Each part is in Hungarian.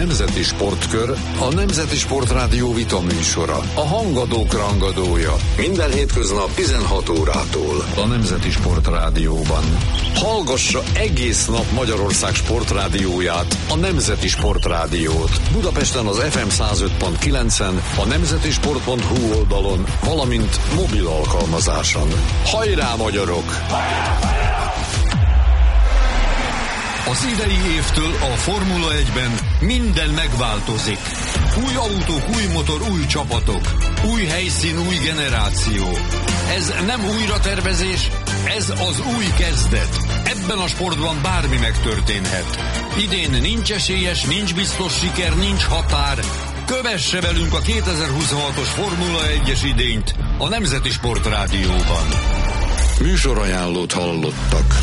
Nemzeti Sportkör, a Nemzeti Sportrádió vitaműsora, a hangadók rangadója. Minden hétköznap 16 órától a Nemzeti Sportrádióban. Hallgassa egész nap Magyarország sportrádióját, a Nemzeti Sportrádiót. Budapesten az FM 105.9-en, a nemzetisport.hu oldalon, valamint mobil alkalmazáson. Hajrá, magyarok! Az idei évtől a Formula 1-ben minden megváltozik. Új autók, új motor, új csapatok. Új helyszín, új generáció. Ez nem újratervezés, ez az új kezdet. Ebben a sportban bármi megtörténhet. Idén nincs esélyes, nincs biztos siker, nincs határ. Kövesse velünk a 2026-os Formula 1-es idényt a Nemzeti Sportrádióban. Műsorajánlót hallottak.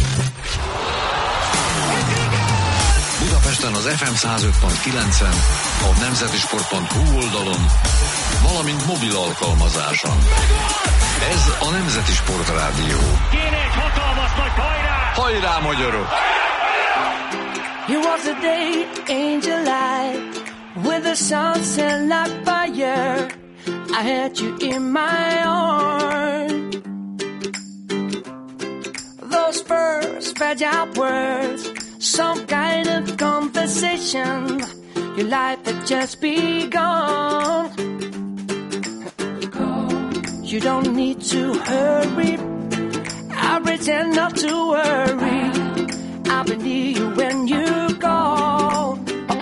Budapesten az FM 105.9-en, a nemzetisport.hu oldalon, valamint mobil alkalmazáson. Ez a Nemzeti Sportrádió. Kéne egy hatalmas nagy hajrá! Hajrá, magyarok! You was a day, angel light, with a sunset like fire. I had you in my arms. Those first fragile words, some kind of conversation. Your life had just begun. You don't need to hurry. I pretend not to worry. I'll be near you when you call.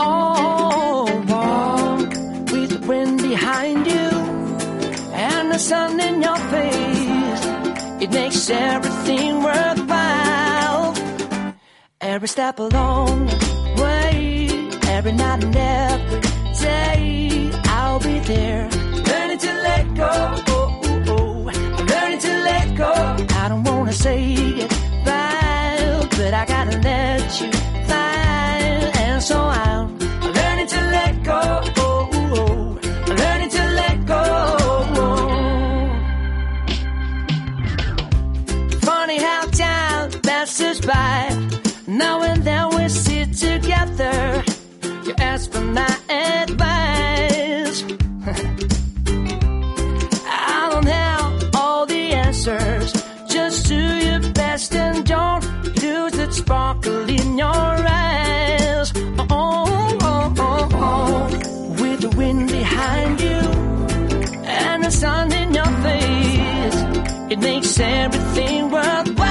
With the wind behind you and the sun in your face, it makes everything worthwhile. Every step along the way, every night and every day, I'll be there. Learning to let go, learning to let go. I don't wanna say goodbye, but I gotta let you fly. And so I'm learning to let go, learning to let go. Funny how time passes by. Now and then we sit together. You ask for my advice. I don't have all the answers. Just do your best and don't lose that sparkle in your eyes. With the wind behind you and the sun in your face, it makes everything worthwhile.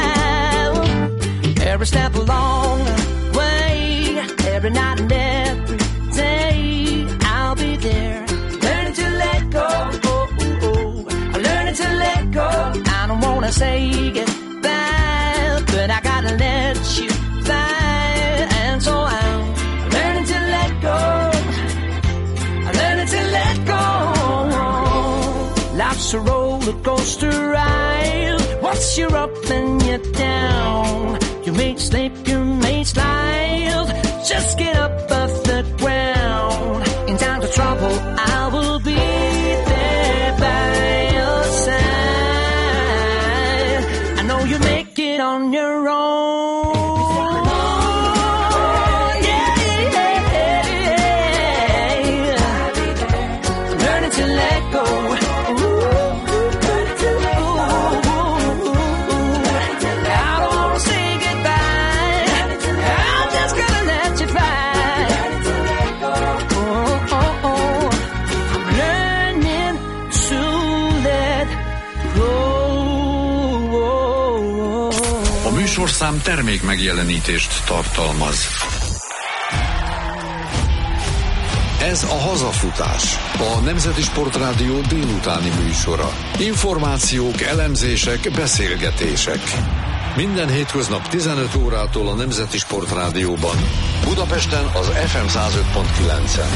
Every step along the way, every night and every day, I'll be there. Learning to let go, learning to let go. I don't wanna say goodbye, but I gotta let you fly. And so I'm learning to let go, learning to let go. Life's a roller coaster ride. Once you're up, then you're down. You may slip, you may slide. Just get up off the ground. In times of trouble, I will be there by your side. I know you make it on your own. Learning to let go. Műsorszám termék megjelenítést tartalmaz. Ez a Hazafutás, a Nemzeti Sportrádió délutáni műsora. Információk, elemzések, beszélgetések. Minden hétköznap 15 órától a Nemzeti Sportrádióban. Budapesten az FM 105.9-en.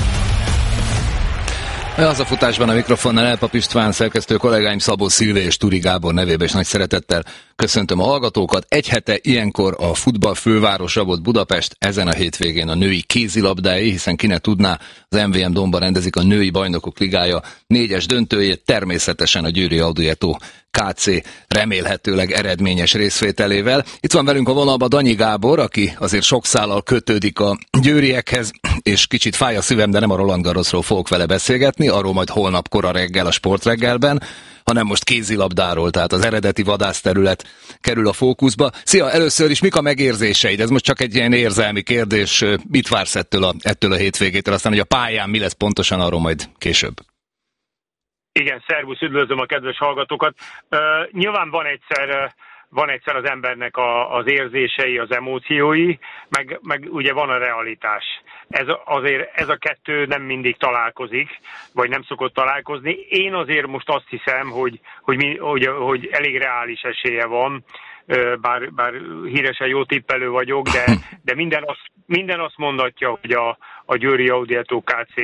Az a futásban a mikrofonnál Elpap István, szerkesztő kollégáim Szabó Szilvé és Turi Gábor nevében is nagy szeretettel Köszöntöm a hallgatókat. Egy hete ilyenkor a futball fővárosa volt Budapest, ezen a hétvégén a női kézilabdáé, hiszen ki ne tudná, az MVM Domban rendezik a Női Bajnokok Ligája 4-es döntőjét, természetesen a Győri Audietó KC remélhetőleg eredményes részvételével. Itt van velünk a vonalban Danyi Gábor, aki azért sok szállal kötődik a győriekhez, és kicsit fáj a szívem, de nem a Roland Garrosról fogok vele beszélgetni, arról majd holnap kora reggel a Sportreggelben, hanem most kézilabdáról, tehát az eredeti vadászterület kerül a fókuszba. Szia, először is mik a megérzéseid? Ez most csak egy ilyen érzelmi kérdés. Mit vársz ettől a hétvégétől? Aztán, hogy a pályán mi lesz pontosan, arról majd később. Igen, szervusz, üdvözlöm a kedves hallgatókat. Nyilván van egyszer az embernek az érzései, az emóciói, meg ugye van a realitás. Ez a kettő nem mindig találkozik, vagy nem szokott találkozni. Én azért most azt hiszem, hogy elég reális esélye van, bár híresen jó tippelő vagyok, de minden azt mondatja, hogy a Győri Audietó KC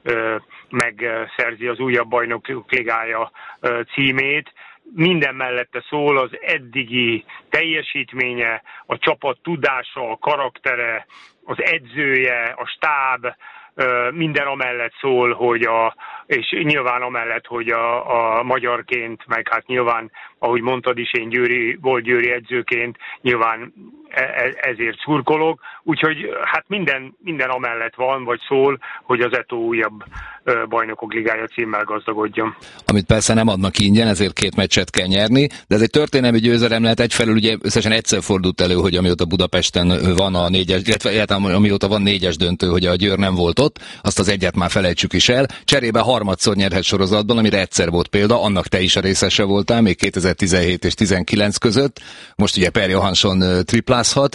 megszerzi az újabb Bajnokok Ligája címét. Minden mellette szól az eddigi teljesítménye, a csapat tudása, a karaktere, az edzője, a stáb, minden amellett szól, és nyilván amellett, hogy a magyarként, meg hát nyilván, ahogy mondtad is, én Győri edzőként nyilván ezért szurkolok. Úgyhogy hát minden amellett van, vagy szól, hogy az ETO újabb Bajnokok Ligája címmel gazdagodjon. Amit persze nem adnak ingyen, ezért 2 meccset kell nyerni, de ez egy történelmi győzelem lehet. Egyfelől ugye összesen egyszer fordult elő, hogy amióta Budapesten van a 4-es, illetve amióta van 4-es döntő, hogy a Győr nem volt ott, azt az egyet már felejtsük is el. Cserébe harmadszor nyerhet sorozatban, amire egyszer volt példa, annak te is a részese voltál, még 2017 és 19 között. Most ugye Per Johansson triplázhat,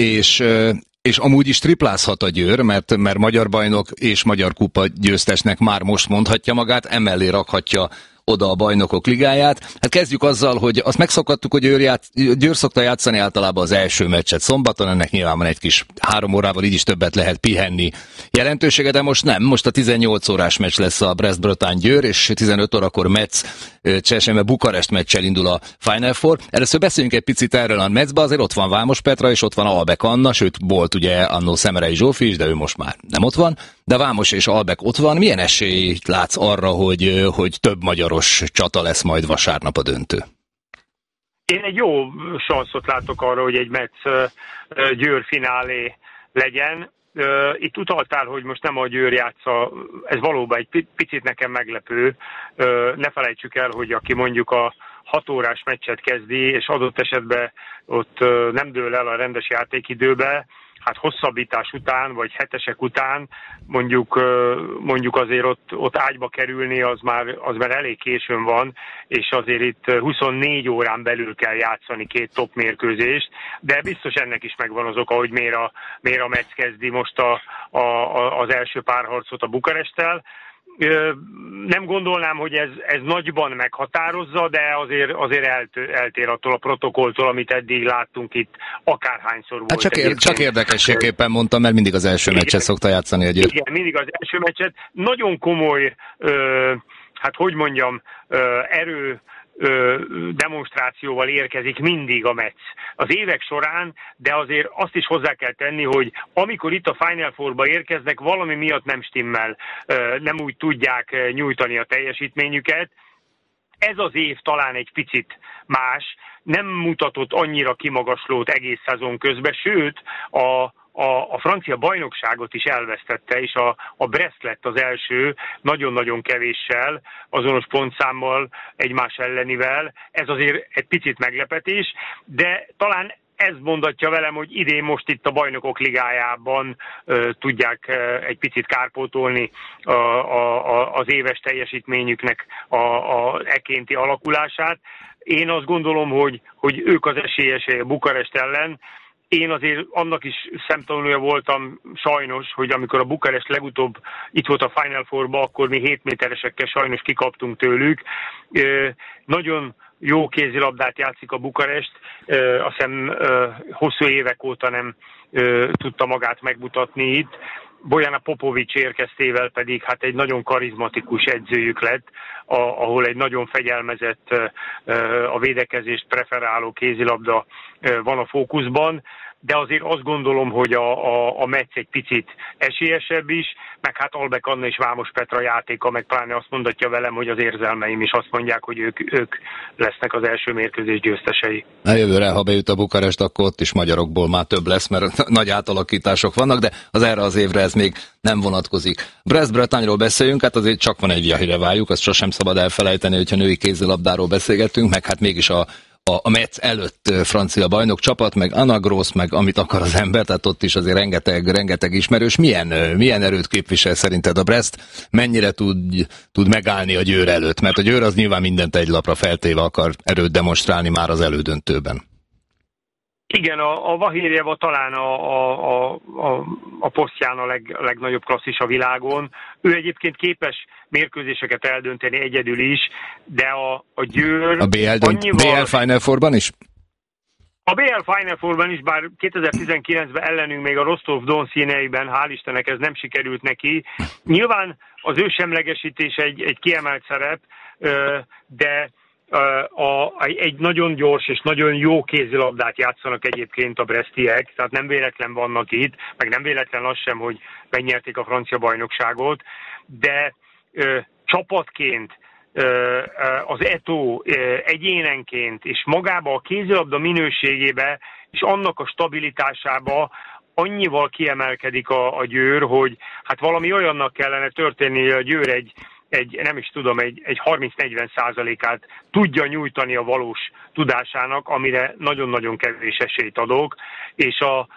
és amúgy is triplázhat a Győr, mert magyar bajnok és magyar kupa győztesnek már most mondhatja magát, emellé rakhatja oda a Bajnokok Ligáját. Hát kezdjük azzal, hogy azt megszokhattuk, hogy Győr szokta játszani általában az első meccset szombaton, ennek nyilván van egy kis 3 órával így is többet lehet pihenni jelentősége, de most nem. Most a 18 órás meccs lesz a Brest-Bretagne Győr, és 15 órakor Metz Cseseme Bukarest meccsel indul a Final Four. Először beszéljünk egy picit erről a Metzbe, azért ott van Vámos Petra, és ott van Albek Anna, sőt volt ugye annó Szemerei Zsófi is, de ő most már nem ott van, de Vámos és Albek ott van. Milyen esélyt látsz arra, hogy több magyaros csata lesz majd vasárnap a döntő? Én egy jó sanszot látok arra, hogy egy Metz Győr finálé legyen. Itt utaltál, hogy most nem a Győr játsza, ez valóban egy picit nekem meglepő. Ne felejtsük el, hogy aki mondjuk a 6 órás meccset kezdi, és adott esetben ott nem dől el a rendes játékidőbe, hát hosszabbítás után, vagy hetesek után mondjuk azért ott ágyba kerülni, az már elég későn van, és azért itt 24 órán belül kell játszani 2 top mérkőzést, de biztos ennek is megvan az oka, hogy miért a Metz kezdi most az első párharcot a Bukaresttel. Nem gondolnám, hogy ez nagyban meghatározza, de azért eltér attól a protokolltól, amit eddig láttunk itt, akárhányszor volt. Hát csak érdekességképpen mondtam, mert mindig az első meccset szokta játszani a Győr. Igen, mindig az első meccset. Nagyon komoly, erő demonstrációval érkezik mindig a Metz az évek során, de azért azt is hozzá kell tenni, hogy amikor itt a Final Fourba érkeznek, valami miatt nem stimmel, nem úgy tudják nyújtani a teljesítményüket. Ez az év talán egy picit más, nem mutatott annyira kimagaslót egész szezon közben, sőt a francia bajnokságot is elvesztette, és a Brest lett az első, nagyon-nagyon kevéssel, azonos pontszámmal, egymás ellenivel. Ez azért egy picit meglepetés, de talán ez mondatja velem, hogy idén most itt a Bajnokok Ligájában tudják egy picit kárpótolni az éves teljesítményüknek a ekénti alakulását. Én azt gondolom, hogy ők az esélyesek Bukarest ellen. Én azért annak is szemtanúja voltam sajnos, hogy amikor a Bukarest legutóbb itt volt a Final Fourba, akkor mi 7 méteresekkel sajnos kikaptunk tőlük. Nagyon jó kézilabdát játszik a Bukarest, azt hiszem hosszú évek óta nem tudta magát megmutatni itt. Bojana Popovics érkeztével pedig hát egy nagyon karizmatikus edzőjük lett, ahol egy nagyon fegyelmezett, a védekezést preferáló kézilabda van a fókuszban, de azért azt gondolom, hogy a Metsz egy picit esélyesebb is, meg hát Albek Anna és Vámos Petra játéka, meg pláne azt mondatja velem, hogy az érzelmeim is azt mondják, hogy ők lesznek az első mérkőzés győztesei. A jövőre, ha bejut a Bukarest, akkor ott is magyarokból már több lesz, mert nagy átalakítások vannak, de az erre az évre ez még nem vonatkozik. Brest-Bretagne-ról beszéljünk, hát azért csak van egy Viahire váljuk, azt sosem szabad elfelejteni, hogyha női kézilabdáról beszélgetünk, meg hát mégis a Metz előtt francia bajnok csapat, meg Anna Gross, meg amit akar az ember, tehát ott is azért rengeteg ismerős. Milyen erőt képvisel szerinted a Brest? Mennyire tud megállni a Győr előtt? Mert a Győr az nyilván mindent egy lapra feltéve akar erőt demonstrálni már az elődöntőben. Igen, a Vahirjeva talán a posztján a legnagyobb klasszis a világon. Ő egyébként képes mérkőzéseket eldönteni egyedül is, de a Győr... A BL Final Four-ban is? A BL Final Four-ban is, bár 2019-ben ellenünk még a Rostov-Don színeiben, hál' Istennek ez nem sikerült neki. Nyilván az ő semlegesítés egy kiemelt szerep, de... egy nagyon gyors és nagyon jó kézilabdát játszanak egyébként a bresztiek, tehát nem véletlen vannak itt, meg nem véletlen az sem, hogy megnyerték a francia bajnokságot, de csapatként, az Eto'o egyénenként és magába a kézilabda minőségébe és annak a stabilitásába annyival kiemelkedik a Győr, hogy hát valami olyannak kellene történni, hogy a Győr egy 30-40%-át tudja nyújtani a valós tudásának, amire nagyon-nagyon kevés esélyt adok, és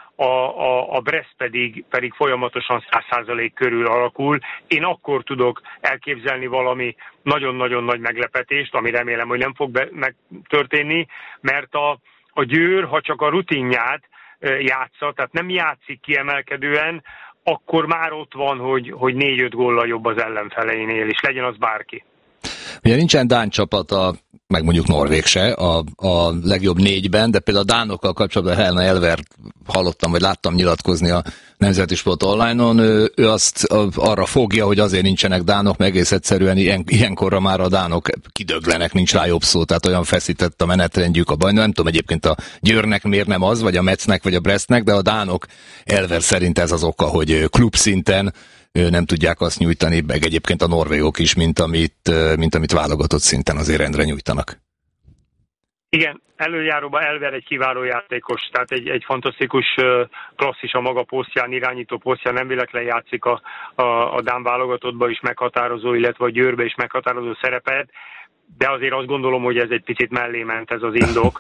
a Brest pedig folyamatosan 100% körül alakul. Én akkor tudok elképzelni valami nagyon-nagyon nagy meglepetést, ami remélem, hogy nem fog megtörténni, mert a Győr, ha csak a rutinját játsza, tehát nem játszik kiemelkedően, akkor már ott van, hogy 4-5 góllal jobb az ellenfeleinél, és legyen az bárki. Ugye nincsen dán csapata, meg mondjuk Norvég se a legjobb 4-ben, de például a dánokkal kapcsolatban Helena Elver hallottam, vagy láttam nyilatkozni a Nemzeti Sport Online-on, ő azt arra fogja, hogy azért nincsenek dánok, meg egész egyszerűen ilyenkorra már a dánok kidöglenek, nincs rá jobb szó, tehát olyan feszített a menetrendjük a bajnok. Nem tudom egyébként a Győrnek miért nem az, vagy a Metznek, vagy a Brestnek, de a dánok Elver szerint ez az oka, hogy klubszinten nem tudják azt nyújtani, meg egyébként a norvégok is, mint amit válogatott szinten azért rendre nyújtanak. Igen, előjáróban Elver egy kiváló játékos, tehát egy fantasztikus klasszis a maga posztján, irányító posztján, nem véletlen játszik a dán válogatottba is meghatározó, illetve a Győrbe is meghatározó szerepet, de azért azt gondolom, hogy ez egy picit mellé ment ez az indok,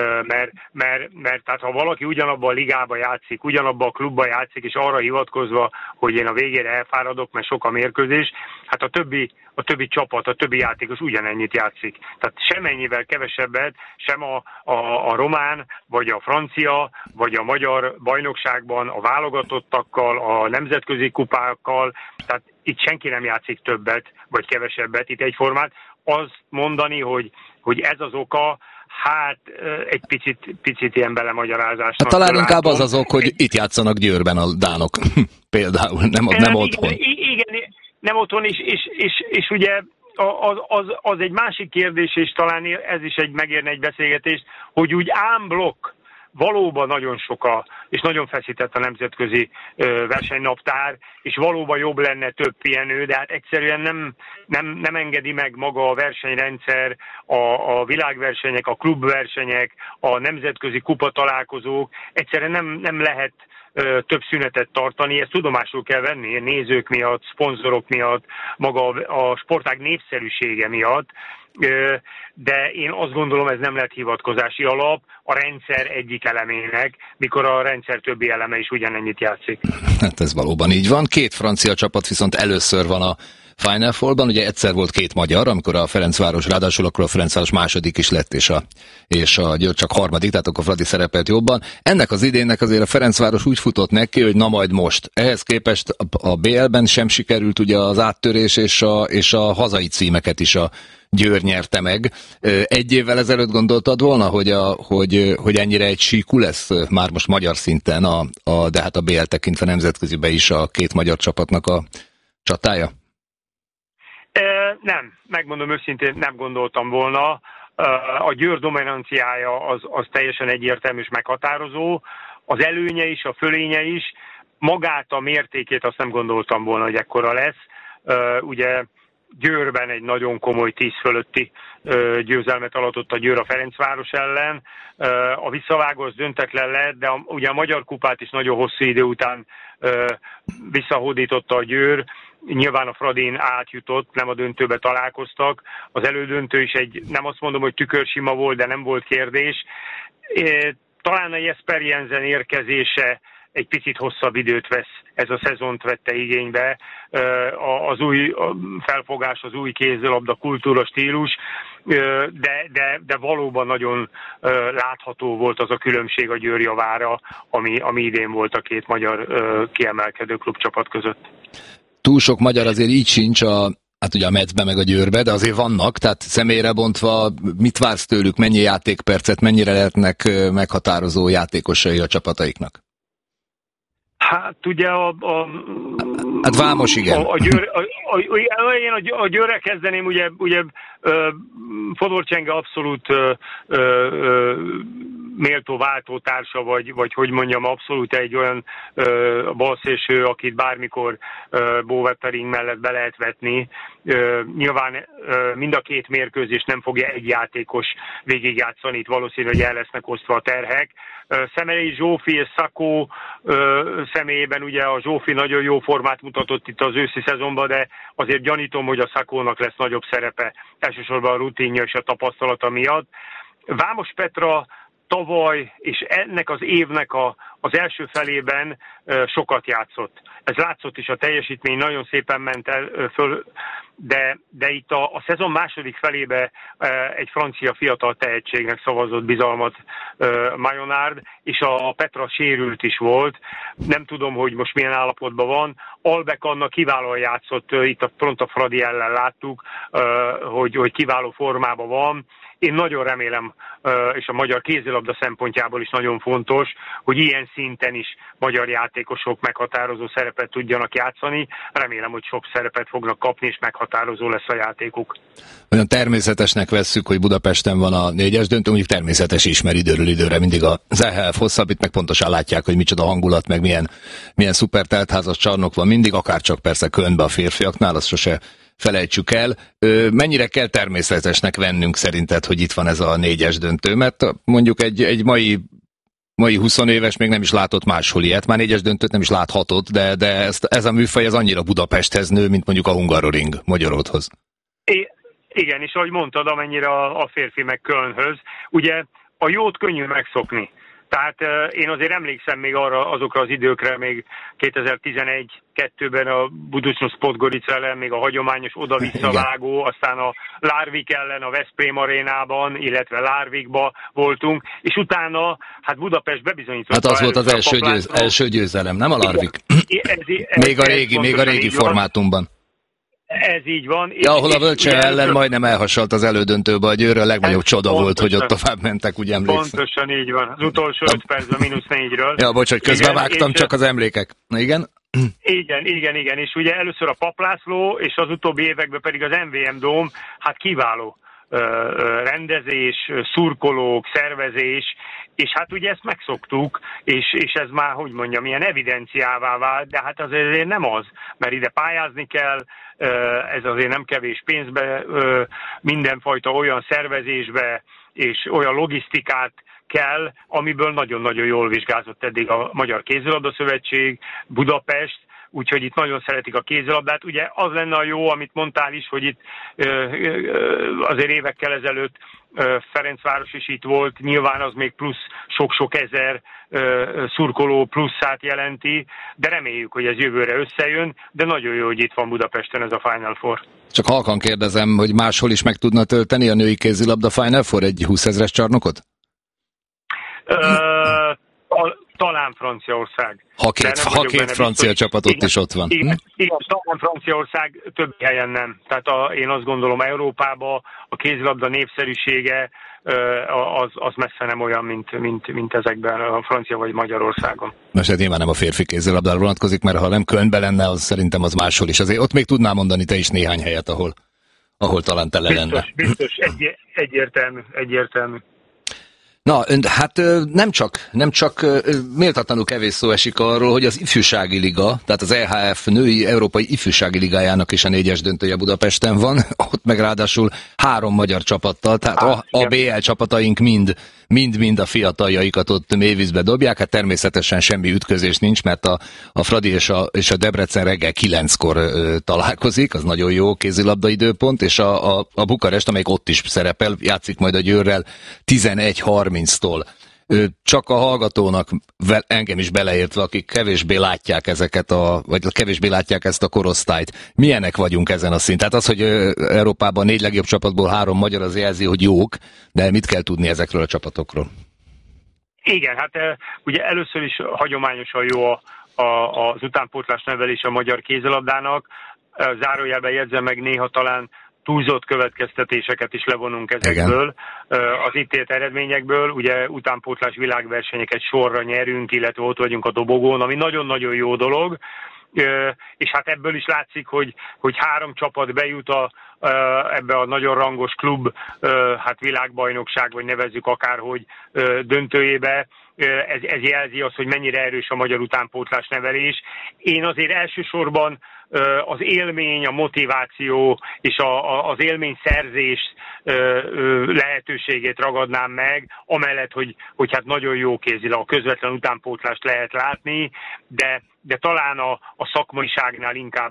mert tehát ha valaki ugyanabban a ligában játszik, ugyanabban a klubban játszik, és arra hivatkozva, hogy én a végére elfáradok, mert sok a mérkőzés, hát a többi csapat, a többi játékos ugyanennyit játszik. Tehát semennyivel kevesebbet, sem a román, vagy a francia, vagy a magyar bajnokságban, a válogatottakkal, a nemzetközi kupákkal, tehát itt senki nem játszik többet, vagy kevesebbet, itt egyformát. Azt mondani, hogy ez az oka, hát egy picit ilyen belemagyarázásnak. Hát talán inkább az ok, hogy itt játszanak Győrben a dánok. Például, nem otthon. Igen, nem otthon, és ugye az egy másik kérdés, és talán ez is megérne egy beszélgetést, hogy úgy ámblokk valóban nagyon sok és nagyon feszített a nemzetközi versenynaptár, és valóban jobb lenne több pihenő, de hát egyszerűen nem engedi meg maga a versenyrendszer, a világversenyek, a klubversenyek, a nemzetközi kupatalálkozók, egyszerűen nem lehet több szünetet tartani, ezt tudomásul kell venni, nézők miatt, szponzorok miatt, maga a sportág népszerűsége miatt, de én azt gondolom, ez nem lett hivatkozási alap a rendszer egyik elemének, mikor a rendszer többi eleme is ugyanennyit játszik. Hát ez valóban így van. Két francia csapat viszont először van a Final Four-ban. Ugye egyszer volt két magyar, amikor a Ferencváros, ráadásul akkor a Ferencváros második is lett, és a Győr csak harmadik, tehát akkor Fradi szerepelt jobban. Ennek az idénnek azért a Ferencváros úgy futott neki, hogy na majd most. Ehhez képest a BL-ben sem sikerült ugye az áttörés, és a hazai címeket is a Győr nyerte meg. Egy évvel ezelőtt gondoltad volna, hogy ennyire egy síkú lesz már most magyar szinten, de hát a BL tekintve nemzetközibe is a két magyar csapatnak a csatája? Nem, megmondom őszintén, nem gondoltam volna. A Győr dominanciája az teljesen egyértelmű és meghatározó. Az előnye is, a fölénye is. Magát a mértékét azt nem gondoltam volna, hogy ekkora lesz. Ugye Győrben egy nagyon komoly 10 fölötti győzelmet alatott a Győr a Ferencváros ellen. A visszavágó az döntetlen lett, de ugye a Magyar Kupát is nagyon hosszú idő után visszahódította a Győr. Nyilván a Fradin átjutott, nem a döntőbe találkoztak. Az elődöntő is nem azt mondom, hogy tükörsima volt, de nem volt kérdés. Talán a Jesper Jensen érkezése egy picit hosszabb időt vesz, ez a szezont vette igénybe. Az új felfogás, az új kézilabda, kultúra, stílus, de valóban nagyon látható volt az a különbség a Győr javára, ami idén volt a két magyar kiemelkedő klubcsapat között. Túl sok magyar azért így sincs hát ugye a Metszbe meg a Győrbe, de azért vannak, tehát személyre bontva mit vársz tőlük, mennyi játékpercet, mennyire lehetnek meghatározó játékosai a csapataiknak? Hát ugye hát Vámos, igen. Én a Győrrel kezdeném, ugye Fodor Csenge abszolút méltó váltótársa, vagy hogy mondjam, abszolút egy olyan balszélső, akit bármikor Bo Wettering mellett be lehet vetni. Nyilván mind a két mérkőzés nem fogja egy játékos végigjátszani, itt valószínű, hogy el lesznek osztva a terhek. Szemelyi Zsófi és Szakó személyében ugye a Zsófi nagyon jó formát mutatott itt az őszi szezonban, de azért gyanítom, hogy a Szakónak lesz nagyobb szerepe, elsősorban a rutinja és a tapasztalata miatt. Vámos Petra tavaly és ennek az évnek az első felében sokat játszott. Ez látszott is, a teljesítmény nagyon szépen ment el föl, de itt a szezon második felébe egy francia fiatal tehetségnek szavazott bizalmat Majonard, és a Petra sérült is volt. Nem tudom, hogy most milyen állapotban van. Albek Anna kiválóan játszott, itt pont a Fradi ellen láttuk, hogy kiváló formában van. Én nagyon remélem, és a magyar kézilabda szempontjából is nagyon fontos, hogy ilyen szinten is magyar játékosok meghatározó szerepet tudjanak játszani. Remélem, hogy sok szerepet fognak kapni, és meghatározó lesz a játékuk. Olyan természetesnek vesszük, hogy Budapesten van a 4-es döntő, mondjuk természetes is, mert időről időre mindig az EHF hosszabbít, meg pontosan látják, hogy micsoda hangulat, meg milyen szuper teltházas csarnok van mindig, akár csak persze Kölnbe a férfiaknál, azt sose felejtsük el. Mennyire kell természetesnek vennünk szerinted, hogy itt van ez a 4-es döntő? Mert mondjuk egy mai 20 éves még nem is látott máshol ilyet, már 4-es döntőt nem is láthatott, de ez a műfaj ez annyira Budapesthez nő, mint mondjuk a Hungaroring Magyaródhoz. Igen, és ahogy mondtad, amennyire a férfi meg Kölnhöz. Ugye a jót könnyű megszokni. Tehát én azért emlékszem még azokra az időkre, még 2011-2-ben a Budućnost Podgorica ellen, még a hagyományos oda-visszavágó, aztán a Larvik ellen a Veszprém arénában, illetve Larvikba voltunk, és utána hát Budapest bebizonyította. Hát az volt az első győzelem, nem a Larvik? Még a régi formátumban. Ez így van. Ja, ahol a Völcse ellen majdnem elhasalt az elődöntőbe, a Győrről a legnagyobb csoda volt, hogy ott tovább mentek, úgy emlékszem. Pontosan így van. Az utolsó 5 percben -4-ről. Ja, bocs, hogy közbevágtam, csak az emlékek. Na, igen? Igen. És ugye először a Paplászló, és az utóbbi években pedig az MVM Dóm, hát kiváló rendezés, szurkolók, szervezés, és hát ugye ezt megszoktuk, és ez már, hogy mondjam, ilyen evidenciává vált, de hát azért nem az, mert ide pályázni kell, ez azért nem kevés pénzbe, mindenfajta olyan szervezésbe, és olyan logisztikát kell, amiből nagyon-nagyon jól vizsgázott eddig a Magyar Kézilabda Szövetség, Budapest. úgyhogy itt nagyon szeretik a kézilabdát. Ugye az lenne a jó, amit mondtál is, hogy itt azért évekkel ezelőtt Ferencváros is itt volt, nyilván az még plusz sok-sok ezer szurkoló pluszát jelenti, de reméljük, hogy ez jövőre összejön, de nagyon jó, hogy itt van Budapesten ez a Final Four. Csak halkan kérdezem, hogy máshol is meg tudna tölteni a női kézilabda Final Four egy 20 000-es csarnokot? Talán Franciaország. Ha két francia csapat ott is ott van. Igen, talán Franciaország, több helyen nem. Tehát én azt gondolom, Európában a kézilabda népszerűsége az messze nem olyan, mint ezekben a Francia vagy Magyarországon. Most hát nyilván nem a férfi kézilabdára vonatkozik, mert ha nem Kölnben lenne, az szerintem az máshol is. Azért ott még tudnál mondani te is néhány helyet, ahol talán tele lenne. Biztos, egyértelmű. Na, hát nem csak méltatlanul kevés szó esik arról, hogy az ifjúsági liga, tehát az EHF női európai ifjúsági ligájának is a 4-es döntője Budapesten van, ott meg ráadásul 3 magyar csapattal, tehát a BL csapataink mind a fiataljaikat ott mélyvízbe dobják, hát természetesen semmi ütközés nincs, mert a Fradi és a Debrecen reggel 9-kor találkozik, az nagyon jó kézilabda időpont, és a Bukarest, amelyik ott is szerepel, játszik majd a Győrrel 11:30-tól. Csak a hallgatónak, engem is beleértve, akik kevésbé látják kevésbé látják ezt a korosztályt. Milyenek vagyunk ezen a szinten? Tehát az, hogy Európában 4 legjobb csapatból 3 magyar, az jelzi, hogy jók, de mit kell tudni ezekről a csapatokról? Igen, hát ugye először is hagyományosan jó az utánpótlás nevelés a magyar kézilabdának. Zárójelben jegyzem meg, néha talán túlzott következtetéseket is levonunk ezekből, az itt ért eredményekből. Ugye utánpótlás világversenyeket sorra nyerünk, illetve ott vagyunk a dobogón, ami nagyon-nagyon jó dolog. És hát ebből is látszik, hogy 3 csapat bejut ebbe a nagyon rangos klub, hát világbajnokság, vagy nevezzük akárhogy döntőjébe. Ez jelzi azt, hogy mennyire erős a magyar utánpótlás nevelés. Én azért elsősorban az élmény, a motiváció és az élményszerzés lehetőségét ragadnám meg, amellett, hogy hát nagyon jó kézilabda, a közvetlen utánpótlást lehet látni, de talán a szakmaiságnál inkább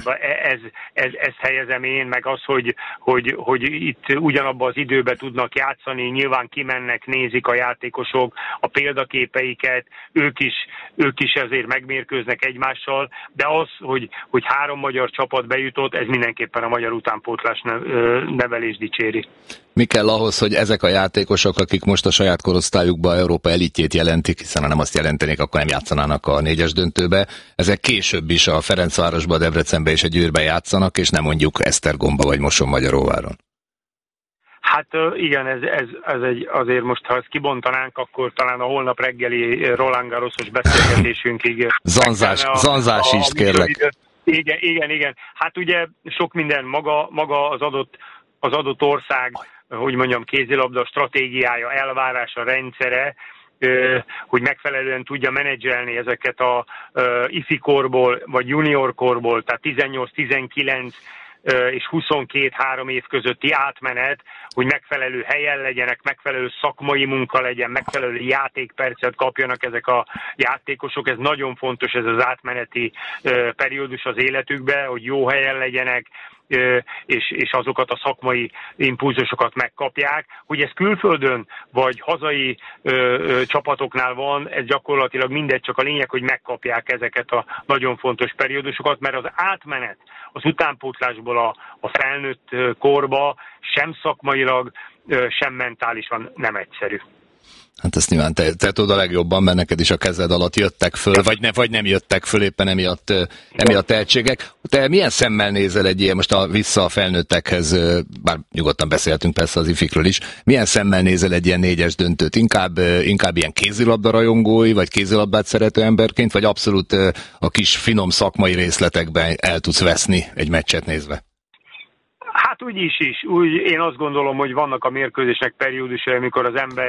ezt helyezem én, meg az, hogy itt ugyanabban az időben tudnak játszani, nyilván kimennek, nézik a játékosok a példaképeiket, ők is ezért megmérkőznek egymással, de az, hogy 3 magyar csapat bejutott, ez mindenképpen a magyar utánpótlás nevelés dicséri. Mi kell ahhoz, hogy ezek a játékosok, akik most a saját korosztályukban Európa elitjét jelentik, hiszen ha nem azt jelentenék, akkor nem játszanának a 4-es döntőbe, ezek később is a Ferencvárosba, a Debrecenbe és a Győrbe játszanak, és nem mondjuk Esztergomba vagy Mosonmagyaróváron. Hát igen, ez azért most, ha ezt kibontanánk, akkor talán a holnap reggeli Roland Garrosos beszélgetésünkig. Zanzás is, kérlek. Igen. Hát ugye sok minden maga az adott ország, hogy mondjam, kézilabda stratégiája, elvárása, rendszere, hogy megfelelően tudja menedzselni ezeket a ifikorból, vagy juniorkorból, tehát 18-19 és 22-3 év közötti átmenet, hogy megfelelő helyen legyenek, megfelelő szakmai munka legyen, megfelelő játékpercet kapjanak ezek a játékosok. Ez nagyon fontos, ez az átmeneti periódus az életükbe, hogy jó helyen legyenek, és azokat a szakmai impulzusokat megkapják. Hogy ez külföldön vagy hazai csapatoknál van, ez gyakorlatilag mindegy, csak a lényeg, hogy megkapják ezeket a nagyon fontos periódusokat, mert az átmenet az utánpótlásból a felnőtt korba sem szakmailag, sem mentálisan nem egyszerű. Hát ezt nyilván te tudod a legjobban, mert neked is a kezed alatt jöttek föl, vagy nem jöttek föl éppen emiatt tehetségek. Te milyen szemmel nézel egy ilyen, most vissza a felnőttekhez, bár nyugodtan beszéltünk persze az ifikről is, milyen szemmel nézel egy ilyen 4-es döntőt? Inkább ilyen kézilabda rajongói, vagy kézilabdát szerető emberként, vagy abszolút a kis finom szakmai részletekben el tudsz veszni egy meccset nézve? Hát úgy én azt gondolom, hogy vannak a mérkőzések periódusai, amikor az ember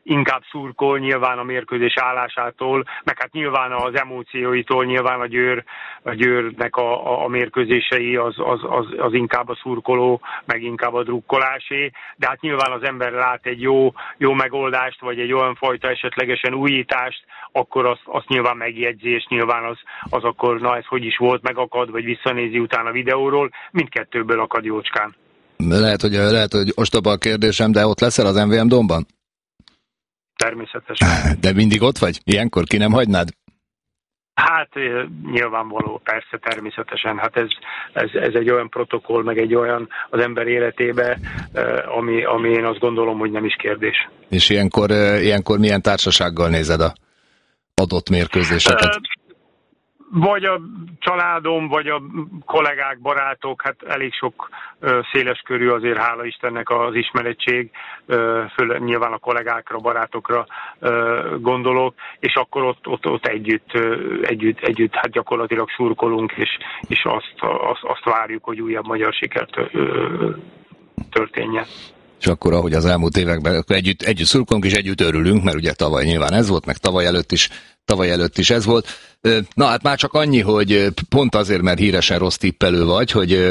inkább szurkol, nyilván a mérkőzés állásától, meg hát nyilván az emócióitól, nyilván a Győrnek a mérkőzései az inkább a szurkoló, meg inkább a drukkolásé, de hát nyilván az ember lát egy jó megoldást, vagy egy olyan fajta esetlegesen újítást, akkor azt nyilván megjegyzi, és nyilván az akkor, na ez hogy is volt, megakad, vagy visszanézi utána a videóról, mindkettőből akad jócskán. Lehet, hogy ostoba a kérdésem, de ott leszel az MVM Domban? Természetesen. De mindig ott vagy? Ilyenkor ki nem hagynád? Hát nyilvánvaló, persze, természetesen. Hát ez egy olyan protokoll, meg egy olyan az ember életébe, ami én azt gondolom, hogy nem is kérdés. És ilyenkor milyen társasággal nézed a adott mérkőzéseket? Vagy a családom, vagy a kollégák, barátok, hát elég sok széles körű azért, hála Istennek az ismerettség, nyilván a kollégákra, barátokra gondolok, és akkor ott együtt hát gyakorlatilag szurkolunk, és azt várjuk, hogy újabb magyar siker történjen. És akkor, ahogy az elmúlt években együtt szurkolunk, és együtt örülünk, mert ugye tavaly nyilván ez volt, meg tavaly előtt is ez volt. Na hát már csak annyi, hogy pont azért, mert híresen rossz tippelő vagy,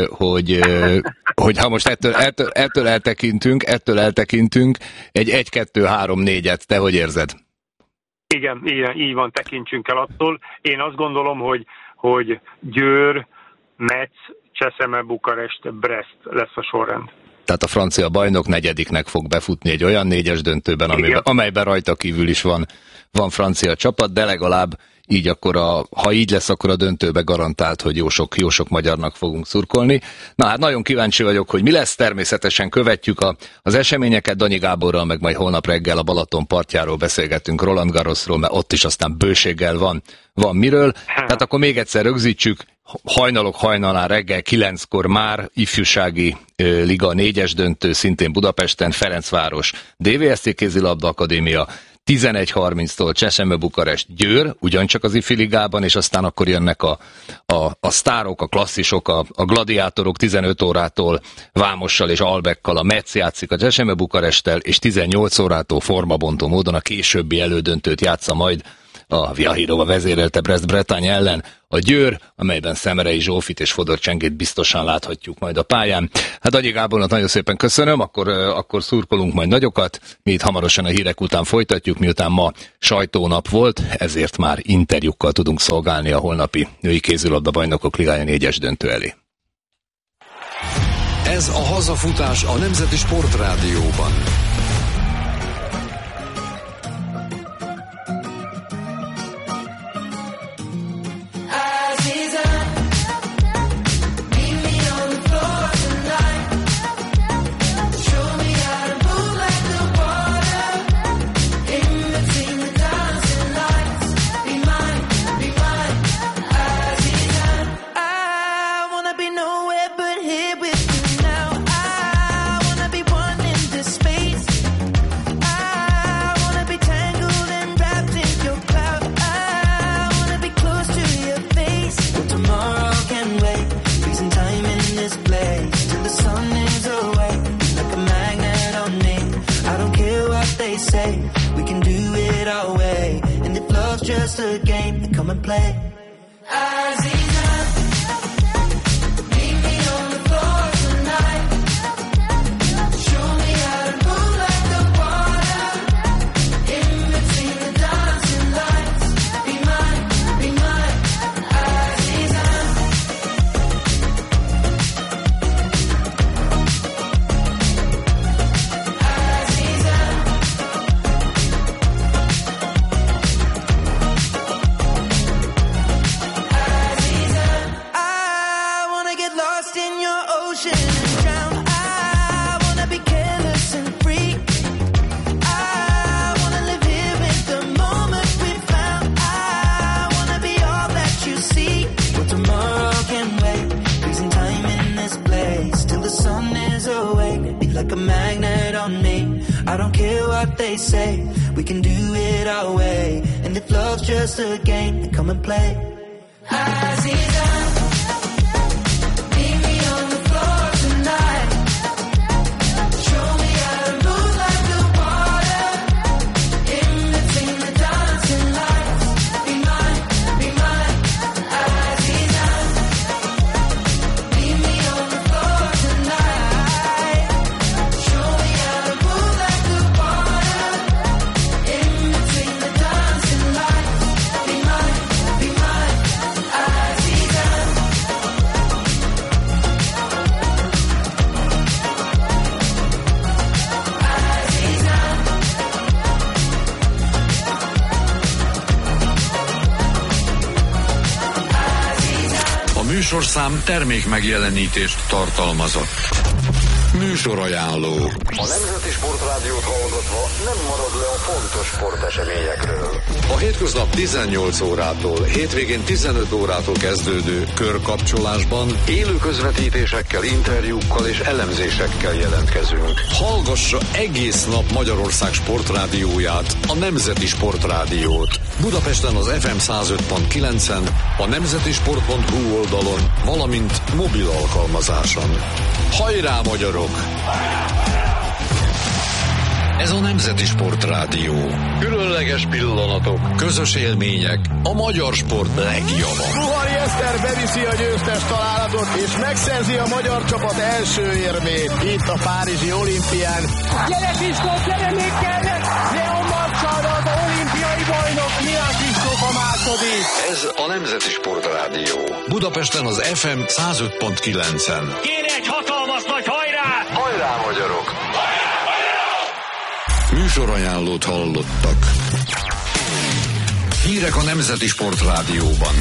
hogy ha most ettől eltekintünk, egy 1-2-3-4-et, te hogy érzed? Igen, így van, tekintsünk el attól. Én azt gondolom, hogy Győr, Metz, Cseszeme, Bukarest, Brest lesz a sorrend. Tehát a francia bajnok negyediknek fog befutni egy olyan 4-es döntőben, amelyben rajta kívül is van francia csapat, de legalább így akkor ha így lesz, akkor a döntőbe garantált, hogy jó sok magyarnak fogunk szurkolni. Na hát nagyon kíváncsi vagyok, hogy mi lesz, természetesen követjük az eseményeket, Danyi Gáborral, meg majd holnap reggel a Balaton partjáról beszélgetünk, Roland Garrosról, mert ott is aztán bőséggel van miről. Tehát akkor még egyszer rögzítsük, hajnalán reggel 9-kor már ifjúsági liga 4-es döntő, szintén Budapesten, Ferencváros, DVSC Kézilabda Akadémia, 11:30-tól Cseszeme, Bukarest, Győr, ugyancsak az ifi ligában, és aztán akkor jönnek a sztárok, a klasszisok, a gladiátorok 15 órától Vámossal és Albekkal, a Metz játszik a Cseszeme Bukarestel, és 18 órától formabontó módon a későbbi elődöntőt játsza majd a Viahírova vezérelte Brest-Bretagne ellen a Győr, amelyben Szemerei Zsófit és Fodor Csengét biztosan láthatjuk majd a pályán. Hát Danyi Gábornak nagyon szépen köszönöm, akkor szurkolunk majd nagyokat, mi itt hamarosan a hírek után folytatjuk, miután ma sajtónap volt, ezért már interjúkkal tudunk szolgálni a holnapi női kézilabda bajnokok ligája 4-es döntő elé. Ez a hazafutás a Nemzeti Sportrádióban. Just a game, come and play. Like a magnet on me. I don't care what they say. We can do it our way. And if love's just a game, then come and play. Aziza, meet me on the floor tonight. Show me how to move like the water. műsorszám termék megjelenítést tartalmazott. Műsorajánló. A Nemzeti Sportrádiót hallgatva nem marad le a fontos sporteseményekről. A hétköznap 18 órától, hétvégén 15 órától kezdődő körkapcsolásban Élő közvetítésekkel, interjúkkal és elemzésekkel jelentkezünk. hallgassa egész nap Magyarország sportrádióját, a Nemzeti Sportrádiót. Budapesten az FM 105.9-en, a nemzetisport.hu oldalon, valamint mobil alkalmazáson. Hajrá, magyarok! Ez a Nemzeti Sportrádió. Különleges pillanatok, közös élmények, a magyar sport legjava. Puhari Eszter beviszi a győztes találatot, és megszerzi a magyar csapat első érmét itt a párizsi olimpián. Gyere Kristóf, gyere még kellett! Leon Marcsalra az olimpiai bajnok, Milán Kristóf a második. Ez a Nemzeti Sportrádió. Budapesten az FM 105.9-en. Kéne egy hatalmas nagy hajrá! Hajrá, magyarok! Műsorajánlót hallottak. Hírek a Nemzeti Sportrádióban.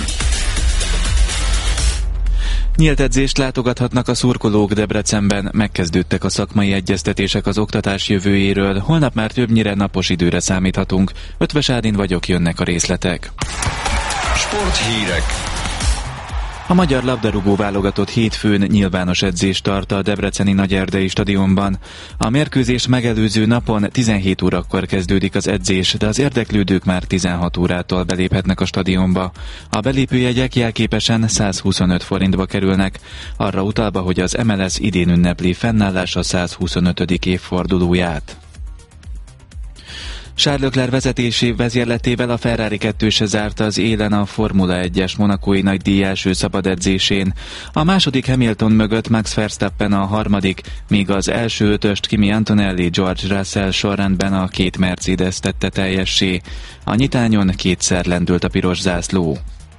Nyílt edzést látogathatnak a szurkolók Debrecenben, megkezdődtek a szakmai egyeztetések az oktatás jövőjéről, holnap már többnyire napos időre számíthatunk. Ötvös Ádin vagyok, jönnek a részletek. Sporthírek. A magyar labdarúgó válogatott hétfőn nyilvános edzést tart a debreceni Nagyerdei stadionban. A mérkőzést megelőző napon 17 órakor kezdődik az edzés, de az érdeklődők már 16 órától beléphetnek a stadionba. A belépőjegyek jelképesen 125 forintba kerülnek, arra utalva, hogy az MLS idén ünnepli fennállása 125. évfordulóját. Charles Leclerc vezetési vezérletével a Ferrari 2-se zárta az élen a Formula 1-es monacói nagydíj első szabad edzésén. A második Hamilton mögött Max Verstappen a harmadik, míg az első ötöst Kimi Antonelli, George Russell sorrendben a két Mercedes tette teljessé. A nyitányon kétszer lendült a piros zászló.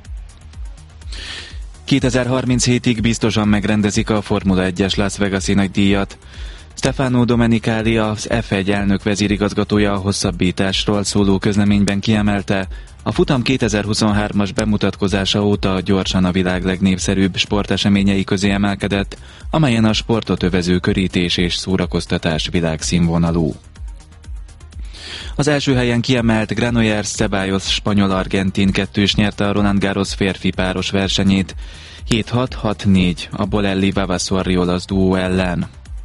2037-ig biztosan megrendezik a Formula 1-es Las Vegas-i nagydíjat. Stefano Domenicali, az F1 elnök vezérigazgatója a hosszabbításról szóló közleményben kiemelte, a futam 2023-as bemutatkozása óta gyorsan a világ legnépszerűbb sporteseményei közé emelkedett, amelyen a sportot övező körítés és szórakoztatás világszínvonalú. Az első helyen kiemelt Granollers Ceballos spanyol-argentin kettős nyerte a Roland Garros férfi páros versenyét 7-6-6-4 a Bolelli Vavasor-Riolas duó ellen.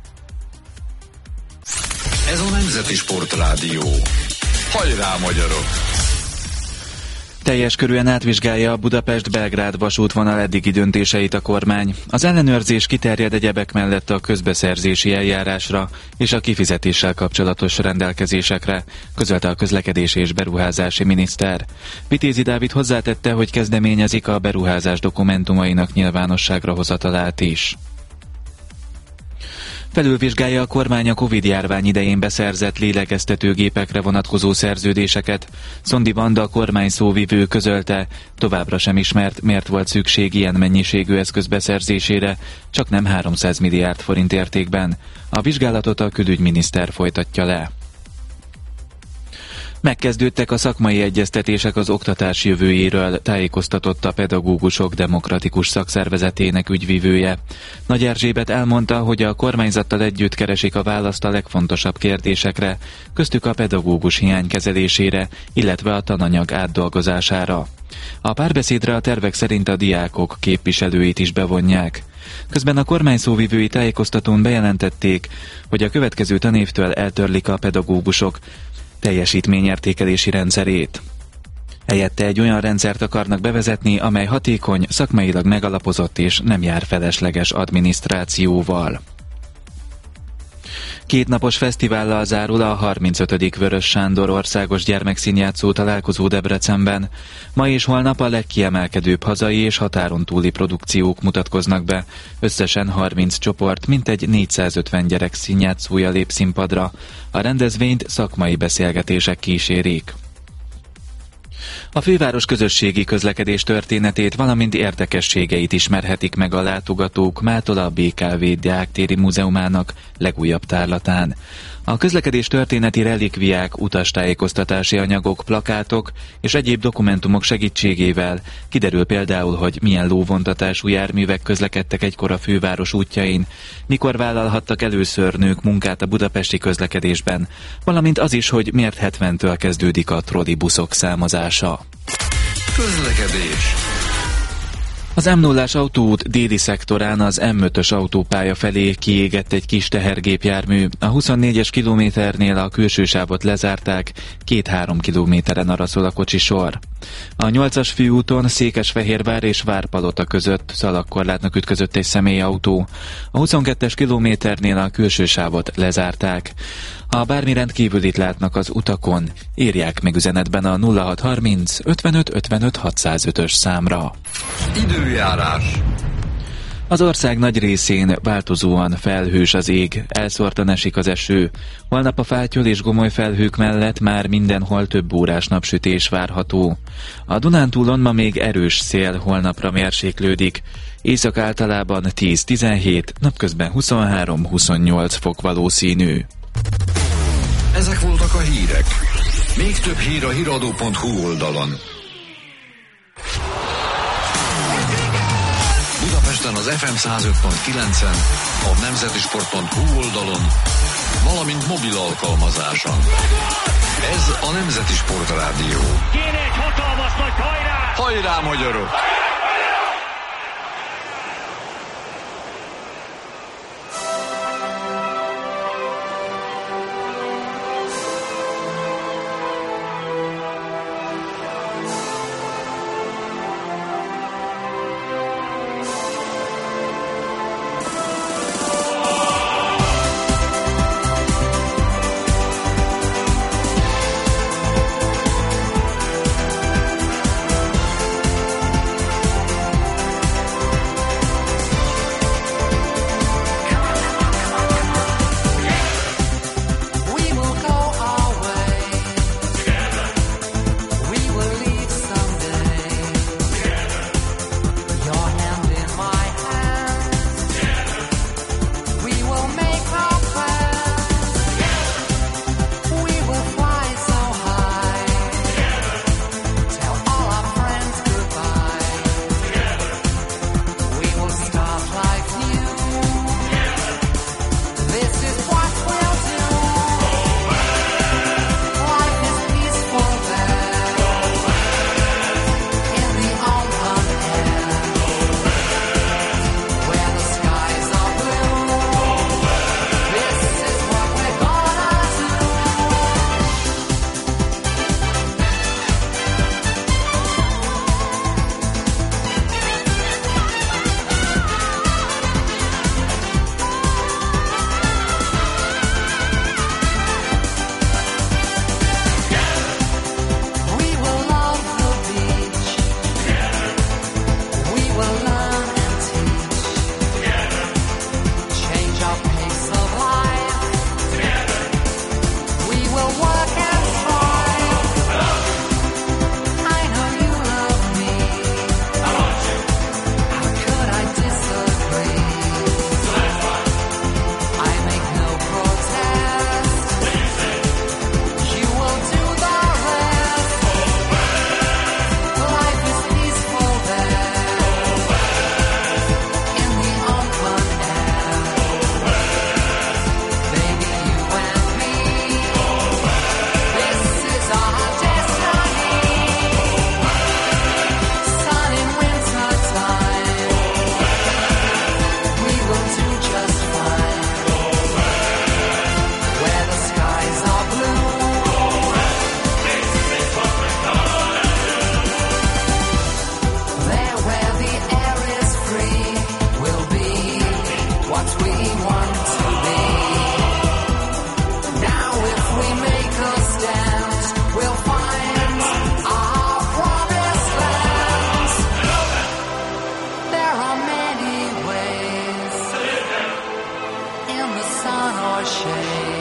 Ez a Nemzeti Sportrádió. Hajrá, magyarok! Teljes körűen átvizsgálja a Budapest-Belgrád vasútvonal eddigi döntéseit a kormány. Az ellenőrzés kiterjed egyebek mellett a közbeszerzési eljárásra és a kifizetéssel kapcsolatos rendelkezésekre, közölte a közlekedés és beruházási miniszter. Vitézi Dávid hozzátette, hogy kezdeményezik a beruházás dokumentumainak nyilvánosságra hozatalát is. Felülvizsgálja a kormány a Covid-járvány idején beszerzett lélegeztetőgépekre vonatkozó szerződéseket. Szondi Vanda kormány szóvivő közölte, továbbra sem ismert, miért volt szükség ilyen mennyiségű eszköz beszerzésére, csak nem 300 milliárd forint értékben. A vizsgálatot a külügyminiszter folytatja le. Megkezdődtek a szakmai egyeztetések az oktatás jövőjéről, tájékoztatott a Pedagógusok Demokratikus Szakszervezetének ügyvivője. Nagy Erzsébet elmondta, hogy a kormányzattal együtt keresik a választ a legfontosabb kérdésekre, köztük a pedagógus hiány kezelésére, illetve a tananyag átdolgozására. A párbeszédre a tervek szerint a diákok képviselőit is bevonják. Közben a kormány szóvivői tájékoztatón bejelentették, hogy a következő tanévtől eltörlik a pedagógusok teljesítményértékelési rendszerét. Helyette egy olyan rendszert akarnak bevezetni, amely hatékony, szakmailag megalapozott és nem jár felesleges adminisztrációval. 2 napos fesztivállal zárul a 35. Vörös Sándor országos gyermekszínjátszó találkozó Debrecenben. Ma és holnap a legkiemelkedőbb hazai és határon túli produkciók mutatkoznak be. Összesen 30 csoport, mintegy 450 gyerek színjátszója lép színpadra. A rendezvényt szakmai beszélgetések kísérik. A főváros közösségi közlekedés történetét, valamint érdekességeit ismerhetik meg a látogatók mától a BKV Deáktéri Múzeumának legújabb tárlatán. A közlekedés történeti relikviák, utastájékoztatási anyagok, plakátok és egyéb dokumentumok segítségével kiderül például, hogy milyen lóvontatású járművek közlekedtek egykor a főváros útjain, mikor vállalhattak először nők munkát a budapesti közlekedésben, valamint az is, hogy miért 70-től kezdődik a trollibuszok számozása. Közlekedés. Az M0-ás autóút déli szektorán az M5-ös autópálya felé kiégett egy kis tehergépjármű. A 24-es kilométernél a külső sávot lezárták, 2-3 kilométeren araszol a kocsisor. A 8-as főúton Székesfehérvár és Várpalota között szalagkorlátnak ütközött egy személyautó. A 22-es kilométernél a külső sávot lezárták. Ha bármi rendkívülit látnak az utakon, írják meg üzenetben a 0630 55 55 605-ös számra. Időjárás. Az ország nagy részén változóan felhős az ég, elszórtan esik az eső. Holnap a fátyol és gomoly felhők mellett már mindenhol több órás napsütés várható. A Dunántúlon ma még erős szél, holnapra mérséklődik. Észak általában 10-17, napközben 23-28 fok valószínű. Ezek voltak a hírek. Még több hír a hiradó.hu oldalon. Budapesten az FM 105.9-en, a nemzetisport.hu oldalon, valamint mobil alkalmazáson. Ez a Nemzeti Sportrádió. Kéne egy hatalmas nagy hajrá! Hajrá, magyarok!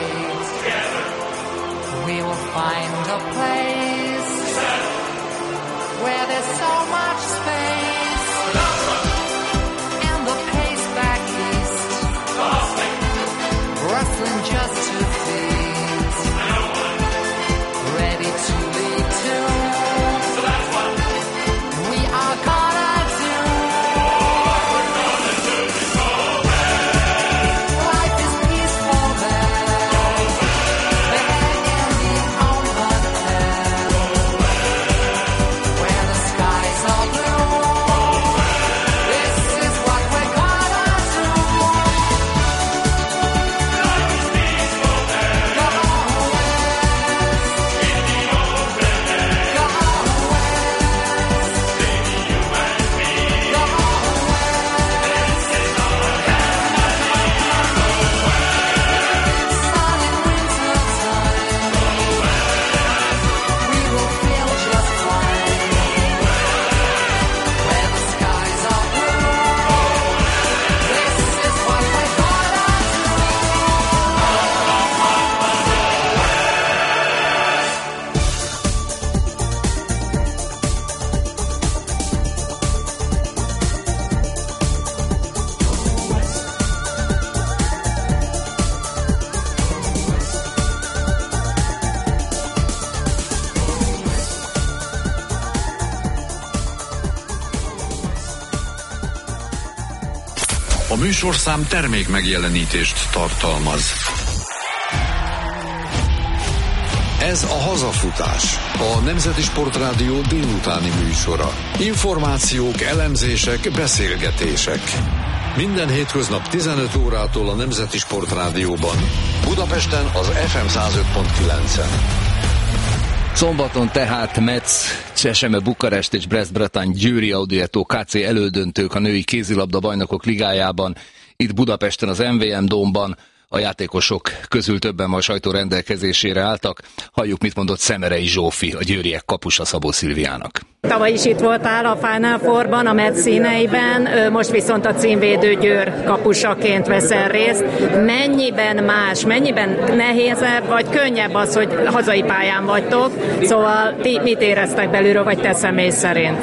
find a place műsorszám termék megjelenítést tartalmaz. Ez a Hazafutás, a Nemzeti Sportrádió délutáni műsora. Információk, elemzések, beszélgetések. Minden hétköznap 15 órától a Nemzeti Sportrádióban. Budapesten az FM 105.9-en. Szombaton tehát Metz, Cseseme, Bukarest és Brest-Bretagne, Győri Audietó KC elődöntők a női kézilabda bajnokok ligájában, itt Budapesten az MVM Dómban. A játékosok közül többen ma a sajtó rendelkezésére álltak. Halljuk, mit mondott Szemerei Zsófi, a győriek kapusa Szabó Szilviának. Tavaly is itt voltál a Final Fourban, a Metz színeiben, most viszont a címvédő Győr kapusaként veszel részt. Mennyiben más, mennyiben nehézebb, vagy könnyebb az, hogy hazai pályán vagytok? Szóval ti mit éreztek belülről, vagy te személy szerint?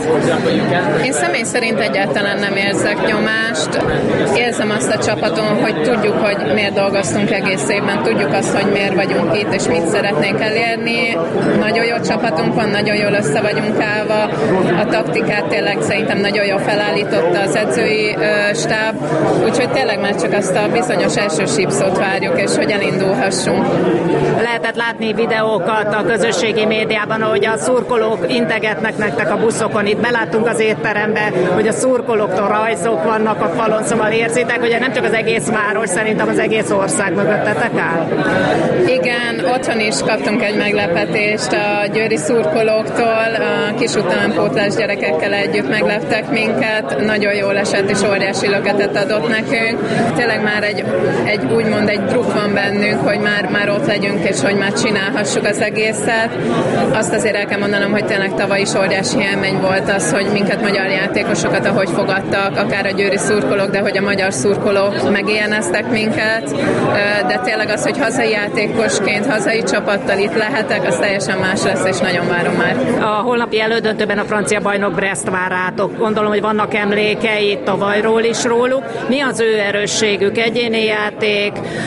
Én személy szerint egyáltalán nem érzek nyomást. Érzem azt a csapaton, hogy tudjuk, hogy miért dolgoztunk egész évben, tudjuk azt, hogy miért vagyunk itt, és mit szeretnénk elérni. Nagyon jó csapatunk van, nagyon jól össze vagyunk állva. A taktikát tényleg szerintem nagyon jól felállította az edzői stáb, úgyhogy tényleg már csak azt a bizonyos első sípszót várjuk, és hogy elindulhassunk. Lehetett látni videókat a közösségi médiában, ahogy a szurkolók integetnek nektek a buszokon. Itt beláttunk az étterembe, hogy a szurkolóktól rajzok vannak a falon, szóval érzitek, hogy nem csak az egész város, szerintem az egész ország mögöttetek áll. Igen, otthon is kaptunk egy meglepetést a győri szurkolóktól, a kis utánpótlás gyerekekkel együtt megleptek minket, nagyon jól esett és óriási löketet adott nekünk. Tényleg már egy úgymond egy druk van bennünk, hogy már ott legyünk és hogy már csinálhassuk az egészet. Azt azért el kell mondanom, hogy tényleg tavaly is óriási élmény volt az, hogy minket magyar játékosokat ahogy fogadtak, akár a győri szurkolók, de hogy a magyar szurkolók megélneztek minket, de tényleg az, hogy hazai játékosként, hazai csapattal itt lehetek, az teljesen más lesz, és nagyon várom már. A holnapi elődöntőben a francia bajnok Brest vár rátok. Gondolom, hogy vannak emlékei tavalyról is róluk. Mi az ő erősségük? Egyéni játék,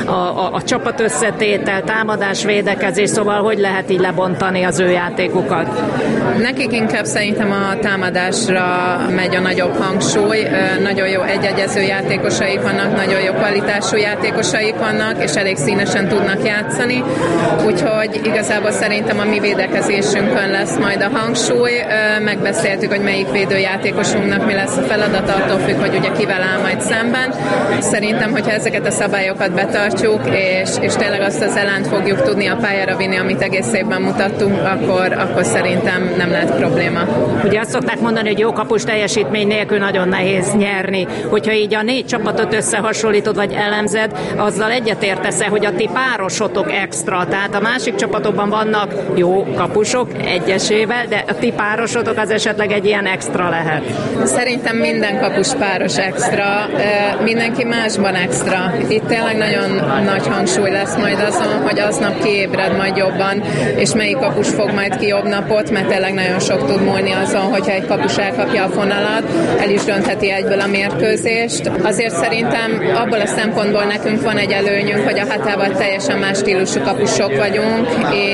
a csapat összetétel, támadás, védekezés, szóval hogy lehet így lebontani az ő játékukat? Nekik inkább szerintem a támadásra megy a nagyobb hangsúly. Nagyon jó egyegyező játékosaik vannak, nagyon jó kvalitású játékosaik vannak, és elég színesen tudnak játszani. Úgyhogy igazából szerintem a mi védekezésünkön lesz majd a hangsúly. Megbeszéltük, hogy melyik védőjátékosunknak mi lesz a feladat, attól függ, hogy ugye kivel áll majd szemben. Szerintem, hogyha ezeket a szabályokat betartjuk, és tényleg azt az elánt fogjuk tudni a pályára vinni, amit egész évben mutattunk, akkor szerintem nem lehet probléma. Ugye azt szokták mondani, hogy jó kapus teljesítmény nélkül nagyon nehéz nyerni. Hogyha így a 4 csapatot összehasonlítod, vagy elemzed, azzal egyetértesz-e, hogy a ti párosotok extra, tehát a másik csapatokban vannak jó kapusok egyesével, de a ti párosotok az esetleg egy ilyen extra lehet? Szerintem minden kapus páros extra, mindenki másban extra. Itt tényleg nagyon nagy hangsúly lesz majd azon, hogy aznap kiébred majd jobban, és melyik kapus fog majd ki jobb napot, mert tényleg nagyon sok tud múlni azon, hogyha egy kapus elkapja a fonalat, el is döntheti egyből a mérkőzést. Azért szerintem abból a szempontból nekünk van egy előnyünk, hogy a Hatával teljesen más stílusú kapusok vagyunk,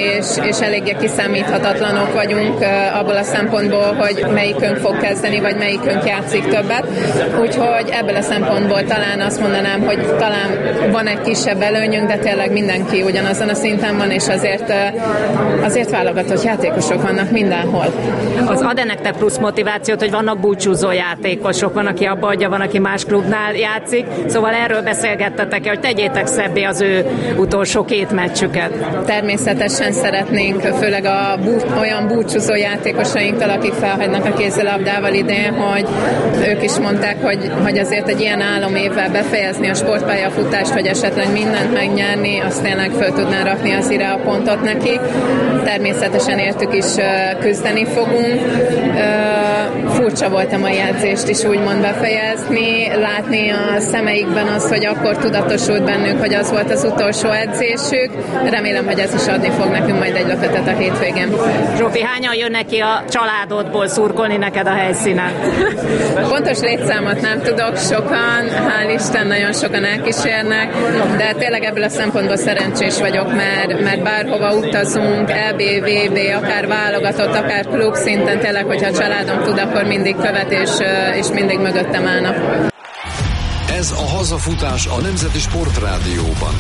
és eléggé kiszámíthatatlanok vagyunk abból a szempontból, hogy melyikünk fog kezdeni, vagy melyikünk játszik többet. Úgyhogy ebből a szempontból talán azt mondanám, hogy talán van egy kisebb előnyünk, de tényleg mindenki ugyanazon a szinten van, és azért válogatott játékosok vannak mindenhol. Az ad nektek plusz motivációt, hogy vannak búcsúzó játékosok, van, aki abba adja, van, aki más klubnál játszik, szóval erről beszélgettetek, hogy tegyétek szebbé az ő utolsó 2 meccsüket. Természetesen szeretnénk, főleg olyan búcsúzó játékosainktól, akik felhagynak a kézilabdával idén, hogy ők is mondták, hogy azért egy ilyen álomévvel befejezni a sportpályafutást, hogy esetleg mindent megnyerni, azt tényleg föl tudná rakni az ire a pontot neki. Természetesen értük is küzdeni fogunk. Furcsa volt a mai edzést is úgymond befejezni, látni a szemeikben azt, hogy akkor tudatosult bennünk, hogy az volt az utolsó edzésük. Remélem, hogy ez is adni fog nekünk majd egy löketet a hétvégén. Zsófi, hányan jönnek ki a családodból szurkolni neked a helyszínen? Pontos létszámot nem tudok, sokan, hál' Isten, nagyon sokan elkísérnek, de tényleg ebből a szempontból szerencsés vagyok, mert bárhova utazunk, EB, VB, akár válogatott, akár klub szinten, tényleg, hogyha a családom tud, akkor mindig követ, és mindig mögöttem állnak. Ez a hazafutás a Nemzeti Sportrádióban.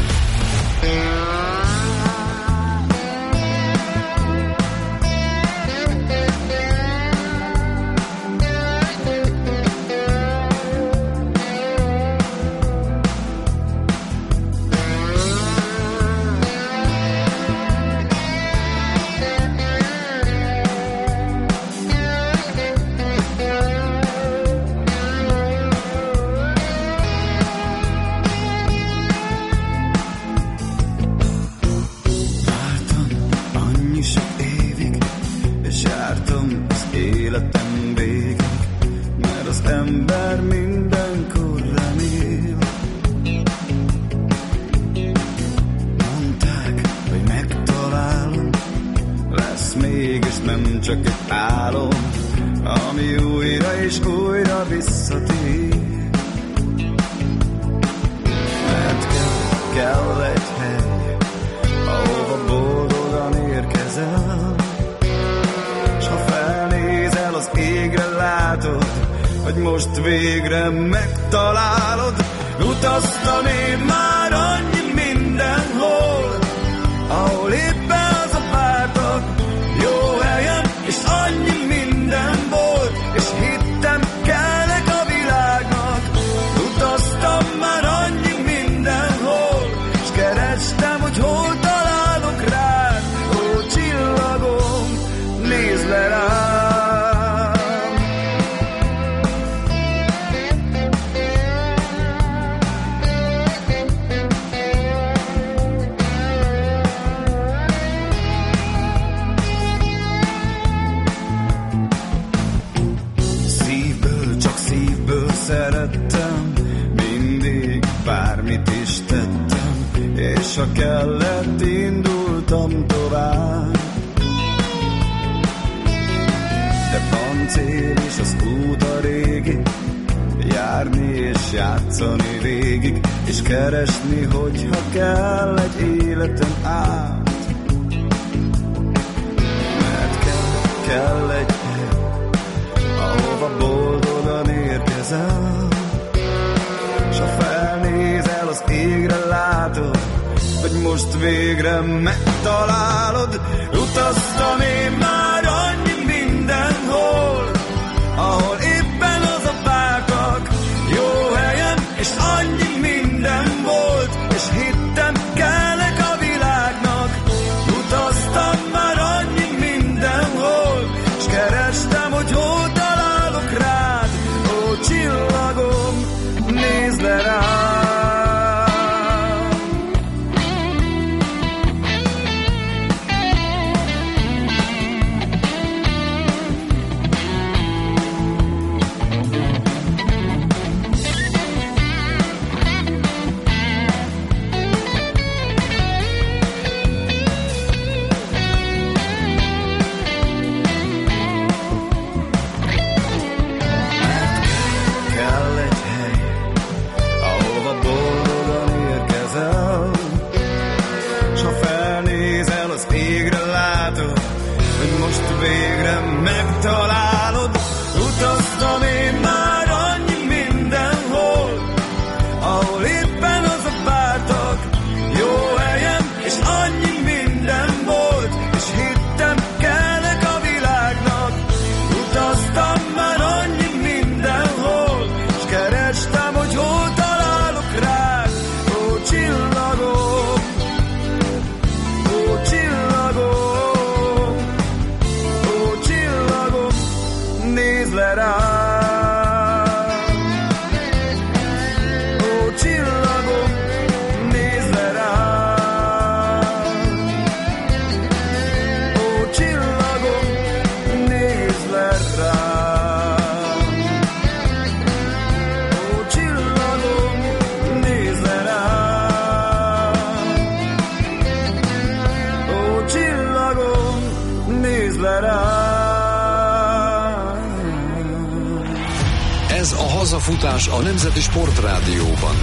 Ez a hazafutás a Nemzeti Sportrádióban.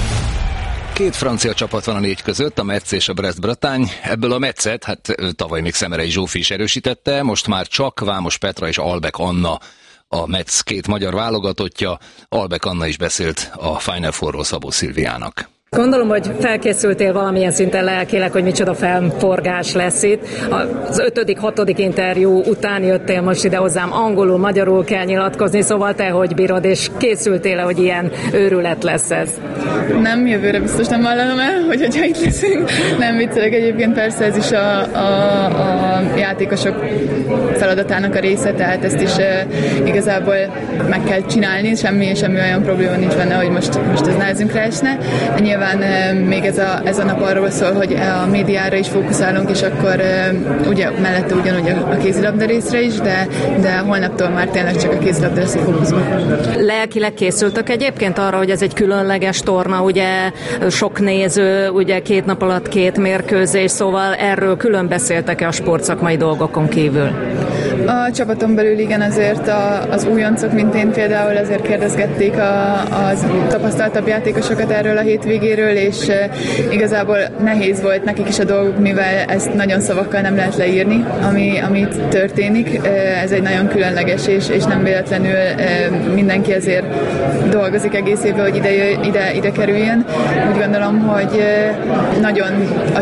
Két francia csapat van a négy között, a Metz és a Brest-Bretagne. Ebből a Metzet, hát tavaly még Szemerei Zsófi is erősítette, most már csak Vámos Petra és Albeck Anna a Metz két magyar válogatottja. Albek Anna is beszélt a Final Fourról Szabó Szilviának. Gondolom, hogy felkészültél valamilyen szinten lelkileg, hogy micsoda felforgás lesz itt. Az 5.-6. interjú után jöttél most ide hozzám, angolul, magyarul kell nyilatkozni, szóval te hogy bírod, és készültél-e, hogy ilyen őrület lesz ez? Nem, jövőre biztos nem vallanom el, hogyha itt leszünk. Nem viccelek, egyébként persze ez is a játékosok feladatának a része, tehát ezt is igazából meg kell csinálni, semmi olyan probléma nincs benne, hogy most ez nehezünkre esne. Nyilván még ez a nap arról szól, hogy a médiára is fókuszálunk, és akkor ugye mellette ugyanúgy a kézilabda részre is, de holnaptól már tényleg csak a kézilabda lesz a fókuszban. Lelkileg készültök egyébként arra, hogy ez egy különleges torna, ugye sok néző, ugye 2 nap alatt 2 mérkőzés, szóval erről külön beszéltek-e a sportszakmai dolgokon kívül? A csapaton belül igen, azért az újoncok, mint én például, azért kérdezgették az tapasztaltabb játékosokat erről a hétvégéről, és igazából nehéz volt nekik is a dolguk, mivel ezt nagyon szavakkal nem lehet leírni, ami történik. Ez egy nagyon különleges, és nem véletlenül mindenki ezért dolgozik egész évben, hogy ide kerüljön. Úgy gondolom, hogy nagyon a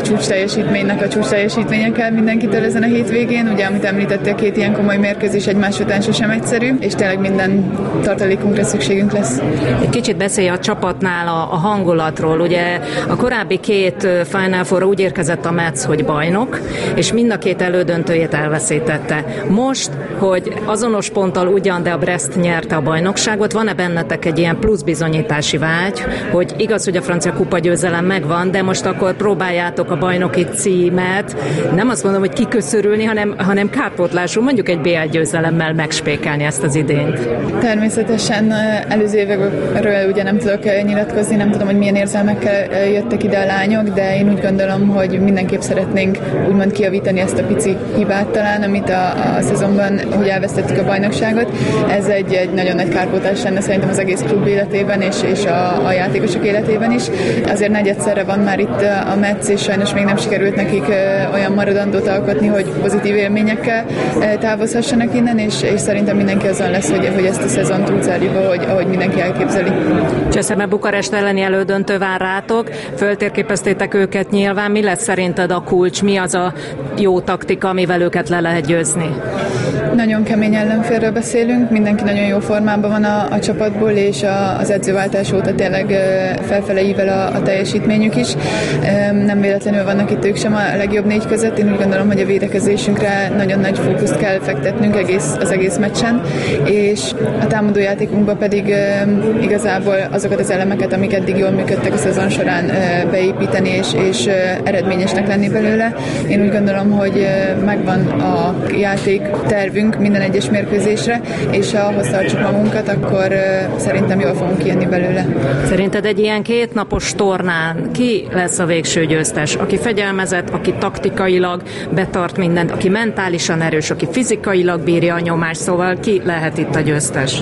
csúcs kell mindenkitől ezen a hétvégén. Ugye, amit említettél, 2 ilyen komoly mérkőzés egymás után sosem egyszerű, és tényleg minden tartalékunkra szükségünk lesz. Egy kicsit beszélj a csapatnál a hangulatról. Ugye a korábbi 2 Final Fourra úgy érkezett a Metz, hogy bajnok, és mind a 2 elődöntőjét elveszítette. Most, hogy azonos ponttal ugyan, de a Brest nyerte a bajnokságot, van-e bennetek egy ilyen plusz bizonyítási vágy, hogy igaz, hogy a francia kupa győzelem megvan, de most akkor próbáljátok a bajnoki címet, nem azt mondom, hogy kiköszörülni, hanem kárpótlású, mondjuk egy BL győzelemmel megspékelni ezt az idényt. Természetesen előző évekről ugye nem tudok nyilatkozni, nem tudom, hogy milyen érzelmekkel jöttek ide a lányok, de én úgy gondolom, hogy mindenképp szeretnénk úgymond kijavítani ezt a pici hibát talán, amit a szezonban, hogy elvesztettük a bajnokságot. Ez egy nagyon nagy kárpótlás lenne szerintem az egész klub életében és a játékosok életében is. Azért negyedszerre van már itt a Metz, és sajnos még nem sikerült nekik olyan maradandót alkotni, hogy pozitív élményekkel távozhassanak innen, és szerintem mindenki azon lesz, hogy ezt a szezont úgy zárjuk, ahogy mindenki elképzeli. Cseszeme Bukarest elleni elődöntő vár rátok, föltérképeztétek őket nyilván, mi lesz szerinted a kulcs, mi az a jó taktika, amivel őket le lehet győzni? Nagyon kemény ellenfélről beszélünk, mindenki nagyon jó formában van a csapatból, és az edzőváltás óta tényleg felfele ível a teljesítményük is. Nem véletlenül vannak itt ők sem a legjobb 4 között, én úgy gondolom, hogy a védekezésünkre nagyon nagy fókuszt kell fektetnünk az egész meccsen, és a támadójátékunkban pedig igazából azokat az elemeket, amik eddig jól működtek a szezon során beépíteni, és eredményesnek lenni belőle. Én úgy gondolom, hogy megvan a játéktervünk minden egyes mérkőzésre, és ha ahhoz tartsuk magunkat, akkor szerintem jól fogunk kijönni belőle. Szerinted egy ilyen 2 napos tornán ki lesz a végső győztes? Aki fegyelmezett, aki taktikailag betart mindent, aki mentálisan erős, aki fizikailag bírja a nyomást, szóval ki lehet itt a győztes?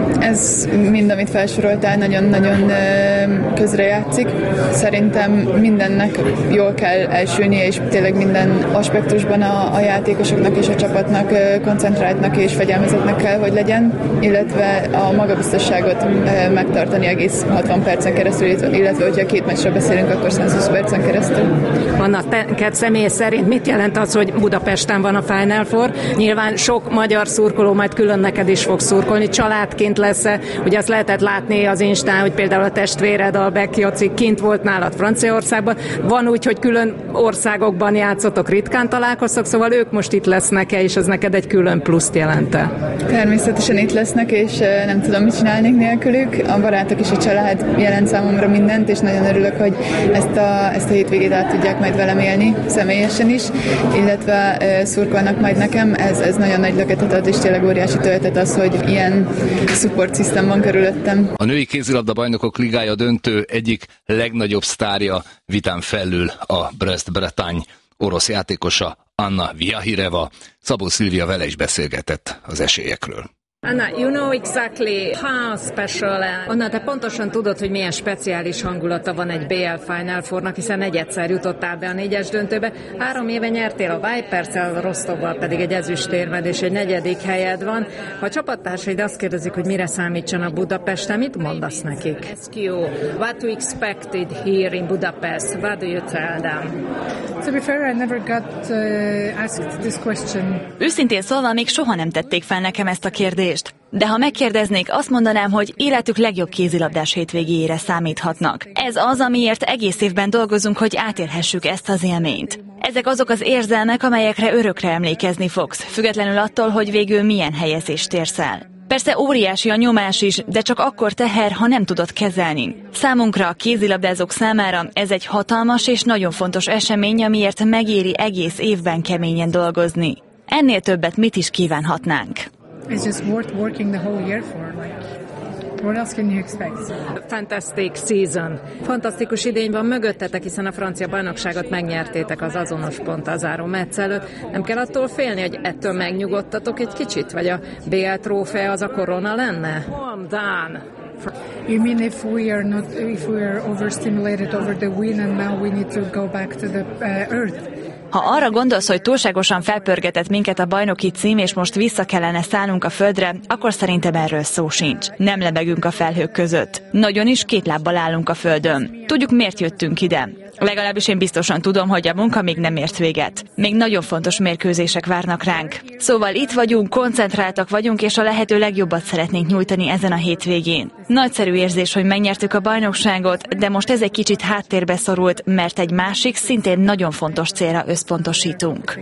Ez mind, amit felsoroltál, nagyon-nagyon közrejátszik. Szerintem mindennek jól kell elsülnie, és tényleg minden aspektusban a játékosoknak és a csapatnak koncentráltnak és fegyelmezetnek kell, hogy legyen, illetve a magabiztosságot megtartani egész 60 percen keresztül, illetve hogyha 2 meccsről beszélünk, akkor 120 percen keresztül. Anna, neked személy szerint mit jelent az, hogy Budapesten van a Final Four? Nyilván sok magyar szurkoló majd külön neked is fog szurkolni, családként lesz-e? Ugye azt lehetett látni az Instán, hogy például a testvéred, Albek Joci kint volt nálad Franciaországban. Van úgy, hogy külön országokban játszotok, ritkán találkoztok, szóval ők most itt lesznek-e, és ez neked egy külön pluszt jelent-e? Természetesen itt lesznek, és nem tudom, mit csinálnék nélkülük. A barátok és a család jelent számomra mindent, és nagyon örülök, hogy ezt a hétvégét át tudják majd velem élni, személyesen is, illetve szurkolnak majd nekem. Ez nagyon nagy löketet ad, és tényleg óriási töltet az, hogy ilyen support system van körülöttem. A női kézilabda bajnokok ligája döntő egyik legnagyobb sztárja vitán felül a Brest-Bretagne orosz játékosa Anna Viahireva. Szabó Szilvia vele is beszélgetett az esélyekről. Anna, you know exactly how special. Anna, te pontosan tudod, hogy milyen speciális hangulata van egy BL Final Fournak, hiszen egyszer jutottál be a 4-es döntőbe. 3 éve nyertél a Vipers-el, Rostovval pedig egy ezüstérmed és egy 4. helyed van. Ha a csapattársaid azt kérdezik, hogy mire számítsanak Budapesten, mit mondasz nekik? What you expected here in Budapest? What do you tell them? To be fair, I never got asked this question. Őszintén szólva még soha nem tették fel nekem ezt a kérdést. De ha megkérdeznék, azt mondanám, hogy életük legjobb kézilabdás hétvégéjére számíthatnak. Ez az, amiért egész évben dolgozunk, hogy átélhessük ezt az élményt. Ezek azok az érzelmek, amelyekre örökre emlékezni fogsz, függetlenül attól, hogy végül milyen helyezést érsz el. Persze óriási a nyomás is, de csak akkor teher, ha nem tudod kezelni. Számunkra, a kézilabdázók számára ez egy hatalmas és nagyon fontos esemény, amiért megéri egész évben keményen dolgozni. Ennél többet mit is kívánhatnánk? It's just worth working the whole year for, like, what else can you expect? Fantastic season. Fantasztikus idény van mögöttetek, hiszen a francia bajnokságot megnyertétek az azonos ponttal záró meccs előtt. Nem kell attól félni, hogy ettől megnyugodtatok egy kicsit, vagy a BL trófea az a korona lenne? You mean if we are overstimulated over the win and now we need to go back to the earth? Ha arra gondolsz, hogy túlságosan felpörgetett minket a bajnoki cím, és most vissza kellene szállnunk a földre, akkor szerintem erről szó sincs. Nem lebegünk a felhők között. Nagyon is 2 lábbal állunk a földön. Tudjuk, miért jöttünk ide. Legalábbis én biztosan tudom, hogy a munka még nem ért véget. Még nagyon fontos mérkőzések várnak ránk. Szóval itt vagyunk, koncentráltak vagyunk, és a lehető legjobbat szeretnénk nyújtani ezen a hétvégén. Nagyszerű érzés, hogy megnyertük a bajnokságot, de most ez egy kicsit háttérbe szorult, mert egy másik, szintén nagyon fontos célra összpontosítunk.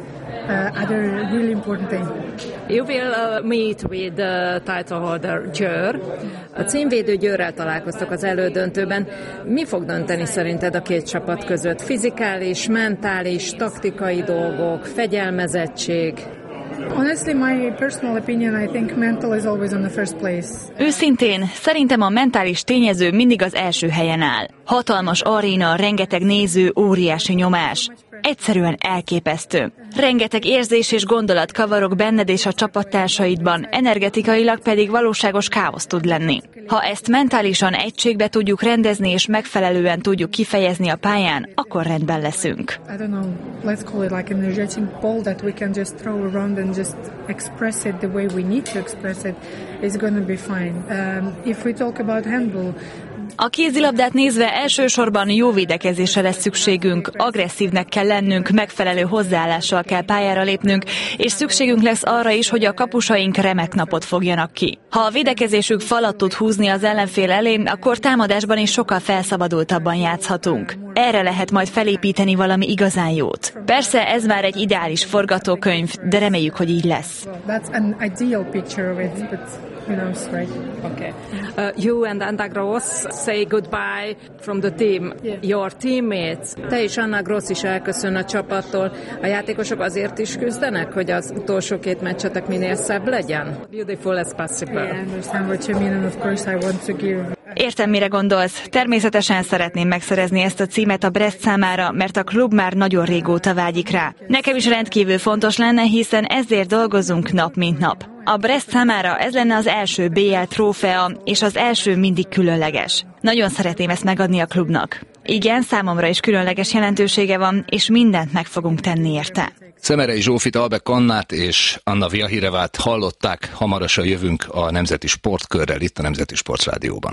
Other really important thing. You will meet with the title holder Győr. A címvédő Győrrel találkoztok az elődöntőben. Mi fog dönteni szerinted a 2 csapat között? Fizikális, mentális, taktikai dolgok, fegyelmezettség? Honestly, my personal opinion, I think mental is always on the first place. Őszintén, szerintem a mentális tényező mindig az első helyen áll. Hatalmas aréna, rengeteg néző, óriási nyomás. Egyszerűen elképesztő. Rengeteg érzés és gondolat kavarog benned és a csapattársaidban, energetikailag pedig valóságos káosz tud lenni. Ha ezt mentálisan egységbe tudjuk rendezni és megfelelően tudjuk kifejezni a pályán, akkor rendben leszünk. I don't know, let's call it like an energetic ball that we can just throw around and just express it the way we need to express it. It's gonna be fine. If we talk about handball, a kézilabdát nézve elsősorban jó védekezésre lesz szükségünk, agresszívnek kell lennünk, megfelelő hozzáállással kell pályára lépnünk, és szükségünk lesz arra is, hogy a kapusaink remek napot fogjanak ki. Ha a védekezésük falat tud húzni az ellenfél elé, akkor támadásban is sokkal felszabadultabban játszhatunk. Erre lehet majd felépíteni valami igazán jót. Persze ez már egy ideális forgatókönyv, de reméljük, hogy így lesz. That's an ideal picture of it, but who knows, right? Okay. You and Anna Gross say goodbye from the team. Yeah. Your teammates. Te és Anna Gross is elköszön a csapattól. A játékosok azért is küzdenek, hogy az utolsó 2 meccsetek minél szebb legyen? Beautiful as possible. Yeah, I understand what you mean, and of course I want to give. Értem, mire gondolsz. Természetesen szeretném megszerezni ezt a címet a Brest számára, mert a klub már nagyon régóta vágyik rá. Nekem is rendkívül fontos lenne, hiszen ezért dolgozunk nap mint nap. A Brest számára ez lenne az első BL trófea, és az első mindig különleges. Nagyon szeretném ezt megadni a klubnak. Igen, számomra is különleges jelentősége van, és mindent meg fogunk tenni érte. Szemerei Zsófit, Albek Annát és Anna Viahirevát hallották, hamarosan jövünk a Nemzeti Sportkörrel itt a Nemzeti Sportrádióban.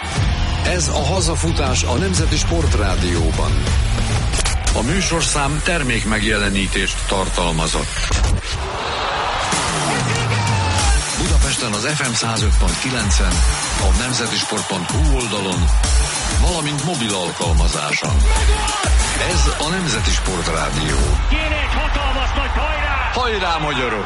Ez a hazafutás a Nemzeti Sportrádióban. A műsorszám termék megjelenítést tartalmazott. Budapesten az FM 105.9-en, a nemzetisport.hu oldalon, valamint mobil alkalmazáson. Ez a Nemzeti Sportrádió. Kéne egy hatalmas nagy hajrá! Hajrá, magyarok!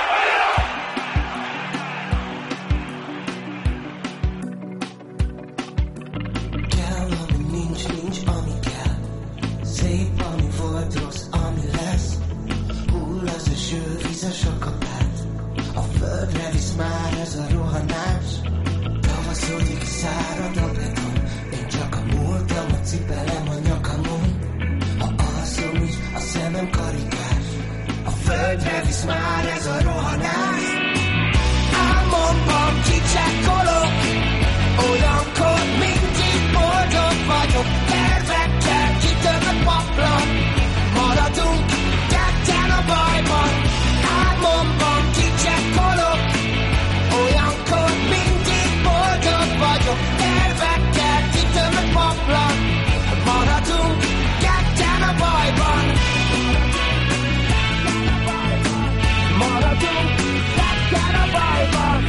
Kell, ami nincs, ami kell. Szép, ami volt, rossz, ami lesz. Hull az eső, vizes a kapát. A földre visz már ez a rohanás. Tavaszodik, szárad a beton. Én csak a múltam, a cipelem a nyakamon. Ha alszom is, a szemem karikás. A földre visz már ez a rohanás. kicsekkolok, olyankor mindig boldog vagyok, tervekkel kitörve paplan, maradunk ketten a bajban, álmomban kicsekkolok, olyankor mindig boldog vagyok, tervekkel kitörve paplan, maradunk ketten a bajban. Maradunk ketten a bajban.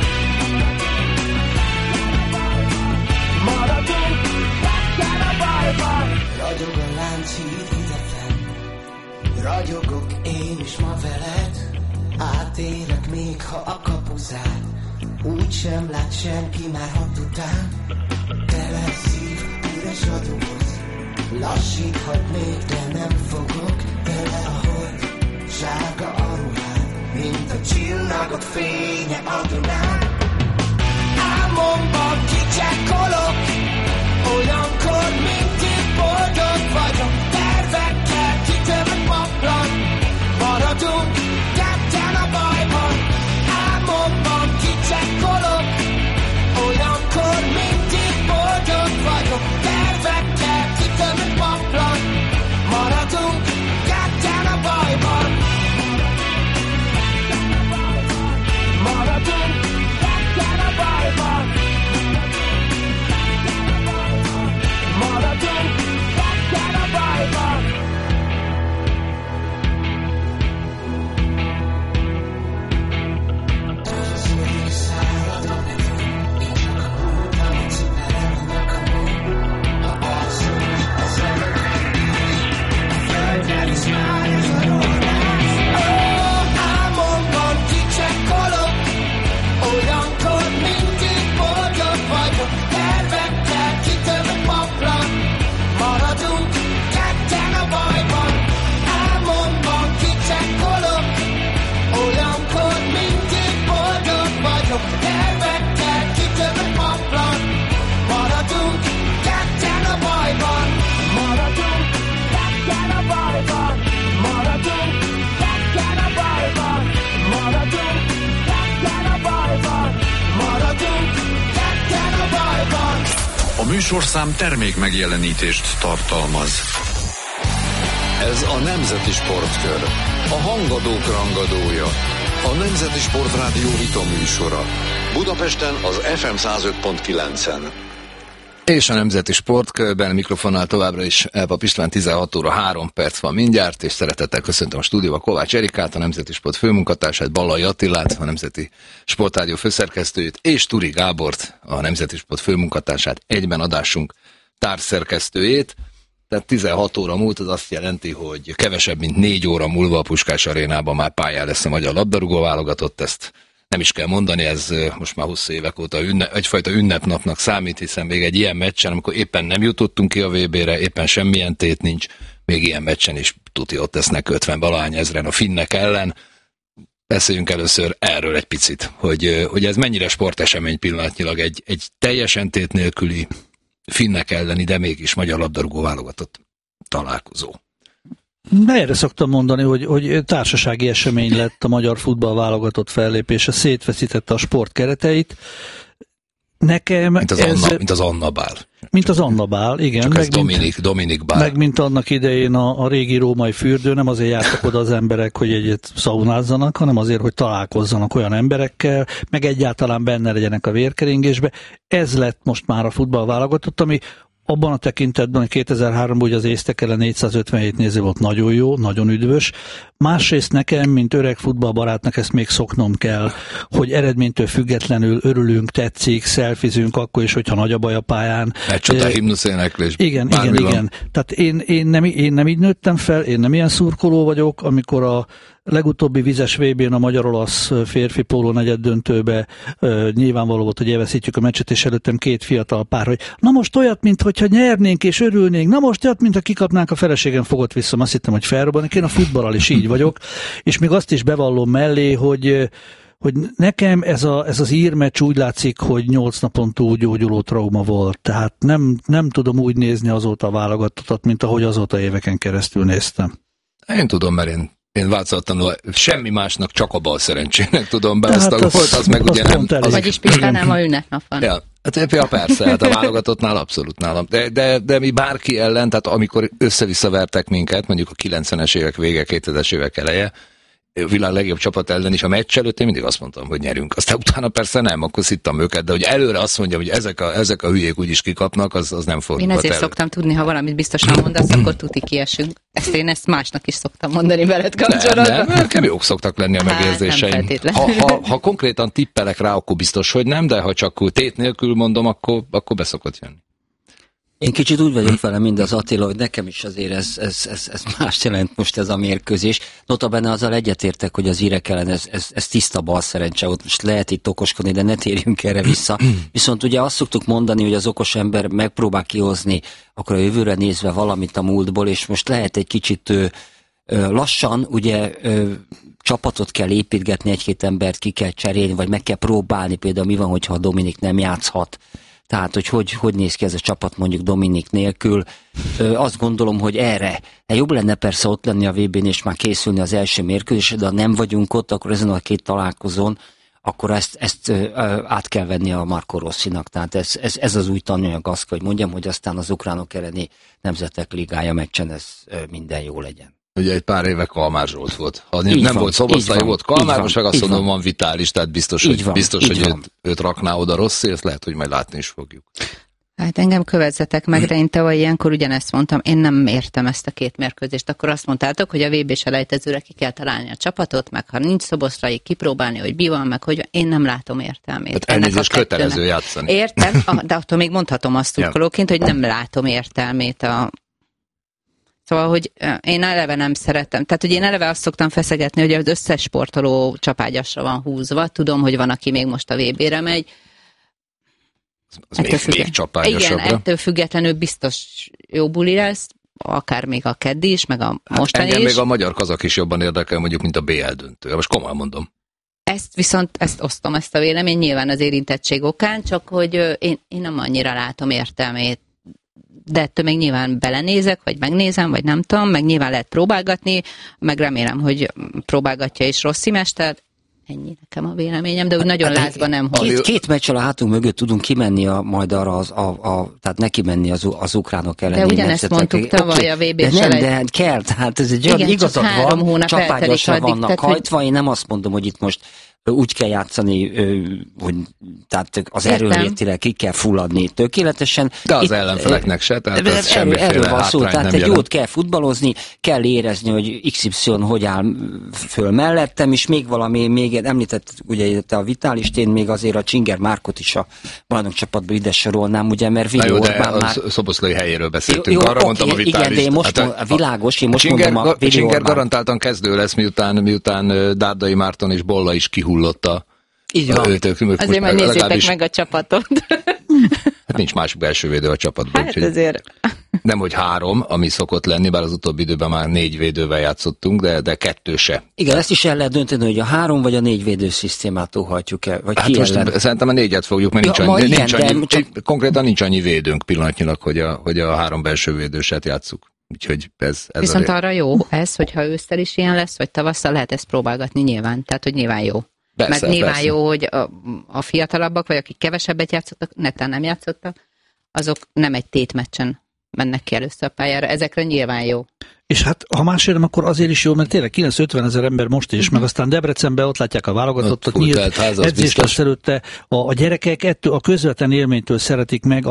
Maradunk ketten a bajban. Ragyog a lánchíd hidegen, ragyogok én is ma veled, átérek még ha a kapuzát, úgysem lát senki már 6 után. Tele szív, üres a doboz, lassíthatnék, de nem fogok, tele a hold, sárga a ruhád, mint a csillagok fénye a Dunán. Álmomban kicsekkolok, olyankor mindig boldog vagyok, tervekkel kitörve paplan, maradunk ketten a bajban. Álmomban kicsekkolok, olyankor mindig boldog vagyok, tervekkel kitörve paplan, maradunk ketten a bajban. Maradunk ketten a bajban. Maradunk ketten a bajban. Álmomban kicsekkolok, olyankor mindig boldog vagyok, tervekkel kitörve paplan, maradunk ketten a bajban. Álmomban kicsekkolok, olyankor mindig boldog vagyok, tervekkel kitörve paplan, maradunk ketten a bajban. Maradunk ketten a bajban. Maradunk ketten a bajban. Maradunk ketten a bajban. Maradunk ketten a bajban. A műsorszám termék megjelenítést tartalmaz. Ez a Nemzeti Sportkör, a hangadók rangadója, a Nemzeti Sportrádió vitaműsora. Budapesten az FM 105.9-en. És a Nemzeti Sportkörben mikrofonnál továbbra is Elpap István, 16 óra 3 perc van mindjárt, és szeretettel köszöntöm a stúdióba Kovács Erikát, a Nemzeti Sport főmunkatársát, Ballai Attilát, a Nemzeti Sportrádió főszerkesztőjét, és Turi Gábort, a Nemzeti Sport főmunkatársát, egyben adásunk társszerkesztőjét. Tehát 16 óra múlt, az azt jelenti, hogy kevesebb, mint 4 óra múlva a Puskás Arénában már pályán lesz a magyar labdarúgó válogatott, ezt nem is kell mondani, ez most már 20 évek óta egyfajta ünnepnapnak számít, hiszen még egy ilyen meccsen, amikor éppen nem jutottunk ki a VB-re, éppen semmilyen tét nincs, még ilyen meccsen is tuti ott tesznek 50-valahány ezren a finnek ellen. Beszéljünk először erről egy picit, hogy ez mennyire sportesemény pillanatnyilag egy teljesen tét nélküli finnek elleni, de mégis magyar labdarúgó válogatott találkozó. Erre szoktam mondani, hogy társasági esemény lett a magyar futball válogatott fellépése, szétveszítette a sport kereteit. Nekem mint az Anna Bál. Mint az Anna Bál, igen. Csak ez Dominik Bál. Meg mint annak idején a régi római fürdő, nem azért jártak oda az emberek, hogy egyet szaunázzanak, hanem azért, hogy találkozzanak olyan emberekkel, meg egyáltalán benne legyenek a vérkeringésbe. Ez lett most már a futball válogatott, ami abban a tekintetben, hogy 2003-ban ugye az észtek ellen 457 néző volt, nagyon jó, nagyon üdvös. Másrészt nekem, mint öreg futballbarátnak ezt még szoknom kell, hogy eredménytől függetlenül örülünk, tetszik, szelfizünk akkor is, hogyha nagy a baj a pályán. Egy himnuszéneklés. Igen. Tehát én nem így nőttem fel, én nem ilyen szurkoló vagyok, amikor a legutóbbi vizes VB-n a magyar-olasz férfi póló negyeddöntőbe nyilvánvaló volt, hogy elveszítjük a meccset, és előttem két fiatal pár, hogy na most olyat, mintha nyernénk és örülnénk, na most olyat, mintha kikapnánk, a feleségem fogott vissza, azt hittem, hogy felrobbanik, én a futballal is így vagyok, és még azt is bevallom mellé, hogy nekem ez az írmeccs úgy látszik, hogy 8 napon túl gyógyuló trauma volt. Tehát nem tudom úgy nézni azóta a válogatottat, mint ahogy azóta éveken keresztül néztem. Én tudom, mert én Én változatlanul semmi másnak, csak a bal szerencsének tudom beosztani. Volt az meg ugye nem... Vagyis Pistán nem a ünnepnap van. Ja, persze, hát a válogatottnál abszolút nálam. De mi bárki ellen, tehát amikor össze-visszavertek minket, mondjuk a 90-es évek vége, 2000-es évek eleje, a világ legjobb csapat ellen is a meccs előtt én mindig azt mondtam, hogy nyerünk. Aztán utána persze nem, akkor szittam őket, de hogy előre azt mondjam, hogy ezek a hülyék úgyis kikapnak, az nem fordulhat. Én ezért szoktam tudni, ha valamit biztosan mondasz, akkor tuti kiesünk. Én másnak is szoktam mondani veled kapcsolatban. Nem, nekem jók szoktak lenni a megérzéseim. Ha konkrétan tippelek rá, akkor biztos, hogy nem, de ha csak tét nélkül mondom, akkor beszokott jönni. Én kicsit úgy vagyok vele, mint az Attila, hogy nekem is azért ez más jelent most ez a mérkőzés. Notabene azzal egyetértek, hogy az írek ellen ez tiszta bal szerencse, ott most lehet itt okoskodni, de ne térjünk erre vissza. Viszont ugye azt szoktuk mondani, hogy az okos ember megpróbál kihozni akkor a jövőre nézve valamit a múltból, és most lehet egy kicsit lassan, ugye csapatot kell építgetni, egy-két embert ki kell cserélni, vagy meg kell próbálni, például mi van, hogyha a Dominik nem játszhat. Tehát, hogy néz ki ez a csapat mondjuk Dominik nélkül. Azt gondolom, hogy erre jobb lenne persze ott lenni a VB-n és már készülni az első mérkőzésre, de ha nem vagyunk ott, akkor ezen a két találkozón, akkor ezt át kell venni a Marco Rossinak. Tehát ez az új tananyag, azt hogy mondjam, hogy aztán az ukránok elleni Nemzetek Ligája meccsen ez minden jó legyen. Ugye egy pár éve Kalmár Zsolt volt. Ha nem volt Szoboszlai, volt Kalmár, most meg azt mondom, van Vitális, tehát biztos, hogy őt rakná oda Rossi, ezt lehet, hogy majd látni is fogjuk. Hát engem követzetek meg, de én tavaly ilyenkor ugyanezt mondtam, én nem értem ezt a két mérkőzést. Akkor azt mondtátok, hogy a VB-selejtezőre ki kell találni a csapatot, meg ha nincs Szoboszlai, kipróbálni, hogy mi van, meg hogy én nem látom értelmét. Tehát elnézést kötelező játszani. Értem, de attól még mondhatom azt szurkolóként, hogy nem látom értelmét Szóval, hogy én eleve nem szeretem. Tehát, hogy én eleve azt szoktam feszegetni, hogy az összes sportoló csapágyasra van húzva. Tudom, hogy van, aki még most a VB-re megy. Az még csapágyasabbra. Igen, ettől függetlenül biztos jó buli lesz, akár még a keddi is, meg a mostani is. Engem még a magyar-kazak is jobban érdekel, mondjuk, mint a BL döntő. Most komolyan mondom. Ezt osztom, ezt a vélemény, nyilván az érintettség okán, csak hogy én nem annyira látom értelmét. De ettől még nyilván belenézek, vagy megnézem, vagy nem tudom, meg nyilván lehet próbálgatni, meg remélem, hogy próbálgatja is Rossi mester. Ennyi nekem a véleményem, de úgy nagyon lázban nem hoz. Két meccsel a hátunk mögött tudunk kimenni majd arra, tehát neki menni az ukránok ellen. De ugyanezt mondtuk tavaly a VB-s elején. De kell, tehát ez egy olyan igazad van, csapágyasra vannak hajtva, én nem azt mondom, hogy itt most úgy kell játszani, hogy tehát az erőlétileg ki kell fulladni tökéletesen. De az ellenfeleknek se, tehát ez semmiféle hátrány tehát egy jót kell futballozni, kell érezni, hogy XY hogy áll föl mellettem, és még valami, még említett ugye a Vitálist, én még azért a Csinger Márkot is a bajnokcsapatba ide sorolnám, ugye, mert Vili Orbán már... Szoboszlai helyéről beszéltünk, arra mondtam a Vitálist. Igen, de én most világos, én most mondom a Vili Csinger garantáltan kezdő lesz, miután Dárdai Márton és Bolla is kihulott a... Így van. Azért majd nézzétek meg a csapatot. Hát nincs másik belső védő a csapatban. Hát ezért... Nem, hogy 3, ami szokott lenni, bár az utóbbi időben már 4 védővel játszottunk, de 2 se. Igen, ezt is el lehet dönteni, hogy a 3 vagy a 4 védőszisztémát óhajtjuk el. Vagy hát most szerintem a 4-et fogjuk, mert konkrétan nincs annyi védőnk pillanatnyilag, hogy a 3 belső védőset játsszuk. Úgyhogy ez viszont arra jó ez, hogyha ősszel is ilyen lesz, vagy tavasszal lehet ezt próbálgatni nyilván. Tehát, hogy nyilván jó. Persze, mert nyilván persze. Jó, hogy a fiatalabbak, vagy akik kevesebbet játszottak, netán nem játszottak, azok nem egy tétmeccsen mennek ki először a pályára. Ezekre nyilván jó. És hát, ha másért nem, akkor azért is jó, mert tényleg 950 000 ember most is, meg aztán Debrecenben ott látják a válogatottat, nyílt edzés lesz előtte. A gyerekek a közvetlen élménytől szeretik meg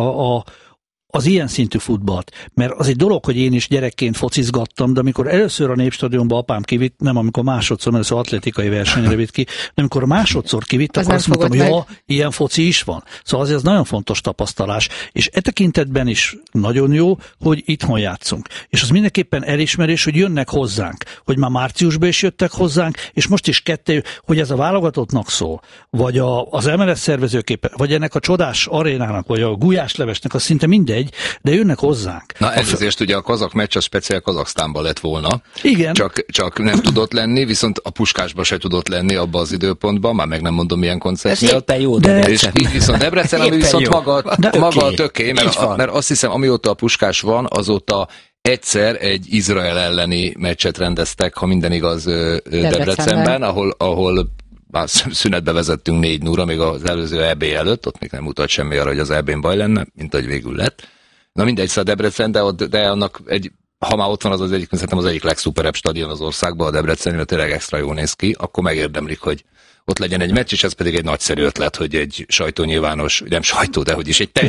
az ilyen szintű futballt. Mert az egy dolog, hogy én is gyerekként focizgattam, de amikor először a Népstadionba apám kivitt, nem amikor másodszor, mert az atlétikai versenyre vitt ki, de amikor másodszor kivitt, akkor azt mondtam, hogy ilyen foci is van. Szóval azért ez nagyon fontos tapasztalás. És e tekintetben is nagyon jó, hogy itthon játszunk. És az mindenképpen elismerés, hogy jönnek hozzánk. Hogy már márciusban is jöttek hozzánk, és most is hogy ez a válogatottnak szól, vagy az MLS szervezőképpen, vagy ennek a csodás arénának, vagy a gulyáslevesnek, az szinte mindegy, de jönnek hozzánk. Na ezért ugye a kazak meccs az speciál Kazaksztánban lett volna. Igen. Csak nem tudott lenni, viszont a Puskásban se tudott lenni abban az időpontban, már meg nem mondom milyen koncert miatt. Jó, és így viszont Debrecen, ami viszont maga töké, mert azt hiszem, amióta a Puskás van, azóta egyszer egy Izrael elleni meccset rendeztek, ha minden igaz, Debrecenben, ahol szünetbe vezettünk 4-0-ra, még az előző EB előtt, ott még nem mutat semmi arra, hogy az EB-n baj lenne, mint ahogy végül lett. Na mindegy, szóval Debrecen, de annak ha már ott van az egyik, szerintem az egyik legszuperebb stadion az országban, a Debrecen, mert tényleg extra jól néz ki, akkor megérdemlik, hogy ott legyen egy meccs, és ez pedig egy nagyszerű ötlet, hogy egy sajtónyilvános, nem sajtó, de hogy is egy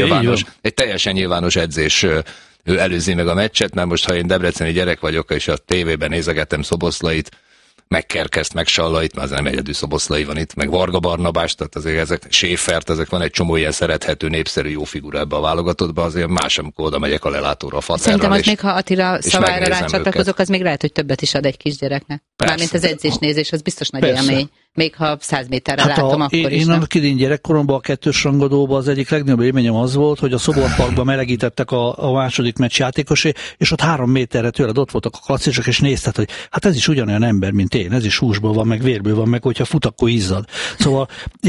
teljesen nyilvános edzés előzi meg a meccset, mert most, ha én debreceni gyerek vagyok, és a tévében nézegetem Szoboszlait, meg Kerkeszt, meg Sallait, mert az nem egyedül Szoboszlai van itt, meg Varga Barnabás, tehát azért ezek, Schäfert, ezek van egy csomó ilyen szerethető, népszerű, jó figura ebbe a válogatottba, azért más, amikor oda megyek a lelátóra a Faterral. Szerintem az még, ha Attila szavára rácsatlakozok, az még lehet, hogy többet is ad egy kisgyereknek. Mármint az edzésnézés, az biztos nagy élmény. Még ha 100 méterre látom, akkor is. Én annak idén gyerekkoromban a 2-es rangadóban az egyik legnagyobb élményem az volt, hogy a Szoborparkban melegítettek a második meccs játékosé, és ott 3 méterre tőled ott voltak a klasszisok, és nézted, hogy hát ez is ugyanolyan ember, mint én, ez is húsból van, meg vérből van, meg hogyha fut, akkor izzad. Szóval...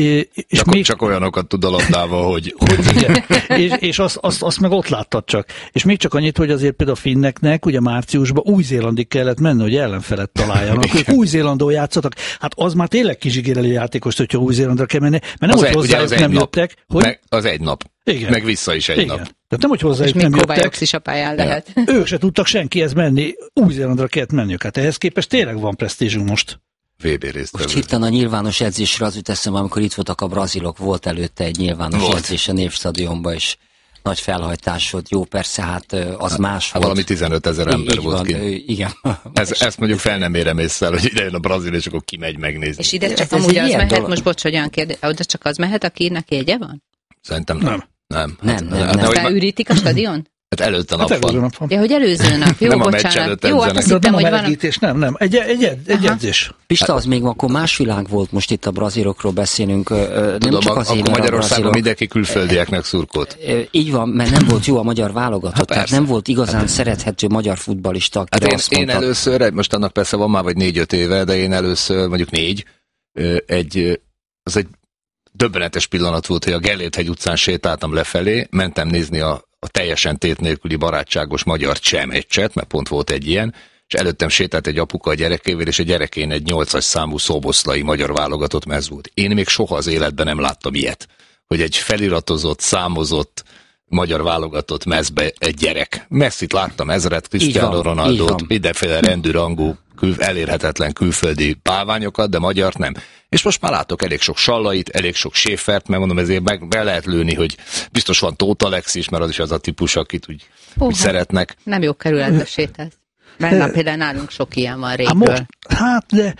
És még... Csak olyanokat tud a labdával, hogy igen. és azt meg ott láttad csak. És még csak annyit, hogy azért például a finneknek, ugye márciusban Új-Zélandig kellett menni, hogy ellenfelet találjanak. Ők Új-Zélandon játszottak. Hát az már tényleg kizsigéreli játékost, hogyha Új-Zélandra kell menni, mert nem hogy hozzájuk nem jöttek. Hogy... Az egy nap. Igen. Meg vissza is egy nap. Tehát nem, hogy hozzájuk nem jöttek. is a pályán lehet. Ők se tudtak senkihez menni, Új-Zélandra kellett menniük. Hát ehhez képest tényleg van presztízsünk most. VB résztvevő. Most hittan a nyilvános edzésre az jut eszembe, amikor itt voltak a brazilok, volt előtte egy nyilvános edzés a Népstadionban, és nagy felhajtás volt. Jó, persze, hát az más volt. Valami 15 000 ember volt ki. Igen. Ezt mondjuk fel nem érem észre, hogy ide jön a brazil, és akkor kimegy megnézni. És ide csak amúgy az mehet, most bocs, hogy olyan kérdés, oda csak az mehet, akinek jegye van? Szerintem nem. Beürítik a stadion? Hát előtte nap van. Ja, hogy előző nap. Jó, bocsánat. Jó, hát azt hittem, hogy van. Nem. Egy edzés. Pista, az még akkor más világ volt, most itt a brazilokról beszélünk. Nem csak azért, akkor Magyarországon mindenki külföldieknek szurkolt. Így van, mert nem volt jó a magyar válogatott, tehát nem volt igazán szerethető magyar futballista. Hát én először, most annak persze van már vagy 4-5 éve, de én először, mondjuk 4, az egy döbbenetes pillanat volt, hogy a Gellért-hegy utcán sétáltam lefelé, mentem nézni a teljesen tét nélküli barátságos magyar cseh meccset, mert pont volt egy ilyen, és előttem sétált egy apuka a gyerekével, és a gyerekén egy 8-as számú szoboszlai magyar válogatott mez volt. Én még soha az életben nem láttam ilyet, hogy egy feliratozott, számozott magyar válogatott mezbe egy gyerek. Messit láttam, ezret, Cristiano Ronaldot, mindenféle rendű-rangú, elérhetetlen külföldi bálványokat, de magyart nem. És most már látok elég sok Sallait, elég sok Schäfert, mert mondom, ezért be lehet lőni, hogy biztos van Tóth Alex is, mert az is az a típus, akit úgy szeretnek. Nem jó kerületbe sétálsz. Mert például nálunk sok ilyen van régből. De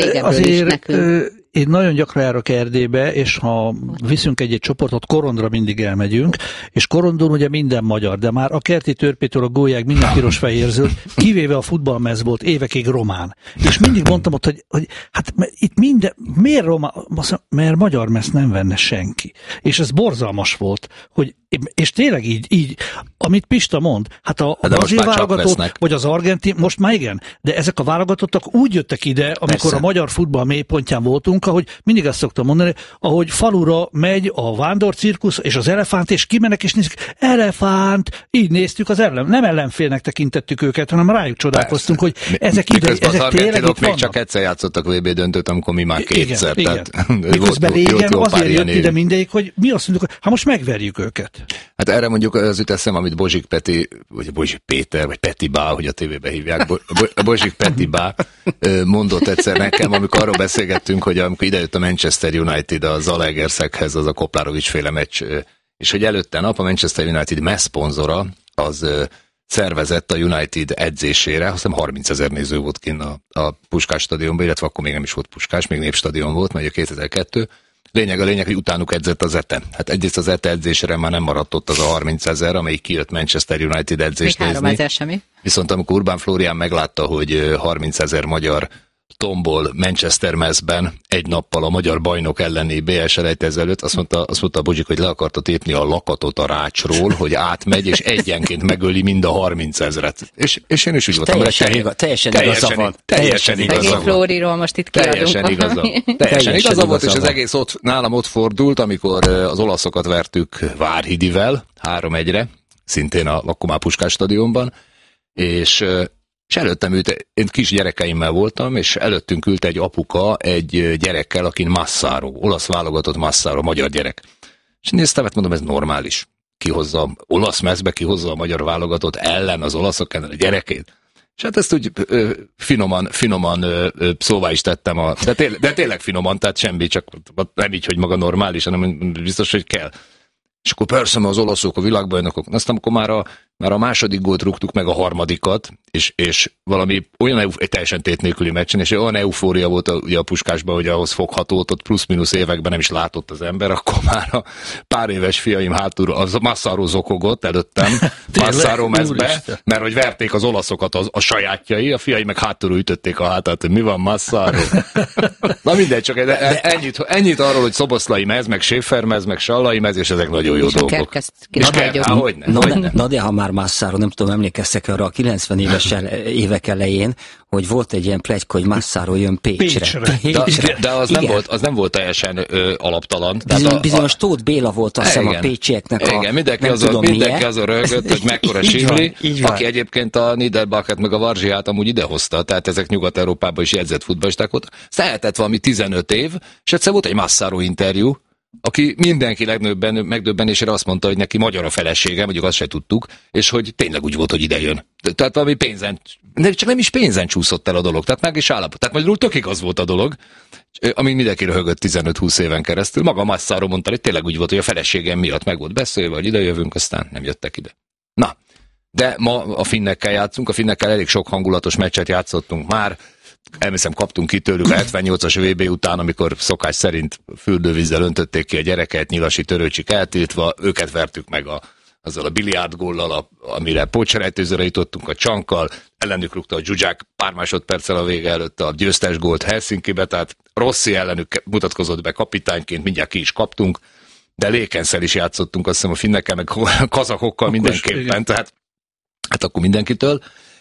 azért én nagyon gyakran járok Erdélybe, és ha viszünk egy csoportot, Korondra mindig elmegyünk, és Korondon ugye minden magyar, de már a Kerti Törpétől a Gólyáig minden piros-fehér-zöld, kivéve a futballmez volt évekig román. És mindig mondtam ott, hogy hát itt minden, miért román? Mert magyar mez nem venne senki. És ez borzalmas volt, hogy és tényleg így, amit Pista mond, hát a brazil válogatott, vagy az argentin, most már igen, de ezek a válogatottak úgy jöttek ide, amikor a magyar futball mélypontján voltunk, ahogy mindig azt szoktam mondani, ahogy falura megy a vándorcirkusz és az elefánt, és kimennek és nézik, elefánt, így néztük az nem ellenfélnek tekintettük őket, hanem rájuk csodálkoztunk, hogy ezek ide, ezek tényleg itt még csak egyszer játszottak VB döntőt, amikor mi már kétszer. Igen. Miközben régen azért jött ide mindegyik, hogy mi azt mondjuk, hogy most megverjük őket. Hát erre mondjuk az jut eszem, amit Bozsik Peti, vagy Bozsik Péter, vagy Peti Bá, hogy a tévébe hívják, Bozsik Peti Bá mondott egyszer nekem, amikor arról beszélgettünk, hogy amikor idejött a Manchester United a Zalaegerszeghez, az a Koplárovics féle meccs, és hogy előtte nap a Manchester United messzponzora, az szervezett a United edzésére, azt hiszem 30 000 néző volt kint a Puskás stadionban, illetve akkor még nem is volt Puskás, még Népstadion volt, mert 2002. A lényeg, hogy utánuk edzett az ETE. Hát egyrészt az ETE edzésre már nem maradt ott az a 30 000, amelyik kijött Manchester United edzést nézni. 3 000 semmi. Viszont amikor Urbán Flórián meglátta, hogy 30 000 magyar tombol Manchester mezben egy nappal a magyar bajnok elleni BS elejtező előtt, azt mondta a Bozsik, hogy le akarta tépni a lakatot a rácsról, hogy átmegy, és egyenként megöli mind a 30 000-et. És én is úgy voltam. Teljesen igaza van. Megint Flóriról most itt kiadunk. Teljesen igaza volt, és az egész nálam ott fordult, amikor az olaszokat vertük Várhidivel 3-1-re, szintén akkor már Puskás stadionban, és előttem ült, én kis gyerekeimmel voltam, és előttünk ült egy apuka egy gyerekkel, akin Massaro, olasz válogatott Massaro, magyar gyerek. És néztem, hát mondom, ez normális. Kihozza olasz mezbe, kihozza a magyar válogatott ellen az olaszok ellen a gyerekét. És hát ezt úgy finoman szóvá is tettem, de tényleg finoman, tehát semmi, csak nem így, hogy maga normális, hanem biztos, hogy kell. És akkor persze, mert az olaszok a világbajnokok. Aztán akkor már a második gólt rúgtuk meg a harmadikat, és valami olyan egy teljesen tét nélküli meccsen, és olyan eufória volt ugye a Puskásban, hogy ahhoz fogható, ott plusz-minusz években nem is látott az ember, akkor már a pár éves fiaim hátul, az Massaro zokogott előttem, Massaro mezbe, mert hogy verték az olaszokat a sajátjai, a fiai meg hátulról ütötték a hátát, hogy mi van Massaro. Na mindegy, csak ennyit arról, hogy Szoboszlai mez, meg Schäfer mez, meg Sallai mez, és ezek nagyon jó dolgok. Na de ha már Massaro, nem tudom, emlékeztek arra a 90 évek elején, hogy volt egy ilyen pletyka, hogy Massaro jön Pécsre. De az nem volt teljesen alaptalan. Bizonyos Tóth Béla volt azt hiszem a pécsieknek igen, mindenki azon röhögött, hogy mekkora sivli, aki egyébként a Niederbachet meg a Varzsiát amúgy idehozta, tehát ezek Nyugat-Európában is jegyzett futballisták volt. Lehetett valami 15 év, és egyszer volt egy Massaro interjú, aki mindenki legnagyobb megdöbbenésére azt mondta, hogy neki magyar a felesége, mondjuk azt se tudtuk, és hogy tényleg úgy volt, hogy ide jön. Tehát valami pénzen, csak nem is pénzen csúszott el a dolog, tehát meg is állapot. Tehát magyarul tök igaz volt a dolog, amíg mindenki röhögött 15-20 éven keresztül. Maga Massaro mondta, hogy tényleg úgy volt, hogy a feleségem miatt meg volt beszélve, hogy ide jövünk, aztán nem jöttek ide. Na, de ma a finnekkel játszunk, a finnekkel elég sok hangulatos meccset játszottunk már. Elmészem, kaptunk ki tőlük a 78-as VB után, amikor szokás szerint fürdővízzel öntötték ki a gyereket, Nyilasi Törőcsik eltiltva, őket vertük meg azzal a biliárdgóllal, amire pótselejtőzőre jutottunk a Csankkal, ellenük rúgta a Zsuzsák pár másodperccel a vége előtt a győztes gólt Helsinkibe, tehát Rossi ellenük mutatkozott be kapitányként, mindjárt ki is kaptunk, de Lékenszel is játszottunk, azt hiszem a finnekkel, meg kazakokkal mindenképpen, tehát hát akkor mindenkitől.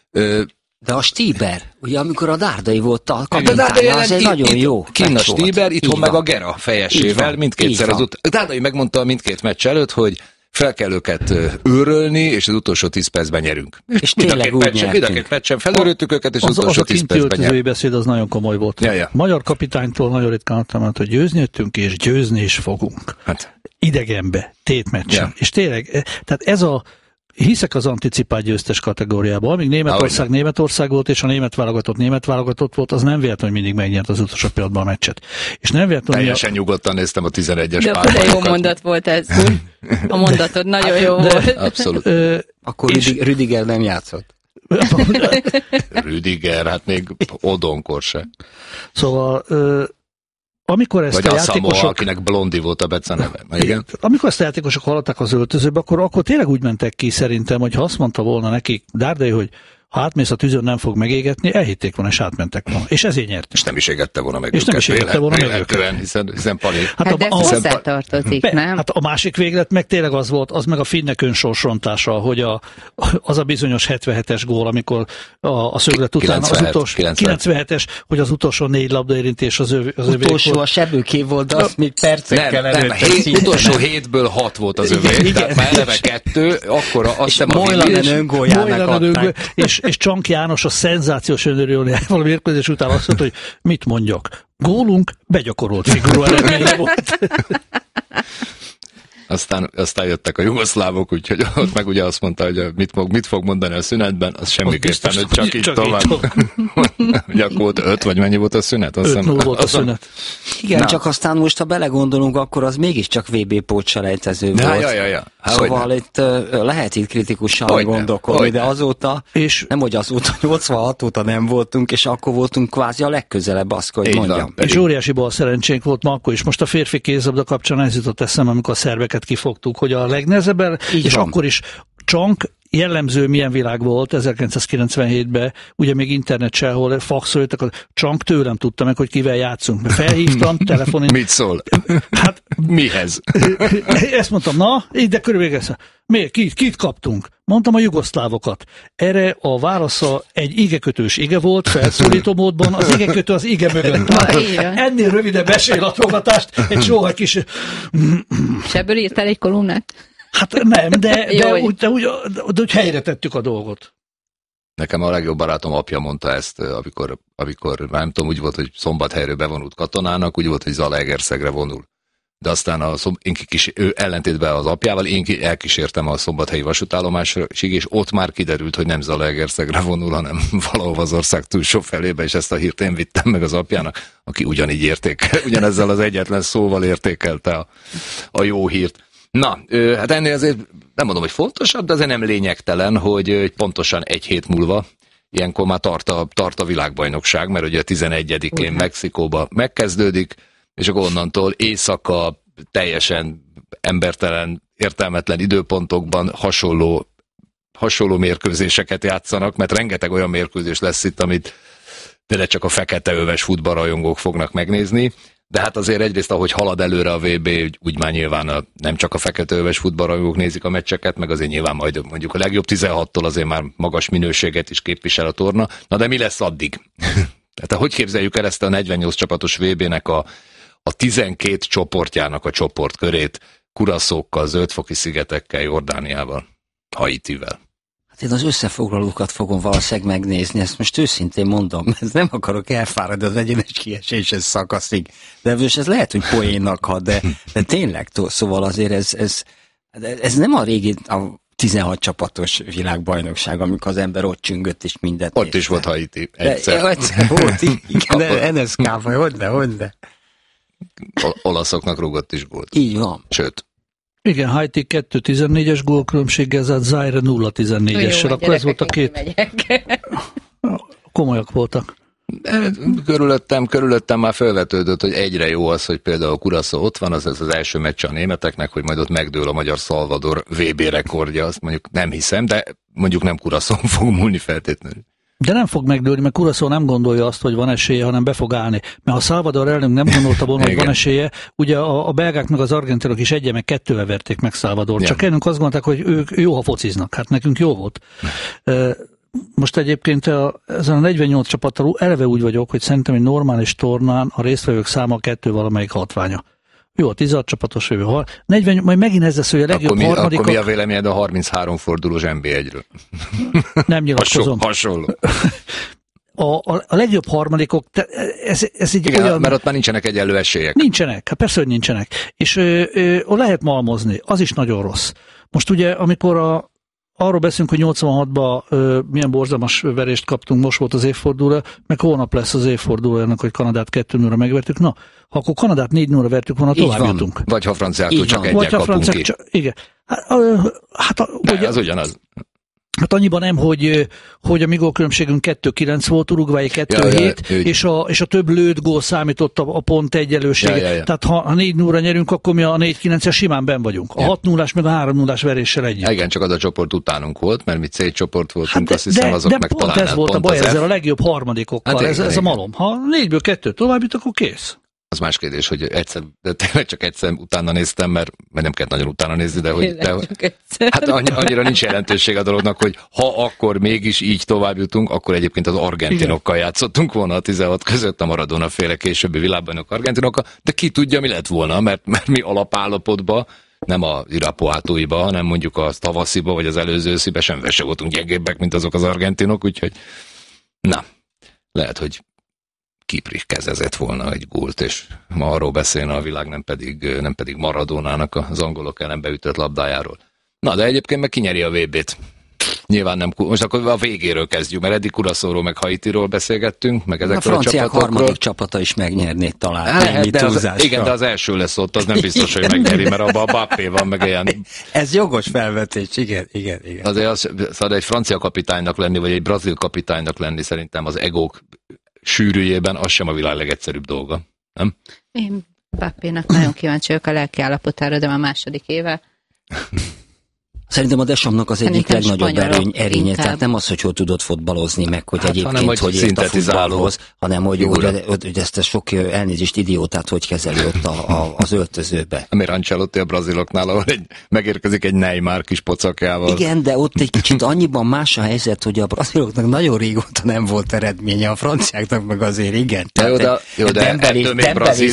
De a Stieber, ugye amikor a Dárdai volt a kapitánya, az egy nagyon jó. Kinn a Stieber, itthon meg a Gera fejesével, mindkétszer az Dárdai megmondta mindkét meccs előtt, hogy fel kell őket őrölni, és az utolsó 10 percben nyerünk. És tényleg úgy nyertünk. Mind a két meccsen felőröltük őket, és az utolsó 10 percben nyerünk. Az a beszéd az nagyon komoly volt. Ja. Magyar kapitánytól nagyon ritkán adtam, hogy győzni jöttünk, és győzni is fogunk. Hát. Idegenbe, tétmeccsen. Ja. És tényleg, tehát ez a hiszek az anticipált győztes kategóriában. Amíg Németország volt, és a német válogatott volt, az nem véletlenül, hogy mindig megnyert az utolsó pillanatban a meccset. És nem véletlenül, teljesen nyugodtan néztem a 11-es pályákat. De jó mondat volt ez. A mondatod nagyon jó volt. Abszolút. Akkor Rüdiger nem játszott. Rüdiger, hát még Odonkor se. Szóval amikor ezt vagy a játékosok, akinek Blondi volt a beceneve. Igen? Amikor ezt a játékosok hallották az öltözőbe, akkor tényleg úgy mentek ki szerintem, hogy ha azt mondta volna nekik Dárdai, hogy ha átmész a tűzön, nem fog megégetni, elhitték volna, és átmentek volna. És ezért nyertek. És nem is égette volna meg és őket. Nem is égette volna meg őket. Hiszen Pali. Hát de ez hozzátartozik, nem? Hát a másik véglet meg tényleg az volt, az meg a finnek önsorsrontása, hogy az a bizonyos 77-es gól, amikor a szöglet után 97-es, hogy az utolsó 4 labdaérintés az övé. Utolsó a sebőké volt, de azt még percekkel előtt. Utolsó 7-ből 6 volt az övé, tehát már eleve 2, akkor azt hiszem a Moilanen öngóljának adták. És Csank János a szenzációs önörülni valami mérkőzés után azt mondta, hogy mit mondjak. Gólunk begyakorolt figurú eredménye volt. Aztán jöttek a jugoszlávok, úgyhogy ott meg ugye azt mondta, hogy mit fog mondani a szünetben, az semmiképpen, hogy csak így tovább. Ugye akkor volt 5, vagy mennyi volt a szünet? 5-0 volt a szünet. Igen, csak aztán most, ha belegondolunk, akkor az mégiscsak VB pótselejtező volt. Ja. Szóval itt lehet itt kritikusan gondolkodni, de azóta, és nem hogy azóta, 86 óta nem voltunk, és akkor voltunk kvázi a legközelebb, azt hogy mondjam. És óriási bal szerencsénk volt ma akkor is. Most a férfi kézlabda kapcsán ez jutott eszembe, amikor a szerveket kifogtuk, hogy a legnehezebb, és akkor is Csank jellemző milyen világ volt 1997-ben, ugye még internet sehol, faxoltak, a Csank tőlem tudta meg, hogy kivel játszunk. Mert felhívtam, telefonon. Mit szól? Hát, mihez? Ezt mondtam, na, de körülbelül ez. Miért? Kit kaptunk? Mondtam a jugoszlávokat. Erre a válasza egy igekötős ige volt, felszólító módban, az igekötő az ige mögött. Ennél rövidebb esélylatlogatást, egy soha kis... És ebből írtál egy kolumnát? Hát nem, de úgy helyre tettük a dolgot. Nekem a legjobb barátom apja mondta ezt, amikor nem tudom, úgy volt, hogy Szombathelyről bevonult katonának, úgy volt, hogy Zalaegerszegre vonul. De aztán ő ellentétben az apjával, én elkísértem a szombathelyi vasútállomásig, és ott már kiderült, hogy nem Zalaegerszegre vonul, hanem valahol az ország túlsó felébe, és ezt a hírt én vittem meg az apjának, aki ugyanezzel az egyetlen szóval értékelte a jó hírt. Na, hát ennél azért nem mondom, hogy fontosabb, de azért nem lényegtelen, hogy pontosan egy hét múlva ilyenkor már tart a világbajnokság, mert ugye 11-én Mexikóba megkezdődik, és akkor onnantól éjszaka teljesen embertelen, értelmetlen időpontokban hasonló mérkőzéseket játszanak, mert rengeteg olyan mérkőzés lesz itt, amit tényleg csak a feketeöves futballrajongók fognak megnézni, de hát azért egyrészt, ahogy halad előre a VB, úgy már nyilván nem csak a feketeöves futballrajongók nézik a meccseket, meg azért nyilván majd mondjuk a legjobb 16-tól azért már magas minőséget is képvisel a torna. Na de mi lesz addig? Tehát hogy képzeljük el ezt a 48 csapatos VB-nek a 12 csoportjának a csoportkörét, Kuraszókkal, Zöld-foki-szigetekkel, Jordániával, Haitivel? Hát én az összefoglalókat fogom valószínűleg megnézni, ezt most őszintén mondom, mert nem akarok elfáradni az egyenes kieséses szakaszig, de most ez lehet, hogy poénnak hat, de tényleg, szóval azért ez nem a régi, a 16 csapatos világbajnokság, amikor az ember ott csüngött és mindent. Ott is volt Haiti, egyszer. Volt, igen, NSK-ban, hogy Olaszoknak rúgott is gólt. Így van. Sőt. Igen, Haiti 2-14-es gólkülönbséggel, Zaire 0-14-essel. Akkor ez volt a két. Komolyak voltak. Körülöttem már felvetődött, hogy egyre jó az, hogy például Curaçao ott van, ez az első meccs a németeknek, hogy majd ott megdől a magyar Salvador VB rekordja, azt mondjuk nem hiszem, de mondjuk nem Curaçao fog múlni feltétlenül. De nem fog megdőlni, mert Curaçao nem gondolja azt, hogy van esélye, hanem be fog állni. Mert ha Salvador elnök nem gondolta volna, hogy van esélye, ugye a belgák meg az argentinok is 1-2-vel verték meg Salvador. Csak ennünk azt gondolták, hogy ők jó, ha fociznak. Hát nekünk jó volt. Most egyébként ezen a 48 csapattal eleve úgy vagyok, hogy szerintem egy normális tornán a résztvevők száma 2 valamelyik hatványa. Jó, a 16 csapatos jövő. 40, majd megint ez lesz, hogy a legjobb harmadikok... Akkor mi a véleményed a 33 fordulós NB1-ről? Nem nyilatkozom. Hasonló. A legjobb harmadikok, ez így igen, olyan... mert ott már nincsenek egyenlő esélyek. Nincsenek, hát persze, hogy nincsenek. És lehet malmozni, az is nagyon rossz. Most ugye, amikor arról beszélünk, hogy 86-ban milyen borzalmas verést kaptunk, most volt az évforduló, meg holnap lesz az évforduló ennek, hogy Kanadát 2-0-ra megvertük. Na, ha akkor Kanadát 4-0-ra vertük volna, tovább jutunk. Vagy ha franciáktól csak egyet kapunk ki. Igen. Az ugyanaz. Hát annyiban nem, hogy a mi gólkülönbségünk 2-9 volt, Uruguay 2-7, és a több lőtt gól számított a pont egyenlősége. Tehát ha 4-0-ra nyerünk, akkor mi a 4-9-es simán benn vagyunk. A 6-0-ás meg a 3-0-ás veréssel együtt. Igen, csak az a csoport utánunk volt, mert mi C-csoport voltunk, azt hiszem azok meg pont talán. Ez volt a baj ezzel a legjobb harmadikokkal, hát ez a malom. Ha 4-ből 2 tovább jut, akkor kész. Az más kérdés, hogy tényleg csak egyszer utána néztem, mert nem kellett nagyon utána nézni, de hogy hát annyira nincs jelentőség a dolognak, hogy ha akkor mégis így tovább jutunk, akkor egyébként az argentinokkal játszottunk volna a 16 között, a Maradona féle későbbi világbajnok argentinokkal, de ki tudja, mi lett volna, mert mi alapállapotban, nem a Irapuátóiba, hanem mondjuk a tavasziba, vagy az előző őszibe semmivel se voltunk gyengébbek, mint azok az argentinok, úgyhogy na, lehet, hogy Kipri kezezett volna egy gólt, és ma arról beszélne a világ, nem pedig Maradonának az angolok ellen beütött labdájáról. Na, de egyébként meg kinyeri a VB-t. Nyilván nem, most akkor a végéről kezdjük, mert eddig Curaçaóról meg Haitiról beszélgettünk, meg ezekről a csapatokról. A franciák harmadik csapata is megnyerné talán. Igen, de az első lesz ott, az nem biztos, hogy megnyeri, mert abban a Bappé van, meg ilyen... Ez jogos felvetés, igen. Azért egy francia kapitánynak lenni, vagy egy brazil kapitánynak lenni szerintem az egók sűrűjében az sem a világ legegyszerűbb dolga, nem? Én Bappénak nagyon kíváncsi vagyok a lelki állapotára, de már második éve. Szerintem a Deschamps-nak az egyik legnagyobb erénye, tehát nem az, hogy jól tudod fotbalozni, meg hogy egyébként hogy ért a futballhoz, hanem hogy ezt a sok elnézést idiótát hogy kezeli ott az öltözőbe. Amir Ancelotti a braziloknál, ahol megérkezik egy Neymar kis pocakjával. Igen, de ott egy kicsit annyiban más a helyzet, hogy a braziloknak nagyon régóta nem volt eredménye, a franciáknak meg azért igen. Jó, de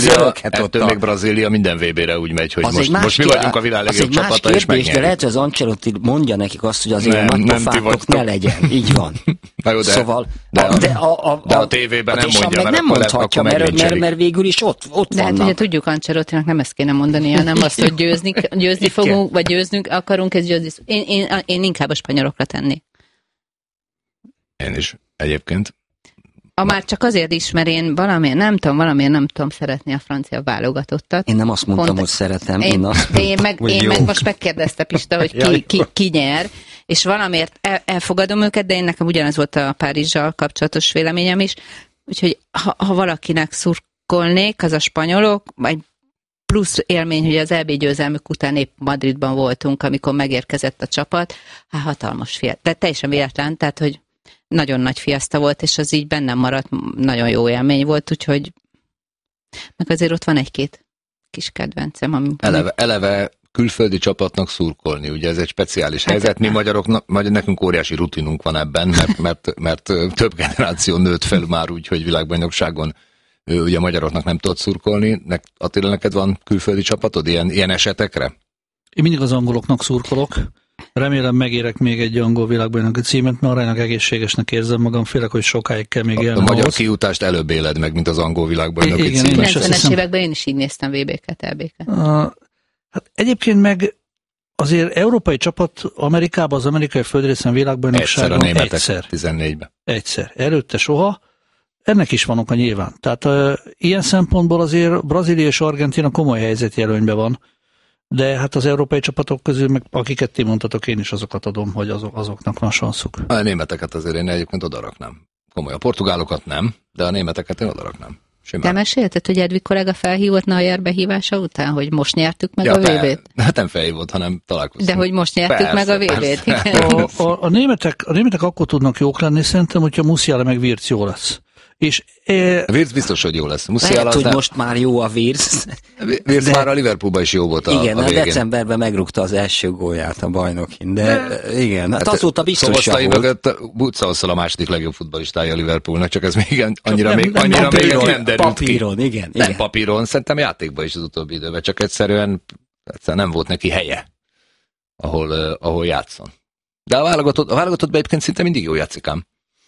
ettől még Brazília minden VB-re úgy megy, hogy most mi vagyunk a világ legjobb csapata, és megnyerjük. De lehet, hogy az Ancelotti mondja nekik azt, hogy azért nagy pofátok ne legyen. Így van. Jó, szóval, de a tévében nem mondja, nem mondhatja, mert végül is ott de vannak. Hát ugye tudjuk, Ancelottinak nem ezt kéne mondania, nem azt, hogy győzni fogunk, vagy győznünk akarunk, ez győzni. Én inkább a spanyolokra tennék. Én is egyébként. Már csak azért is, mert én valamiért nem tudom szeretni a francia válogatottat. Én nem azt mondtam, hogy szeretem. Én meg most megkérdezte Pista, hogy ki nyer, és valamiért elfogadom őket, de én nekem ugyanez volt a Párizsal kapcsolatos véleményem is, úgyhogy ha valakinek szurkolnék, az a spanyolok, vagy plusz élmény, hogy az EB győzelmük után épp Madridban voltunk, amikor megérkezett a csapat, hatalmas de teljesen véletlen, tehát, hogy nagyon nagy fiaszta volt, és az így bennem maradt, nagyon jó élmény volt, úgyhogy meg azért ott van egy-két kis kedvencem. Ami eleve külföldi csapatnak szurkolni, ugye ez egy speciális helyzet. Mi magyarok, nekünk óriási rutinunk van ebben, mert több generáció nőtt fel már úgy, hogy világbajnokságon ugye magyaroknak nem tudod szurkolni. Attila, neked van külföldi csapatod ilyen esetekre? Én mindig az angoloknak szurkolok. Remélem megérek még egy angol világbajnoki címet, mert aránylag egészségesnek érzem magam, félek, hogy sokáig kell még élni. A magyar kijutást előbb éled meg, mint az angol világbajnoki címet. 90-es években én is így néztem VB-ket, EB-ket. Hát egyébként meg azért európai csapat Amerikában, az amerikai földrészen világbajnokságon egyszer. A németek 14-ben. Egyszer. Előtte soha. Ennek is van oka nyilván. Tehát ilyen szempontból azért Brazília és Argentína komoly helyzetjelölnyben van. De hát az európai csapatok közül, meg akiket ti mondtatok, én is azokat adom, hogy azoknak van sanszuk. A németeket azért én egyébként odaraknám. Komoly. A portugálokat nem, de a németeket én odaraknám. Simán. Te mesélted, hogy Edvig kollega felhívott Neuer behívása után, hogy most nyertük meg a VB-t? Hát nem felhívott, hanem találkoztunk. De hogy most nyertük meg a VB-t? A németek akkor tudnak jók lenni, szerintem, hogyha Musiala meg Wirtz jó lesz. És Wirtz biztos, hogy jó lesz. Lehet, hogy most már jó a Wirtz. Wirtz már a Liverpoolban is jó volt a igen, végén. Decemberben megrúgta az első gólját a bajnokin, de igen, hát azóta biztos volt. Mögött Bucaoszal a második legjobb futballistája a Liverpoolnak, csak ez még annyira még nem derült papíron, ki. Igen. Nem papíron, szerintem játékban is az utóbbi időben, csak egyszerűen nem volt neki helye, ahol játszon. De a válogatottban egyébként szinte mindig jó játszik ám.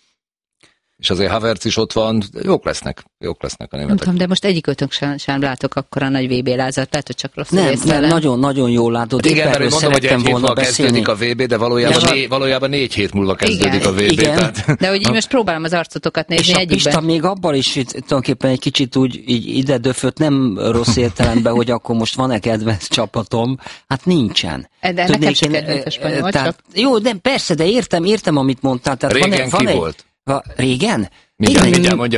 És azért Havertz is ott van, jók lesznek a németek. Nem tudom, de most egyikőtök sem látok akkora nagy VB lázat, lehet, hogy csak rossz Nem, nagyon-nagyon jól látod. Igen, mert mondom, hogy egy hét múlva kezdődik a VB, de valójában 4 hét múlva kezdődik a VB. Igen. De hogy így most próbálom az arcotokat nézni egyikben. És a Pista még abban is tulajdonképpen egy kicsit úgy ide döfött, nem rossz értelemben, hogy akkor most van-e kedvenc csapatom. Hát nincsen. De nekem sem kedvenc a spanyol, csak. Jó, de persze, de értem, amit mondtál. Régen ki volt? Régen? Mindjárt mondja,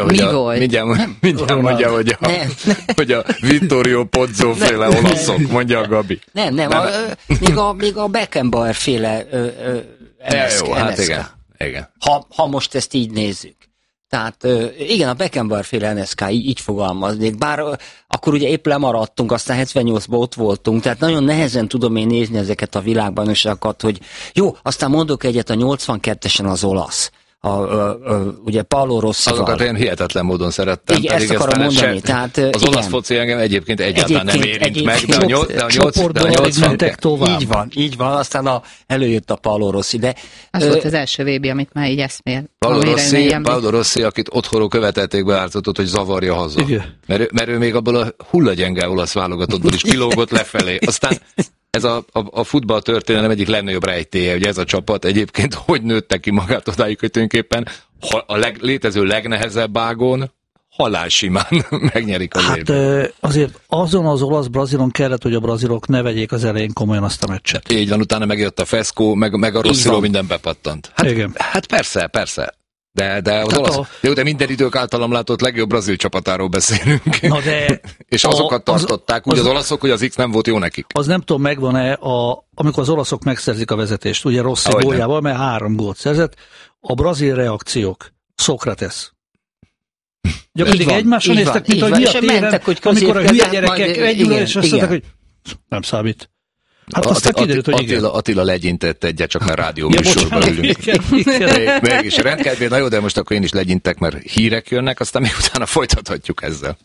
hogy a Vittorio Pozzo féle olaszok, mondja a Gabi. Nem, még a Beckenbauer féle jó, hát igen. Ha most ezt így nézzük. Tehát igen, a Beckenbauer féle NSK így fogalmaznék, bár akkor ugye épp lemaradtunk, aztán 78-ban ott voltunk, tehát nagyon nehezen tudom én nézni ezeket a világbajnokságokat, hogy jó, aztán mondok egyet, a 82-esen az olasz. Ugye Paolo Rossival. Azokat én hihetetlen módon szerettem. Igen, ezt akarom mondani. Tehát, az olasz foci engem egyébként egyáltalán nem érint meg, de a 80... Így van, aztán előjött a Paolo Rossi. De, az volt az első VB, amit már így eszmél. Paolo Rossi, akit otthonról követelték beártatott, hogy zavarja haza. Mert ő még abból a hullagyenge olasz válogatottból is kilógott lefelé. Aztán ez a futball történelem egyik legnagyobb rejtélye, hogy ez a csapat egyébként hogy nőtte ki magát odáig, hogy tulajdonképpen a létező legnehezebb ágon halálsimán megnyerik az évben. Hát azért azon az olasz-brazilon kellett, hogy a brazilok ne vegyék az elején komolyan azt a meccset. Így van, utána megjött a Feszkó, meg a Rossziló minden bepattant. Hát persze. De az olasz. De minden idők általam látott legjobb brazil csapatáról beszélünk. Na de és azokat tartották, úgy az olaszok, hogy az X nem volt jó nekik. Az nem tudom, megvan-e, amikor az olaszok megszerzik a vezetést, ugye Rossi góljával, mert 3 gólt szerzett, a brazil reakciók, Szokrates. Gyakorlatilag egymáson néztek, mint hogy mi a téren, amikor a hülye gyerekek együtt, és azt mondták, hogy nem számít. Hát aztán kiderült, hogy igen. Attila legyintett egyet, csak már rádióműsorban ülünk. Mégis rendkedvér, na jó, de most akkor én is legyintek, mert hírek jönnek, aztán még utána folytathatjuk ezzel.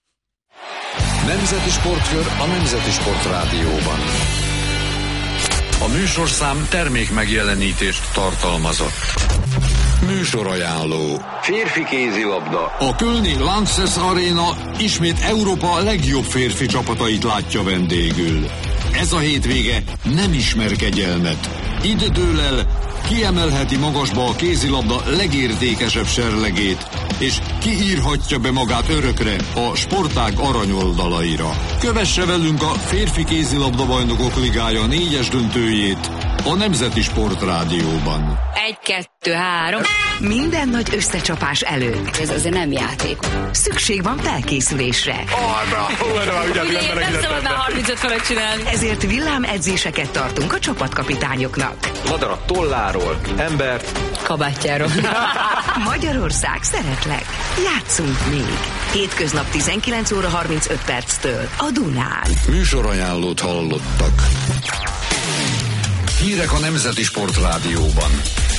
Nemzeti Sportkör a Nemzeti Sport Rádióban. A műsorszám termék megjelenítést tartalmazott. Műsorajánló. Férfi kézilabda. A kölni Lanxess Arena ismét Európa legjobb férfi csapatait látja vendégül. Ez a hétvége nem ismer kegyelmet. Itt dől el, kiemelheti magasba a kézilabda legértékesebb serlegét, és kiírhatja be magát örökre a sportág aranyoldalaira. Kövesse velünk a Férfi Kézilabda Bajnokok Ligája 4-es döntőjét a Nemzeti Sportrádióban. 1, 2, 3. Minden nagy összecsapás előtt. Ez azért nem játék. Szükség van felkészülésre. Nem szabad már 35 fölött csinálni. Ezért villámedzéseket tartunk a csapatkapitányoknak. Madarat tolláról, embert kabátjáról. Magyarország, szeretlek. Játszunk még. Hétköznap 19 óra 35 perctől a Dunán. Műsorajánlót hallottak. Hírek a Nemzeti Sportrádióban.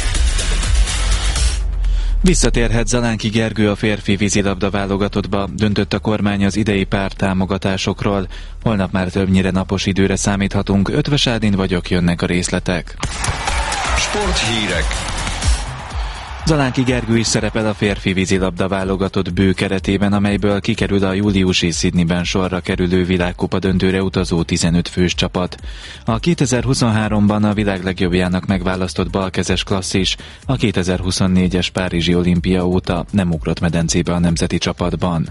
Visszatérhet Zalánki Gergő a férfi vízilabda válogatottba, döntött a kormány az idei párttámogatásokról. Holnap már többnyire napos időre számíthatunk. Ötvös Ádin vagyok, jönnek a részletek. Sporthírek. Zalánki Gergő is szerepel a férfi vízilabda válogatott bő keretében, amelyből kikerül a júliusi Sydneyben sorra kerülő világkupa döntőre utazó 15 fős csapat. A 2023-ban a világ legjobbjának megválasztott balkezes klasszis a 2024-es Párizsi olimpia óta nem ugrott medencébe a nemzeti csapatban.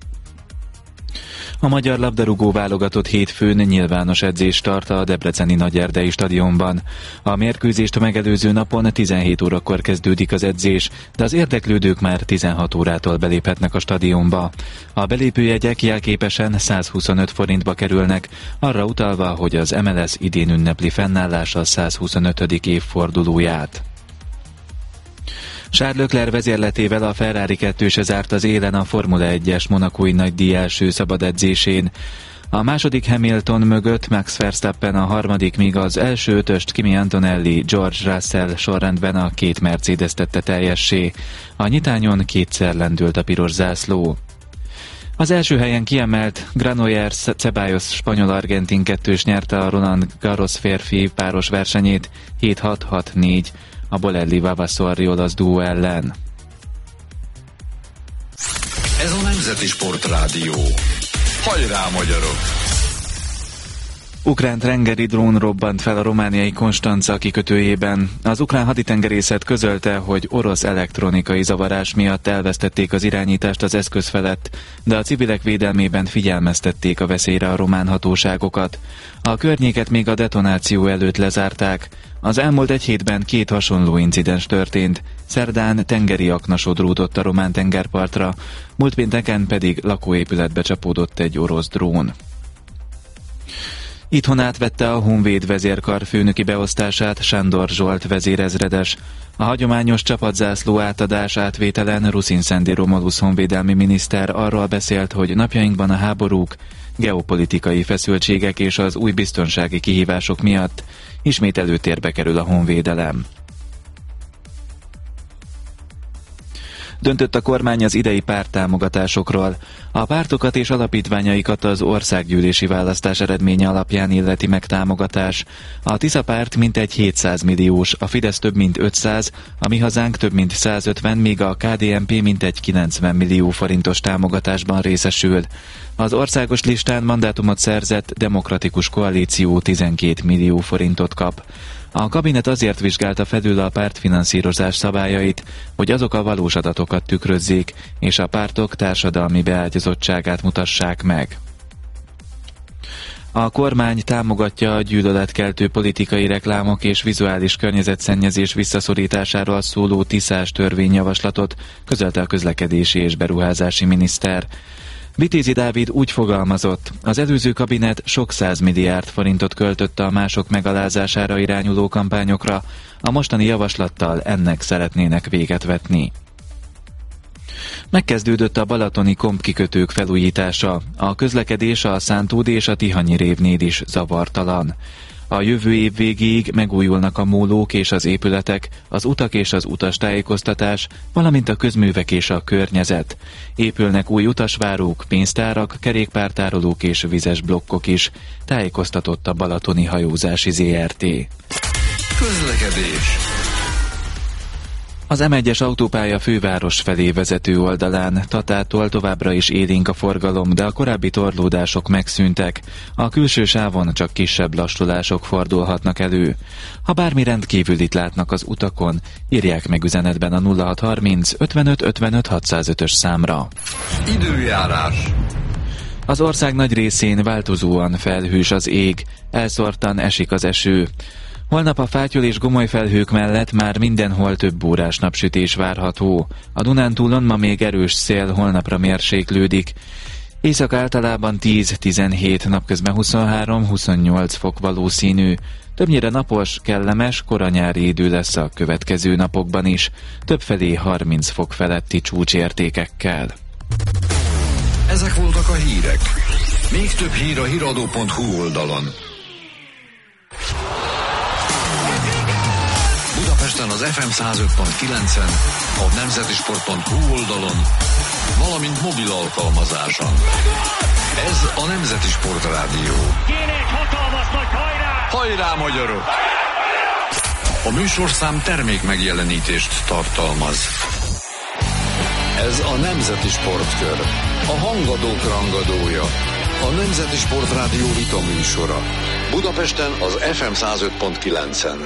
A magyar labdarúgó válogatott hétfőn nyilvános edzést tart a debreceni Nagyerdei stadionban. A mérkőzést megelőző napon 17 órakor kezdődik az edzés, de az érdeklődők már 16 órától beléphetnek a stadionba. A belépőjegyek jelképesen 125 forintba kerülnek, arra utalva, hogy az MLS idén ünnepli fennállása 125. évfordulóját. Charles Leclerc vezérletével a Ferrari 2-se zárt az élen a Formula 1-es monacói nagydíj első szabad edzésén. A második Hamilton mögött Max Verstappen, a harmadik, míg az első ötöst Kimi Antonelli, George Russell sorrendben a két Mercedes tette teljessé. A nyitányon kétszer lendült a piros zászló. Az első helyen kiemelt Granollers Ceballos spanyol-argentin kettős nyerte a Roland Garros férfi páros versenyét 7-6-6-4 a Bolelli Vavasori olasz duó ellen. Ez a Nemzeti Sportrádió. Hajrá, magyarok! Ukrán tengeri drón robbant fel a romániai Konstanca kikötőjében. Az ukrán haditengerészet közölte, hogy orosz elektronikai zavarás miatt elvesztették az irányítást az eszköz felett, de a civilek védelmében figyelmeztették a veszélyre a román hatóságokat. A környéket még a detonáció előtt lezárták. Az elmúlt egy hétben 2 hasonló incidens történt. Szerdán tengeri aknasodrót ott a román tengerpartra, múlt pénteken pedig lakóépületbe csapódott egy orosz drón. Itthon átvette a Honvéd vezérkar főnöki beosztását Sándor Zsolt vezérezredes. A hagyományos csapatzászló átadás átvételen Ruszin Szendi Romulusz honvédelmi miniszter arról beszélt, hogy napjainkban a háborúk, geopolitikai feszültségek és az új biztonsági kihívások miatt ismét előtérbe kerül a honvédelem. Döntött a kormány az idei párttámogatásokról. A pártokat és alapítványaikat az országgyűlési választás eredménye alapján illeti meg támogatás. A Tisza párt mintegy 700 milliós, a Fidesz több mint 500, a Mi Hazánk több mint 150, míg a KDNP mintegy 90 millió forintos támogatásban részesül. Az országos listán mandátumot szerzett Demokratikus Koalíció 12 millió forintot kap. A kabinet azért vizsgálta felül a pártfinanszírozás szabályait, hogy azok a valós adatokat tükrözzék, és a pártok társadalmi beágyazottságát mutassák meg. A kormány támogatja a gyűlöletkeltő politikai reklámok és vizuális környezetszennyezés visszaszorításáról szóló Tiszás törvényjavaslatot, közölte a közlekedési és beruházási miniszter. Vitézi Dávid úgy fogalmazott, az előző kabinet sok 100 milliárd forintot költött a mások megalázására irányuló kampányokra, a mostani javaslattal ennek szeretnének véget vetni. Megkezdődött a balatoni kompkikötők felújítása, a közlekedés a Szántódi és a Tihanyi révnél is zavartalan. A jövő év végéig megújulnak a mólók és az épületek, az utak és az utastájékoztatás, valamint a közművek és a környezet. Épülnek új utasvárók, pénztárak, kerékpártárolók és vizes blokkok is, tájékoztatott a Balatoni Hajózási ZRT. Közlekedés. Az M1-es autópálya főváros felé vezető oldalán Tatától továbbra is élénk a forgalom, de a korábbi torlódások megszűntek. A külső sávon csak kisebb lassulások fordulhatnak elő. Ha bármi rendkívülit látnak az utakon, írják meg üzenetben a 0630 55 55 605-ös számra. Időjárás. Az ország nagy részén változóan felhős az ég, elszórtan esik az eső. Holnap a fátyol és gomoly felhők mellett már mindenhol több órás napsütés várható. A Dunántúlon ma még erős szél, holnapra mérséklődik. Éjszaka általában 10-17, napközben 23-28 fok valószínű. Többnyire napos, kellemes, koranyári idő lesz a következő napokban is. Többfelé 30 fok feletti csúcsértékekkel. Ezek voltak a hírek. Még több hír a hiradó.hu oldalon. Budapesten az FM 105.9-en, a nemzetisport.hu oldalon, valamint mobil alkalmazáson. Ez a Nemzeti Sport Rádió. Kéne egy hatalmas nagy hajrá! Hajrá, magyarok! A műsorszám termék megjelenítést tartalmaz. Ez a Nemzeti Sportkör, a hangadók rangadója, a Nemzeti Sport Rádió vita műsora. Budapesten az FM 105.9-en.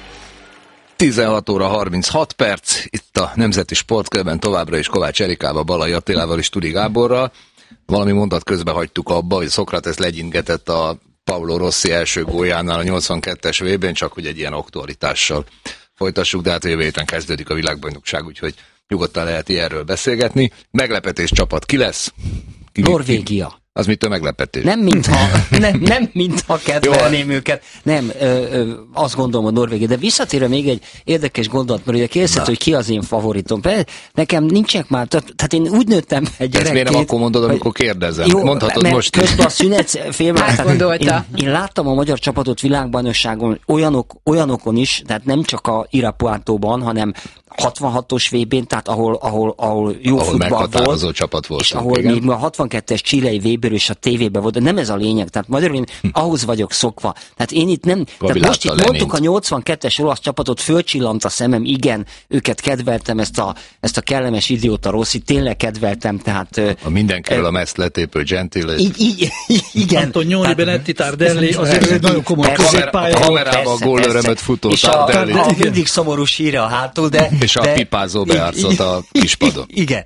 16 óra 36 perc, itt a Nemzeti Sportkörben továbbra is Kovács Erikával, Balai Attilával és Tudi Gáborral. Valami mondat közben hagytuk abba, hogy Szokrates legyingetett a Paolo Rossi első góljánál a 82-es VB-n, csak hogy egy ilyen aktualitással folytassuk, de hát jövő héten kezdődik a világbajnokság, úgyhogy nyugodtan lehet ilyenről beszélgetni. Meglepetés csapat ki lesz? Norvégia. Az mitől meglepetés? Nem mintha kedvelném őket. Nem, azt gondolom, hogy Norvégia. De visszatérve még egy érdekes gondolat, mert ugye kérdezted, hogy ki az én favoritom. Nekem nincsenek már, tehát én úgy nőttem egy gyerekként. Ezt miért nem akkor mondod, amikor kérdezem? Jó, mondhatod most. Közben a szünet félben. Átgondolta. Én láttam a magyar csapatot világbajnokságon olyanokon is, tehát nem csak a Irapuátóban, hanem 66-os VB-n, tehát ahol jó futball volt, csapat volt, és ahol még a 62-es chilei VB-ről is a tévében volt, de nem ez a lényeg, tehát magyarul én ahhoz vagyok szokva. Tehát én itt nem, tehát most itt mondtuk a 82-es olasz csapatot, fölcsillant a szemem, igen, őket kedveltem, ezt a kellemes idióta Rossi, tényleg kedveltem, tehát... A mindenkiről a meszt letépő Gentile. Igen. Antonioni, Benetti, Tardelli, azért egy nagyon komoly középpálya. Kamerával gólörömöt futó Tardelli. És mindig szomorú síre a hátul, de... És a pipázó beárcot a kispadon. Igen,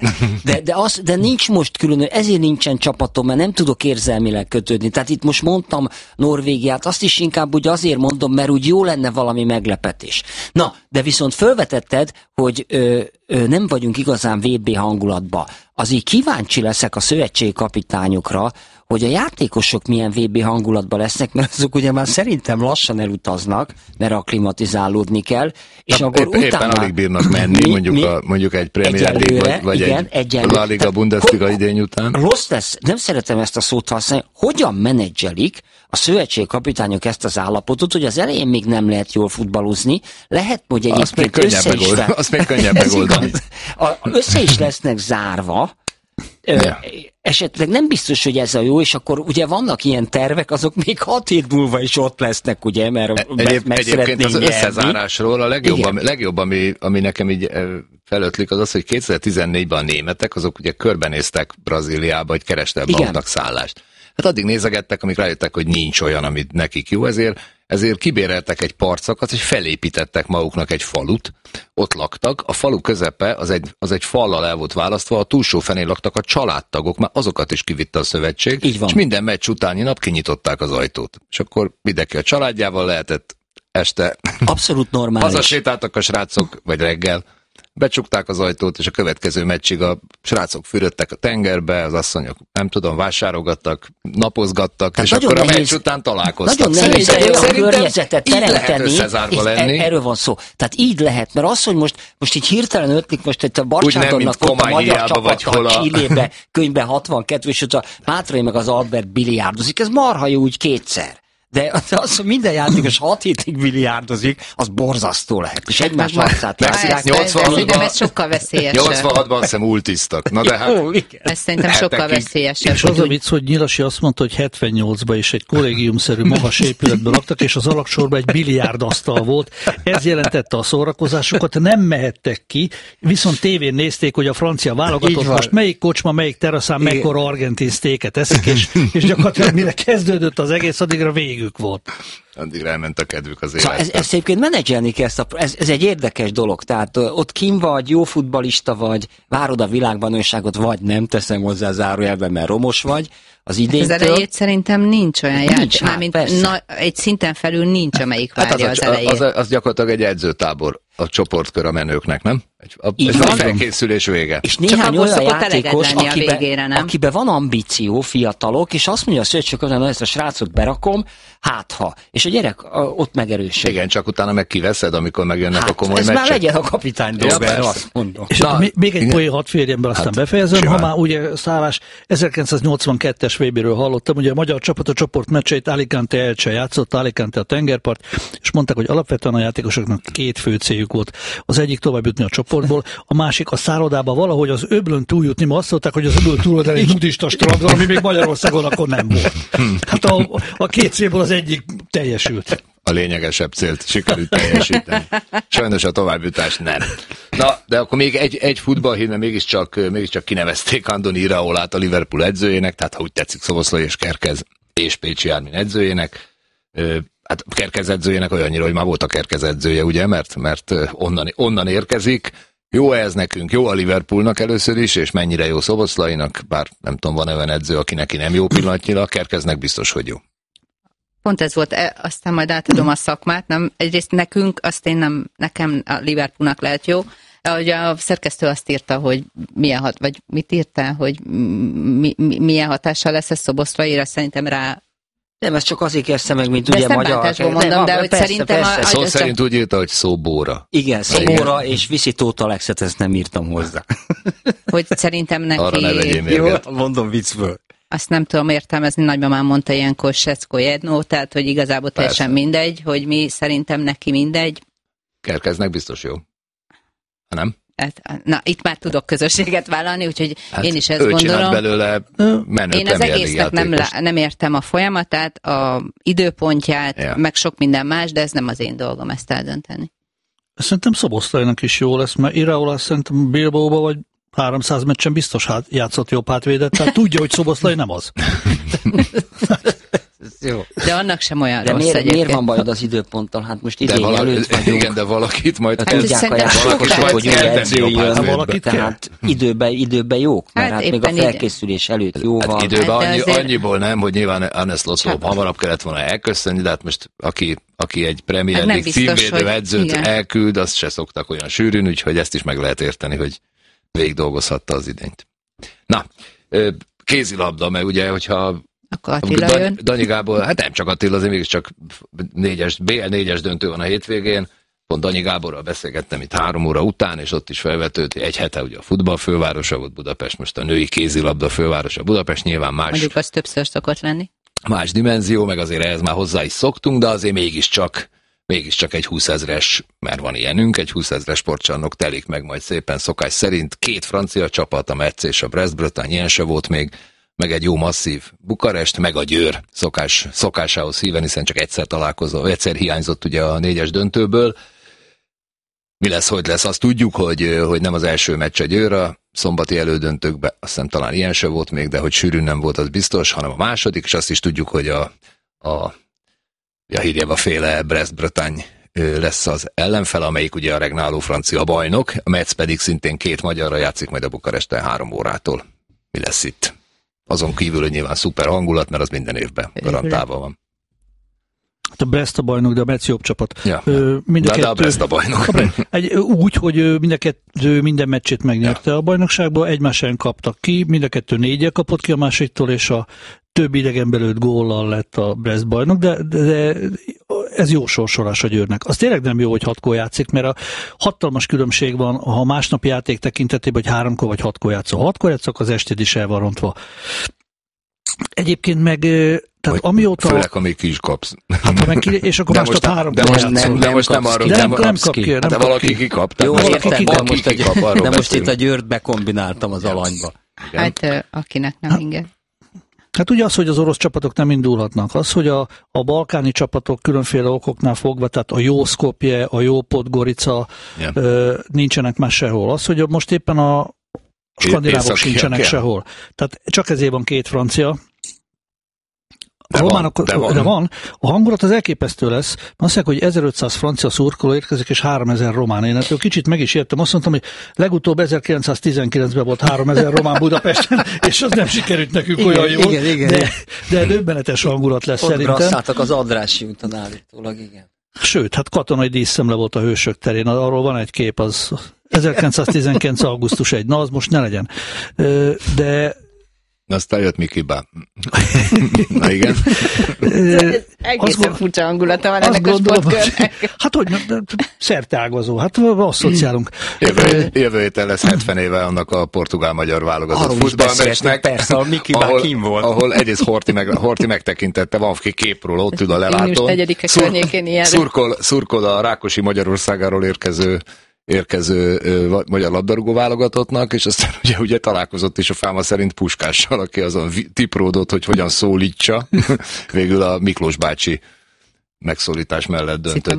de nincs most külön, ezért nincsen csapatom, mert nem tudok érzelmileg kötődni. Tehát itt most mondtam Norvégiát, azt is inkább úgy azért mondom, mert úgy jó lenne valami meglepetés. Na, de viszont felvetetted, hogy nem vagyunk igazán VB hangulatba. Azért kíváncsi leszek a szövetségkapitányokra, hogy a játékosok milyen VB hangulatban lesznek, mert azok ugye már szerintem lassan elutaznak, mert aklimatizálódni kell, és akkor éppen utána... alig bírnak menni, mondjuk egy Premier League, vagy egy La Liga Bundesliga idény után. Rossz lesz, nem szeretem ezt a szót használni, hogyan menedzselik a szövetségkapitányok ezt az állapotot, hogy az elején még nem lehet jól futballozni, lehet, hogy egyébként azt még könnyebb megoldani. Össze is lesznek zárva, esetleg nem biztos, hogy ez a jó, és akkor ugye vannak ilyen tervek, azok még 6 hét múlva is ott lesznek, ugye, mert egyébként az összezárásról a legjobb ami nekem így felötlik, az, hogy 2014-ben a németek, azok ugye körbenéztek Brazíliába, hogy kerestek maguknak szállást. Hát addig nézegettek, amíg rájöttek, hogy nincs olyan, amit nekik jó, ezért kibéreltek egy parcakat, és felépítettek maguknak egy falut, ott laktak, a falu közepe az egy fallal el volt választva, a túlsó fenén laktak a családtagok, már azokat is kivitte a szövetség, és minden meccs utáni nap kinyitották az ajtót. És akkor mindenki a családjával lehetett este. Abszolút normális. Hazasétáltak a srácok, vagy reggel, becsukták az ajtót, és a következő meccsig a srácok fürödtek a tengerbe, az asszonyok, nem tudom, vásárolgattak, napozgattak, tehát és akkor a meccs után találkoztak. Nagyon nehéz olyan környezetet teremteni, lenni. Erről van szó. Tehát így lehet, mert az, hogy most így hirtelen ötlik, most itt a Barcsátornak ott a magyar csapata a Chilébe, könyvben 62, és ott a Mátrai meg az Albert biliárdozik, ez marha jó úgy kétszer. De az, hogy minden játékos 6 hétig biliárdozik, az borzasztó lehet. És egymás arcát játszák. 86-ban ez sokkal veszélyesebb. 86-ban azt hiszem ultiztak. Na de hát... Ez szerintem sokkal veszélyesebb. És az a vicc, hogy Nyilasi azt mondta, hogy 78-ban is egy kollégiumszerű magas épületben laktak, és az alaksorban egy biliárdasztal volt. Ez jelentette a szórakozásukat, nem mehettek ki, viszont tévén nézték, hogy a francia válogatott most melyik kocsma, melyik teraszán mekkora argentin sztéket eszik, és gyakorlatilag mire kezdődött az egész, addigra végük volt. Addigra elment a kedvük az életben. Szóval ezt egyébként menedzselni kell, ez egy érdekes dolog. Tehát ott kim vagy, jó futballista vagy, várod a világbajnokságot, vagy nem, teszem hozzá zárójelben, mert romos vagy. Az idénytől... Az elejét szerintem nincs olyan játék, mint egy szinten felül nincs, amelyik várja az elejét. Az gyakorlatilag egy edzőtábor, a csoportkör a menőknek, nem? Ez a felkészülés vége. És néhány olyan játékos, akiben van ambíció, fiatalok, és azt mondja a szövetségekben, hogy ezt a srácot berakom, hátha. És a gyerek ott megerősödik. Igen, csak utána meg kiveszed, amikor megjönnek a komoly meccsek. Ez már legyen a kapitány dolga, azt mondom. És még egy poén hadd férjen be, aztán befejezem. Ha már ugye Szávás 1982-es VB-ről hallottam, ugye a magyar csapat a csoportmeccseit Alicante Elche játszott, Alicante a tengerpart, és mondták, hogy alapvetően a játékosoknak 2 fő céljuk volt. Az egyik tovább jutni a csoportból, a másik a szállodába valahogy az öblön túljutni, ma azt mondták, hogy az öblön túloldalán egy nudista strandon, ami még Magyarországon akkor nem volt. Hát a 2 célból az egyik teljesült. A lényegesebb célt sikerült teljesíteni. Sajnos a továbbjutás nem. Na, de akkor még egy futballhírne mégiscsak kinevezték Andoni Iraolát a Liverpool edzőjének, tehát ha úgy tetszik Szoboszlai és Kerkez és Pécsi Ármin edzőjének. Hát Kerkez edzőjének olyannyira, hogy már volt a Kerkez edzője, ugye, mert onnan érkezik. Jó ez nekünk, jó a Liverpoolnak először is, és mennyire jó Szoboszlainak, bár nem tudom, van olyan edző, aki neki nem jó pillanatnyilag, Kerkeznek biztos, hogy jó. Pont ez volt, aztán majd átadom a szakmát, nem, egyrészt nekünk, azt én nem, nekem a Liverpoolnak lehet jó. Ahogy a szerkesztő azt írta, hogy vagy mit írtál, hogy milyen hatással lesz ez Szoboszlaira, szerintem rá. Nem, ez csak azért kezdte meg, mint ugye magyar. Mondom, de hogy persze, szerintem... Persze. Szerint úgy írta, hogy Szóbóra. Igen, Szóbóra, és viszi Tóth Alexet, ezt nem írtam hozzá. Hogy szerintem neki... Arra ne vegyél mérget. Jó, mondom viccből. Azt nem tudom értelmezni, nagymamám mondta ilyenkor Secko Jedno, tehát hogy igazából teljesen mindegy, hogy mi szerintem neki mindegy. Kerkeznek biztos jó. Ha nem? Na, itt már tudok közösséget vállalni, úgyhogy én is ezt gondolom. Belőle menő. Én az egésznek nem értem a folyamatát, a időpontját, meg sok minden más, de ez nem az én dolgom ezt eldönteni. Szerintem Szoboszlainak is jó lesz, mert Iraola szerintem Bilbaóba vagy 300 meccsen biztos játszott jobb hátvédet, tehát tudja, hogy Szoboszlai nem az. Jó. De annak sem olyan de rossz miért van bajod az időponttal? Hát most idén előtt vagyunk. Igen, de valakit majd tudják a játékosok, hogy edzőjön. Tehát időben jók, mert hát még a felkészülés előtt jó van. Hát időben annyiból nem, hogy nyilván Hannes Loszló hamarabb kellett volna elköszönni, de hát most aki egy Premier League címvédő edzőt elküld, azt se szoktak olyan sűrűn, úgyhogy ezt is meg lehet érteni, hogy végig dolgozhatta az idényt. Na, kézilabda, mert ugye, hogyha Danyi Gábor, hát nem csak Attila, azért mégiscsak BL 4-es döntő van a hétvégén, pont Danyi Gáborral beszélgettem itt 3 óra után, és ott is felvetődött, egy hete ugye a futball fővárosa volt Budapest, most a női kézilabda fővárosa Budapest, nyilván más. Mondjuk az többször szokott lenni. Más dimenzió, meg azért ehhez már hozzá is szoktunk, de azért mégiscsak egy 20 000-es, mert van ilyenünk, egy 20 000-es sportcsarnok telik meg majd szépen szokás szerint. 2 francia csapat, a Metz és a Brest-Bretagne, ilyen se volt még, meg egy jó masszív Bukarest, meg a Győr szokásához híven, hiszen csak egyszer hiányzott ugye a 4-es döntőből. Mi lesz, hogy lesz, azt tudjuk, hogy nem az első meccs a Győr a szombati elődöntőkben, azt hiszem talán ilyen se volt még, de hogy sűrűn nem volt, az biztos, hanem a második, és azt is tudjuk, hogy a Hírjeva féle Brest-Bretagne lesz az ellenfel, amelyik ugye a regnáló francia bajnok, a Metz pedig szintén 2 magyarra játszik majd a Bukaresten 3 órától. Mi lesz itt? Azon kívül, hogy nyilván szuper hangulat, mert az minden évben garantálva van. Hát a Brest a bajnok, de a Metz jobb csapat. Ja, de a Brest a bajnok. Úgy, hogy mind a kettő minden meccsét megnyerte a bajnokságban, egymás ellen kaptak ki, mind a kettő 4-jel kapott ki a másiktól, és a több idegenbe lőtt góllal lett a Brest bajnok, de ez jó sorsolás a Győrnek. Az tényleg nem jó, hogy 6-kor játszik, mert a hatalmas különbség van, ha másnap játék tekintetében, hogy 3-kor vagy 6-kor játszol. Ha 6-kor játszok, az estéd is el van rontva. Egyébként meg Tehát amióta... Főleg, ha még ki is kapsz. Hát, ha meg és akkor másnap 3 de most nem arról, nem kap ki. De valaki kikap. Jó, értem, de most itt a Győrt bekombináltam az alanyba. Hát akinek nem inge. Hát ugye az, hogy az orosz csapatok nem indulhatnak, az, hogy a balkáni csapatok különféle okoknál fogva, tehát a jó Skopje, a jó Podgorica nincsenek már sehol. Az, hogy most éppen a skandinávok sincsenek sehol. Tehát csak ezért van 2 francia. De van. A hangulat az elképesztő lesz. Azt mondják, hogy 1500 francia szurkoló érkezik, és 3000 román. Én ettől kicsit meg is értem. Azt mondtam, hogy legutóbb 1919-ben volt 3000 román Budapesten, és az nem sikerült nekünk olyan jól. Igen. De döbbenetes hangulat lesz ott szerintem. Ott grasszáltak az Andrássy úton állítólag, igen. Sőt, hát katonai díszszemle volt a Hősök terén. Arról van egy kép, az 1919. augusztus 1. Na, az most ne legyen. De aztán jött Mikibe. Na igen. Egészen furcsa hangulata van ennek a sportkörnek. Hát hogy szerteágazó, hát asszociálunk. Jövő héten lesz 70 éve annak a portugál-magyar válogatott futballmeccsnek. Persze, a Miki már kim volt. Ahol egyrészt Horthy megtekintette, van ki képről, ott ül a lelátón. Június 4-e környékén ilyen. Szurkol a Rákosi Magyarországáról érkező magyar labdarúgó válogatottnak, és aztán ugye találkozott is a fáma szerint Puskással, aki azon tipródott, hogy hogyan szólítsa. Végül a Miklós bácsi megszólítás mellett döntött.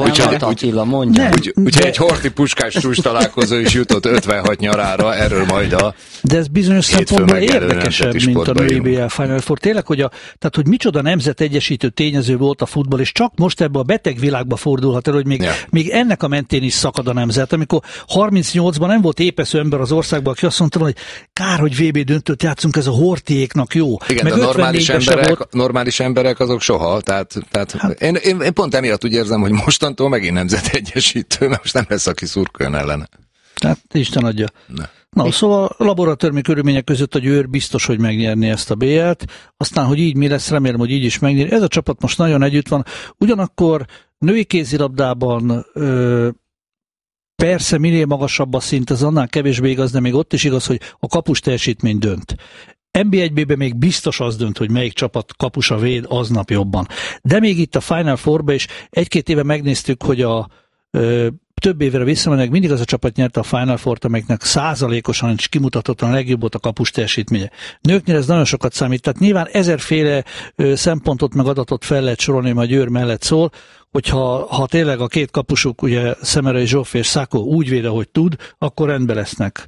Úgyhogy egy Horthy Puskás csúcs találkozó is jutott 56 nyarára, erről majd a de ez bizonyos szempontból érdekesebb, mint a női BL Final Four. Tényleg, tehát, hogy micsoda nemzetegyesítő tényező volt a futball, és csak most ebbe a beteg világba fordulhat el, hogy még ennek a mentén is szakad a nemzet. Amikor 38-ban nem volt épesző ember az országban, aki azt mondta, hogy kár, hogy VB döntőt játszunk, ez a Horthyéknak jó. Igen, meg a normális emberek azok soha, tehát én pont emiatt úgy érzem, hogy mostantól megint nemzetegyesítő, mert most nem lesz, aki szurkoljon ellene. Hát Isten adja. Na, szóval laboratóriumi körülmények között a Győr biztos, hogy megnyerni ezt a BL-t, aztán, hogy így mi lesz, remélem, hogy így is megnyerni. Ez a csapat most nagyon együtt van. Ugyanakkor női kézilabdában persze minél magasabb a szint, az annál kevésbé igaz, de még ott is igaz, hogy a kapus teljesítmény dönt. NB1-ben még biztos az dönt, hogy melyik csapat kapusa véd aznap jobban. De még itt a Final Four-ba is 1-2 éve megnéztük, hogy több évre visszamennek, mindig az a csapat nyerte a Final Four-t, amelyiknek százalékosan és kimutatottan a legjobb volt a kapus teljesítménye. Nőknél ez nagyon sokat számít, tehát nyilván ezerféle szempontot meg adatot fel lehet sorolni, majd Győr mellett szól, hogyha tényleg a 2 kapusuk, ugye Szemerei Zsófi és Szákó úgy véd, ahogy tud, akkor rendben lesznek.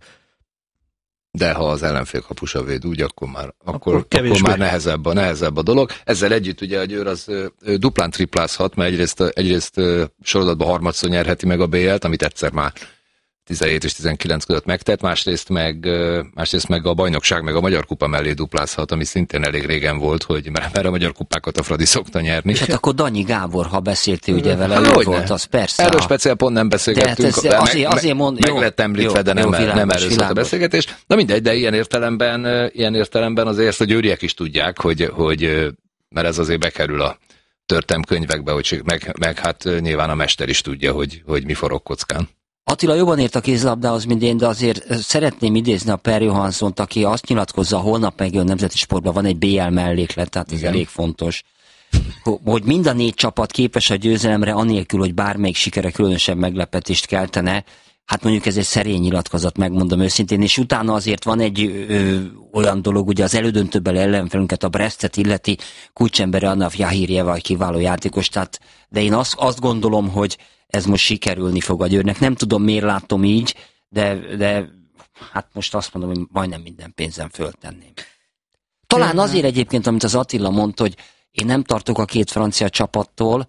De ha az ellenfél kapusa véd úgy, akkor már nehezebb a dolog. Ezzel együtt ugye a Győr az duplán triplázhat, mert egyrészt sorozatban harmadszor nyerheti meg a BL-t, amit egyszer már 17 és 19 között megtett, másrészt meg a bajnokság meg a Magyar Kupa mellé duplázhat, ami szintén elég régen volt, hogy mert a Magyar Kupákat a Fradi szokta nyerni. És hát akkor Danyi Gábor, ha beszéltél ugye vele, ő volt, az persze. Erről speciál pont nem beszélgettünk, meg lett említve, de nem erről szólt a beszélgetés. Na mindegy, de ilyen értelemben azért a győriek is tudják, hogy mert ez azért bekerül a történelemkönyvekbe, hogy meg hát nyilván a mester is tudja, hogy mi forog kockán. Attila jobban ért a kézilabdához, mint én, de azért szeretném idézni a Per Johanssont, aki azt nyilatkozza, holnap megjön Nemzeti Sportban, van egy BL melléklet, tehát ez elég fontos, hogy mind a 4 csapat képes a győzelemre, anélkül, hogy bármelyik sikere különösebb meglepetést keltene. Hát mondjuk ez egy szerény nyilatkozat, megmondom őszintén, és utána azért van egy olyan dolog, ugye az elődöntőbeli ellenfelünket, a Brestet illeti, kulcsembere Anna Jahirjeva, kiváló játékos, tehát, de én azt gondolom, hogy ez most sikerülni fog a Győrnek. Nem tudom, miért látom így, de hát most azt mondom, hogy majdnem minden pénzem föltenném. Talán azért egyébként, amit az Attila mondta, hogy én nem tartok a 2 francia csapattól,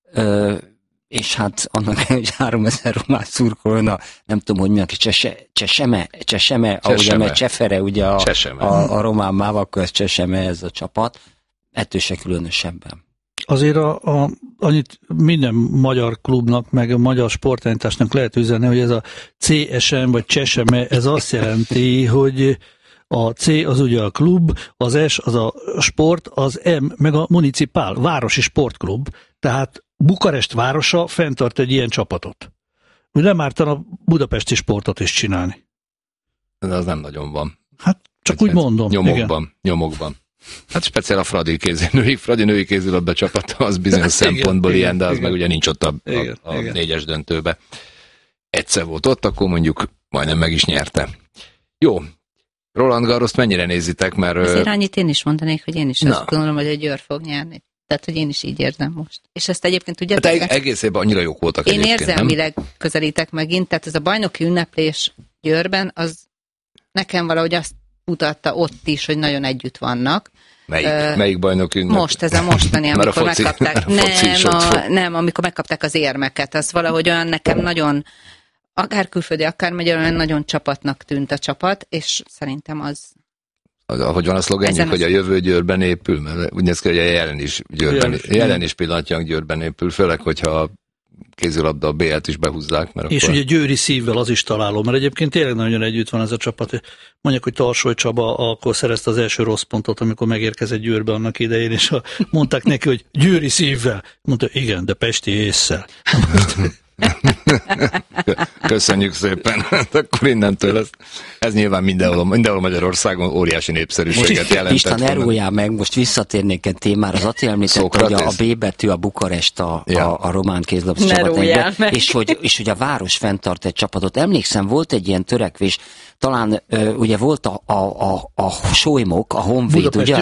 és hát annak, hogy 3000 román szurkolna, nem tudom, hogy mi, aki Cseseme, ahogy Csefere, ugye a román mávak, ez Cseseme, ez a csapat, ettől se különösebben. Azért annyit minden magyar klubnak, meg a magyar sportrendtársnak lehet üzenni, hogy ez a CSM vagy Cseseme, ez azt jelenti, hogy a C az ugye a klub, az S az a sport, az M meg a municipál, városi sportklub. Tehát Bukarest városa fenntart egy ilyen csapatot. Úgy nem ártan a budapesti sportot is csinálni. De az nem nagyon van. Hát csak úgy mondom. Nyomokban. Hát speciál a női Fradi kézilabda csapata, az bizonyos szempontból igen, ilyen, de az igen. Meg ugye nincs ott a négyes döntőbe. Egyszer volt ott, akkor mondjuk majdnem meg is nyerte. Jó, Roland Garrost mennyire nézitek, mert... Azért annyit én is mondanék, hogy én is azt gondolom, hogy a Győr fog nyerni. Tehát, hogy én is így érzem most. És ezt egyébként tudjátok... Hát egész évben annyira jók voltak én érzelmileg közelítek megint, tehát ez a bajnoki ünneplés Győrben, az nekem valahogy azt mutatta ott is, hogy nagyon együtt vannak. Melyik bajnoki ünnep? Most, ez a mostani, amikor megkapták. Nem, amikor megkapták az érmeket. Az valahogy olyan nekem nagyon, akár külföldi, akár magyar, olyan nagyon csapatnak tűnt a csapat, és szerintem az... Ahogy van a szlogenjük, hogy a jövő Győrben épül, mert úgy néz ki, hogy a jelen is pillanatnyilag Győrben épül, főleg, hogyha a kézilabda a B-et is behúzzák. Mert és akkor... ugye győri szívvel az is találom, mert egyébként tényleg nagyon együtt van ez a csapat. Mondjuk, hogy Tarsoly Csaba akkor szerezte az első rossz pontot, amikor megérkezett Győrbe annak idején, és mondták neki, hogy győri szívvel. Mondta, igen, de pesti ésszel. Köszönjük szépen. Akkor innentől ez nyilván mindenhol Magyarországon óriási népszerűséget jelentett. István, eróljál meg, most visszatérnék egy témára. Az Attila említette, hogy a B betű a Bukarest a román kézilabda csapat, és hogy a város fenntart egy csapatot. Emlékszem, volt egy ilyen törekvés, talán ugye volt a Solymok, a Honvéd, ugye?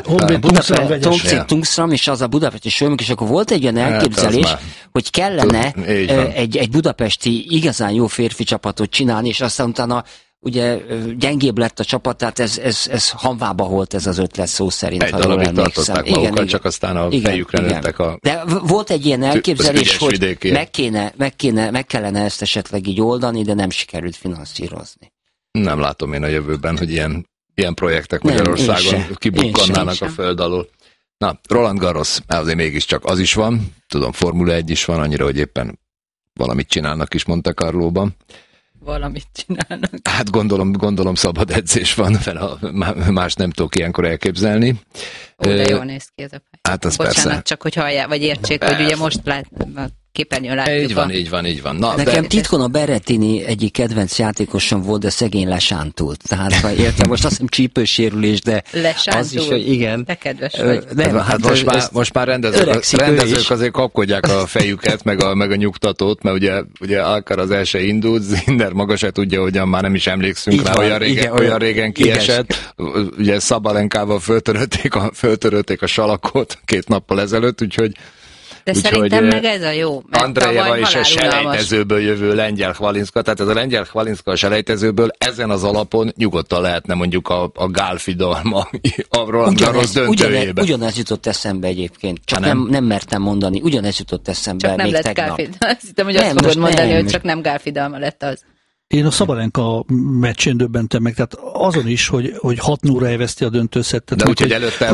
Tungsram, és az a budapesti Solymok, és akkor volt egy olyan elképzelés, hogy kellene egy budapesti igazán jó férfi csapatot csinálni, és aztán utána ugye gyengébb lett a csapat, tehát ez hamvába volt ez az ötlet szó szerint. Egy darabig tartották magukat, csak aztán a fejükre nőttek a... De volt egy ilyen elképzelés, hogy meg kellene ezt esetleg így oldani, de nem sikerült finanszírozni. Nem látom én a jövőben, hogy ilyen projektek Magyarországon kibukkannának a föld alól. Na, Roland Garros, azért mégiscsak az is van, tudom, Formula 1 is van, annyira, hogy éppen valamit csinálnak is Monte Carlóban. Valamit csinálnak. Hát gondolom szabad edzés van, fel más nem tudok ilyenkor elképzelni. De jól néz ki ez a pálya. Hát az bocsánat, persze. Csak hogy hallják, vagy értsék, hogy ugye most képernyőn látjuk. Így van. Na, nekem titkon a Berrettini egyik kedvenc játékosom volt, de szegény lesántult. Tehát értem, most azt hiszem csípősérülés, de az is, hogy igen. Te kedves vagy. Hát most már rendezők azért kapkodják a fejüket, meg a nyugtatót, mert ugye Alcaraz az első indult, Zinner maga se tudja, hogyan már nem is emlékszünk rá, olyan régen kiesett. Ugye Szabalenkával föltörölték a salakot 2 nappal ezelőtt, úgyhogy de szerintem meg ez a jó. Andrejeva és a selejtezőből jövő Lengyel Hvalinszka, tehát ez a Lengyel Hvalinszka a selejtezőből ezen az alapon nyugodtan lehetne mondjuk a Gálfidalma a Roland Garros döntőjébe. Ugyanez jutott eszembe egyébként, csak nem mertem mondani, ugyanez jutott eszembe csak még nem tegnap. Azt hittem, hogy azt fogod mondani, hogy csak nem Gálfidalma lett az. Én a Szabalenka meccsén döbbentem meg, tehát azon is, hogy 6-0-ra elveszti a döntőszettet. De úgyhogy előtte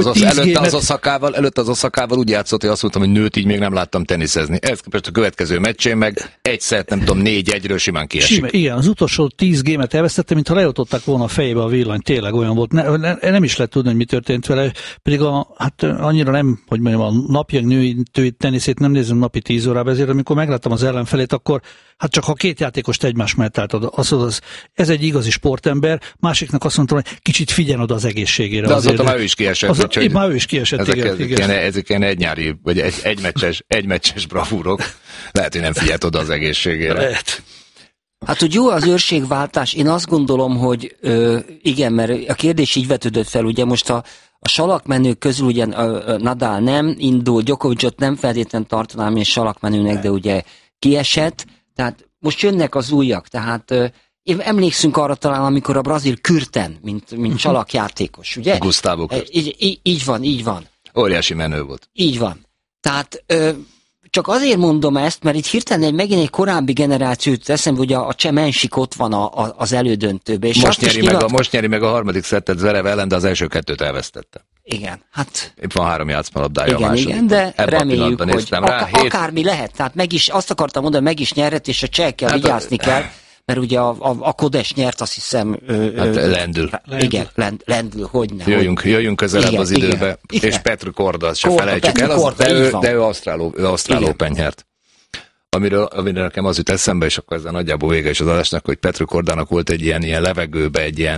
az Oszakával úgy játszott, hogy azt mondtam, hogy nőt így még nem láttam teniszezni. Ehhez képest a következő meccsén meg egyszer, nem tudom, 4-1-ről simán kiesik. Igen, az utolsó 10 gémet elvesztette, mintha lejutották volna a fejébe a villany, tényleg olyan volt. Nem is lehet tudni, hogy mi történt vele, pedig hát annyira nem, hogy mondjam, a napjánk női teniszét nem nézem napi 10 órába, ezért amikor megláttam az ellenfelét, akkor hát csak ha 2 játékost egymás mellett állt, ez egy igazi sportember, másiknak azt mondtam, hogy kicsit figyelj oda az egészségére. De azóta már ő is kiesett. Már ő is kiesett, igen. Ezek ilyen egynyári, vagy egymeccses bravúrok. Lehet, hogy nem figyelt oda az egészségére. Lehet. Hát, hogy jó az őrségváltás, én azt gondolom, hogy igen, mert a kérdés így vetődött fel, ugye most a salakmenők közül ugye Nadal nem indul, Djokovicot nem feltétlenül tartanám én salakmenőnek, de ugye kiesett, tehát most jönnek az újak, tehát emlékszünk arra talán, amikor a brazil Kürten, mint salakjátékos, ugye? Gustavo Kürten. Így van. Óriási menő volt. Így van. Tehát csak azért mondom ezt, mert itt hirtelen megint egy korábbi generációt eszembe, hogy a cseh Mensik ott van az elődöntőben. És most nyeri meg a harmadik szettet Zverev ellen, de az első 2 elvesztette. Igen, hát... Épp van 3 játszmalabdája a második. Igen, de reméljük, hogy akármi lehet. Tehát azt akartam mondani, meg is nyerhet, és a csehekkel vigyázni kell, mert ugye a Kodes nyert, azt hiszem... Lendül. Igen, Lendül, hogyne. Jöjjünk közelebb az időbe, és Petr Korda, se felejtsük el, de ő Ausztrál Open nyert. Amire nekem az jut eszembe, és akkor ezzel nagyjából vége is az adásnak, hogy Petr Kordának volt egy ilyen levegőbe, egy ilyen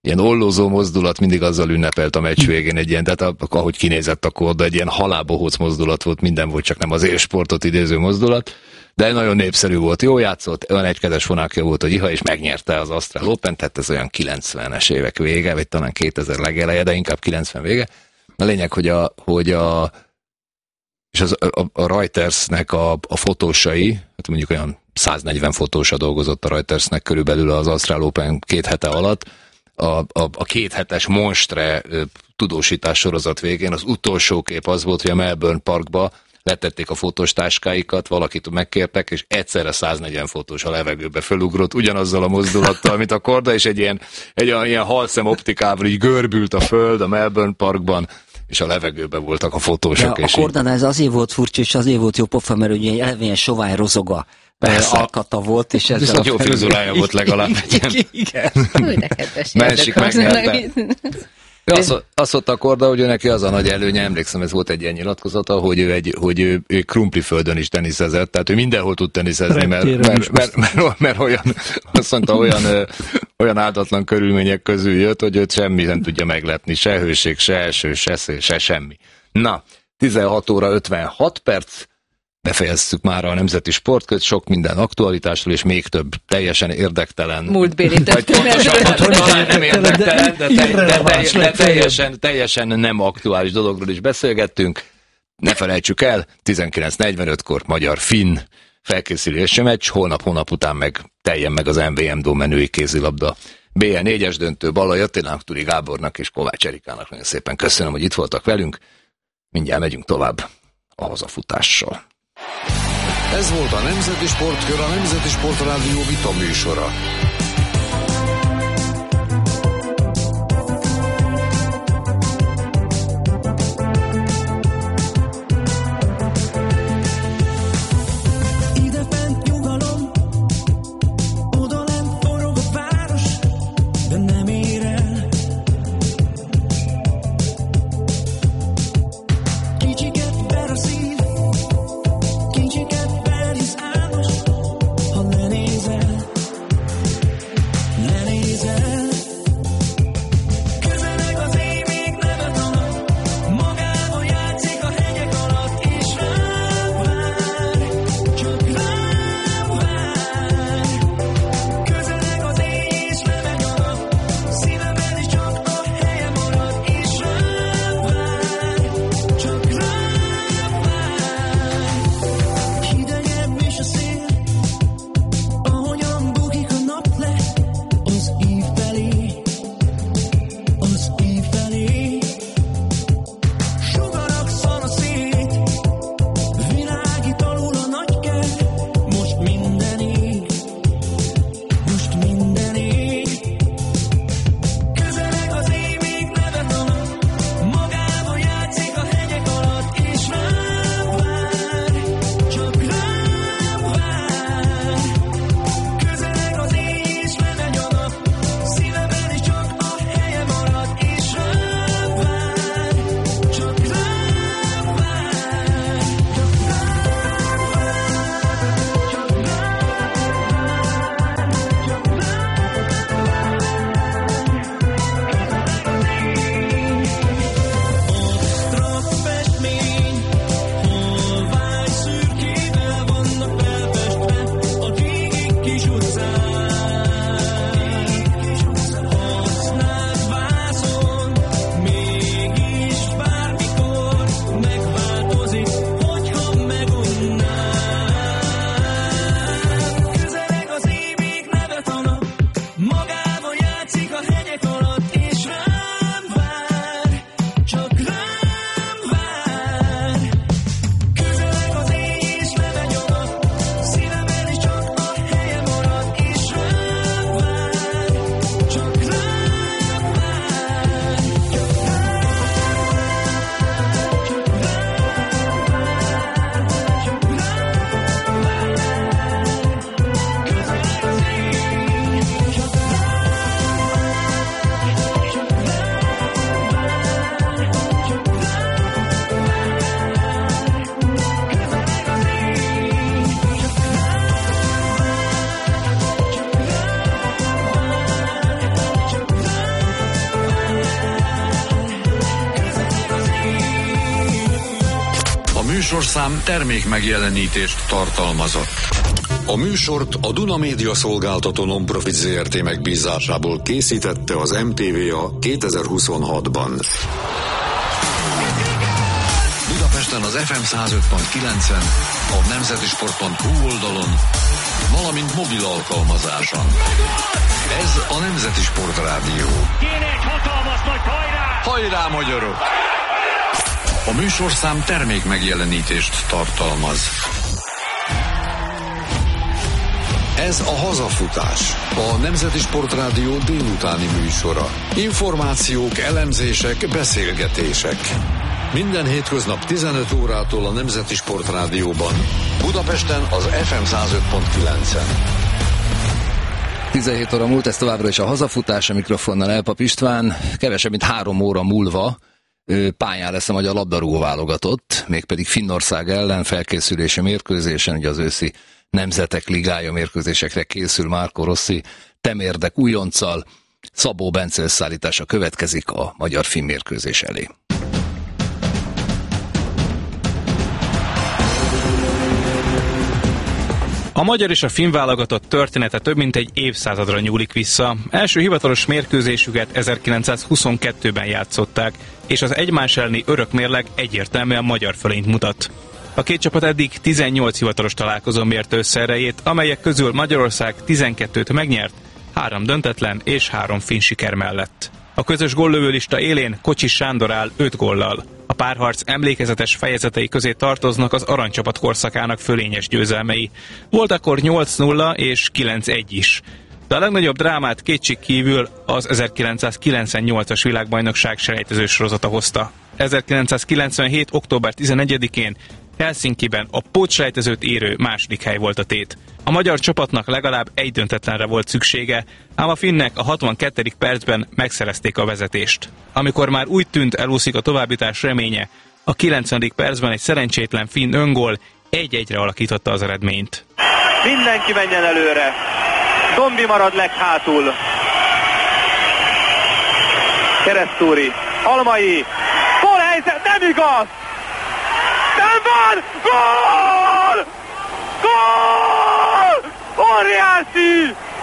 ilyen ollózó mozdulat, mindig azzal ünnepelt a meccs végén egy ilyen, tehát ahogy kinézett a Korda, egy ilyen halálbohóc mozdulat volt, minden volt, csak nem az élsportot idéző mozdulat, de nagyon népszerű volt, jó játszott, olyan egykedves fonákja volt, hogy iha, és megnyerte az Ausztrál Open, tehát ez olyan 90-es évek vége, vagy talán 2000 legeleje, de inkább 90 vége. A lényeg, hogy a Reutersnek a fotósai, hát mondjuk olyan 140 fotósa dolgozott a Reutersnek körülbelül az Ausztrál Open 2 hete alatt, a 2 hetes monstre tudósítás sorozat végén az utolsó kép az volt, hogy a Melbourne Parkba letették a fotós táskáikat, valakit megkértek, és egyszerre 140 fotós a levegőbe fölugrott, ugyanazzal a mozdulattal, mint a Korda, és egy ilyen halszem optikával így görbült a föld a Melbourne Parkban, és a levegőben voltak a fotósok. De a Kordánál ez azért volt furcsa, és azért volt jó pofa, mert ugye eleve sovány rozoga alkata volt, és ezzel a jó frizurája volt legalább. Igen. Másik megnyerte. Azt mondta a Korda, hogy ő neki az a nagy előnye, emlékszem, ez volt egy ilyen nyilatkozata, hogy ő krumpliföldön is teniszezett, tehát ő mindenhol tud teniszezni, mert olyan, azt mondta, olyan áldatlan körülmények közül jött, hogy őt semmi nem tudja meglepni, se hőség, se eső, se semmi. Na, 16 óra 56 perc, befejeztük már a Nemzeti Sportkört, sok minden aktualitásról, és még több teljesen érdektelen. Múltbéli nem érdektelen, de teljesen nem aktuális dologról is beszélgettünk. Ne felejtsük el, 19:45-kor magyar-finn felkészülési meccs, holnap után meg teljen meg az MVM Dome női kézilabda BL4-es döntő. Ballai Attilának, Turi Gábornak és Kovács Erikának nagyon szépen köszönöm, hogy itt voltak velünk. Mindjárt megyünk tovább a hazafutással. Ez volt a Nemzeti Sportkör, a Nemzeti Sportrádió vita műsora. Szívem műsorszám termék megjelenítést tartalmazott. A műsort a Duna Média Szolgáltató Non-Profit Zrt. Megbízásából készítette az MTVA 2026-ban. Budapesten az FM 105.9-en, a nemzetisport.hu oldalon, valamint mobil alkalmazáson. Ez a Nemzeti Sport Rádió. Kéne egy hatalmas nagy hajrá! Hajrá, magyarok! A műsorszám termék megjelenítést tartalmaz. Ez a Hazafutás, a Nemzeti Sport Rádió délutáni műsora. Információk, elemzések, beszélgetések. Minden hétköznap 15 órától a Nemzeti Sport Rádióban. Budapesten az FM 105.9-en. 17 óra múlt, ez továbbra is a Hazafutás, a mikrofonnal Elpap István. Kevesebb, mint 3 óra múlva pályán lesz a magyar labdarúgó válogatott, mégpedig Finnország ellen felkészülési mérkőzésen, ugye az őszi Nemzetek Ligája mérkőzésekre készül Marco Rossi temérdek újonccal. Szabó Bence összeállítása következik a magyar-finn mérkőzés elé. A magyar és a finn válogatott története több mint egy évszázadra nyúlik vissza. Első hivatalos mérkőzésüket 1922-ben játszották, és az egymás elleni örök mérleg egyértelműen magyar fölényt mutat. A két csapat eddig 18 hivatalos találkozón mérte össze erejét, amelyek közül Magyarország 12-t megnyert, 3 döntetlen és 3 finn siker mellett. A közös góllövőlista élén Kocsis Sándor áll 5 góllal. A párharc emlékezetes fejezetei közé tartoznak az aranycsapat korszakának fölényes győzelmei. Volt akkor 8-0 és 9-1 is. De a legnagyobb drámát kétségkívül az 1998-as világbajnokság selejtező sorozata hozta. 1997. október 11-én Helsinkiben a pótselejtezőt érő második hely volt a tét. A magyar csapatnak legalább egy döntetlenre volt szüksége, ám a finnek a 62. percben megszerezték a vezetést. Amikor már úgy tűnt, elúszik a továbbjutás reménye, a 90. percben egy szerencsétlen finn öngól 1-1-re alakította az eredményt. Mindenki menjen előre! Dombi marad leghátul! Keresztúri, Almai, gólhelyzet, nem igaz! Nem van! Gól! Gól! Óriási!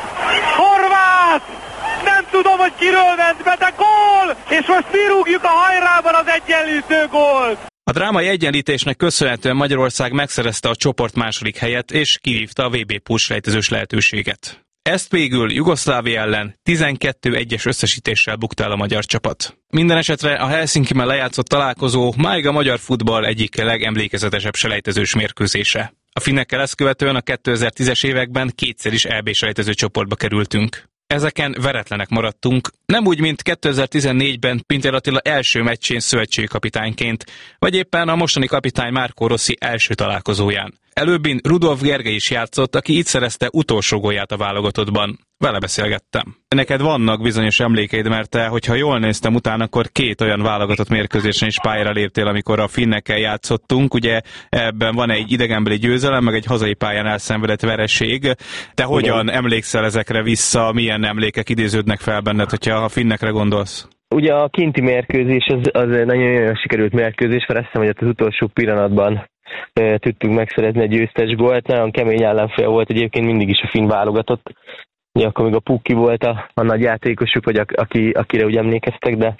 Horváth! Nem tudom, hogy kiről ment be, de gól! És most mi rúgjuk a hajrában az egyenlítő gólt! A drámai egyenlítésnek köszönhetően Magyarország megszerezte a csoport második helyet, és kivívta a VB pótselejtezős lehetőséget. Ezt végül Jugoszlávia ellen 12-1-es összesítéssel bukta el a magyar csapat. Minden esetre a Helsinkiben lejátszott találkozó máig a magyar futball egyik legemlékezetesebb selejtezős mérkőzése. A finnekkel ezt követően a 2010-es években kétszer is EB selejtező csoportba kerültünk. Ezeken veretlenek maradtunk, nem úgy, mint 2014-ben Pintér Attila első meccsén szövetségkapitányként, vagy éppen a mostani kapitány Marco Rossi első találkozóján. Előbbin Rudolf Gergely is játszott, aki itt szerezte utolsó gólját a válogatottban. Vele beszélgettem. Neked vannak bizonyos emlékeid, mert te, hogyha jól néztem utána, akkor 2 olyan válogatott mérkőzésen is pályára léptél, amikor a finnekkel játszottunk. Ugye ebben van egy idegenbeli győzelem, meg egy hazai pályán elszenvedett vereség. Te hogyan emlékszel ezekre vissza, milyen emlékek idéződnek fel benned, hogyha a finnekre gondolsz? Ugye a kinti mérkőzés az nagyon sikerült mérkőzés, mert azt hiszem, hogy az utolsó pillanatban tudtunk megszerezni egy győztes gólt. Nagyon kemény ellenfél volt egyébként mindig is a finn válogatott. Ugye akkor még a Pukki volt a nagy játékosuk, vagy akire úgy emlékeztek, de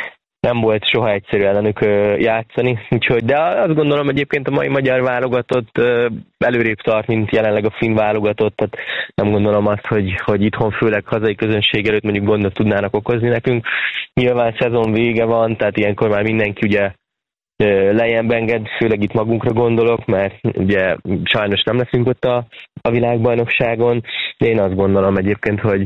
nem volt soha egyszerű ellenük játszani. Úgyhogy, de azt gondolom egyébként a mai magyar válogatott előrébb tart, mint jelenleg a finn válogatott. Tehát nem gondolom azt, hogy itthon főleg hazai közönség előtt mondjuk gondot tudnának okozni nekünk. Nyilván szezon vége van, tehát ilyenkor már mindenki ugye lejjebb enged, főleg itt magunkra gondolok, mert ugye sajnos nem leszünk ott a világbajnokságon, de én azt gondolom egyébként, hogy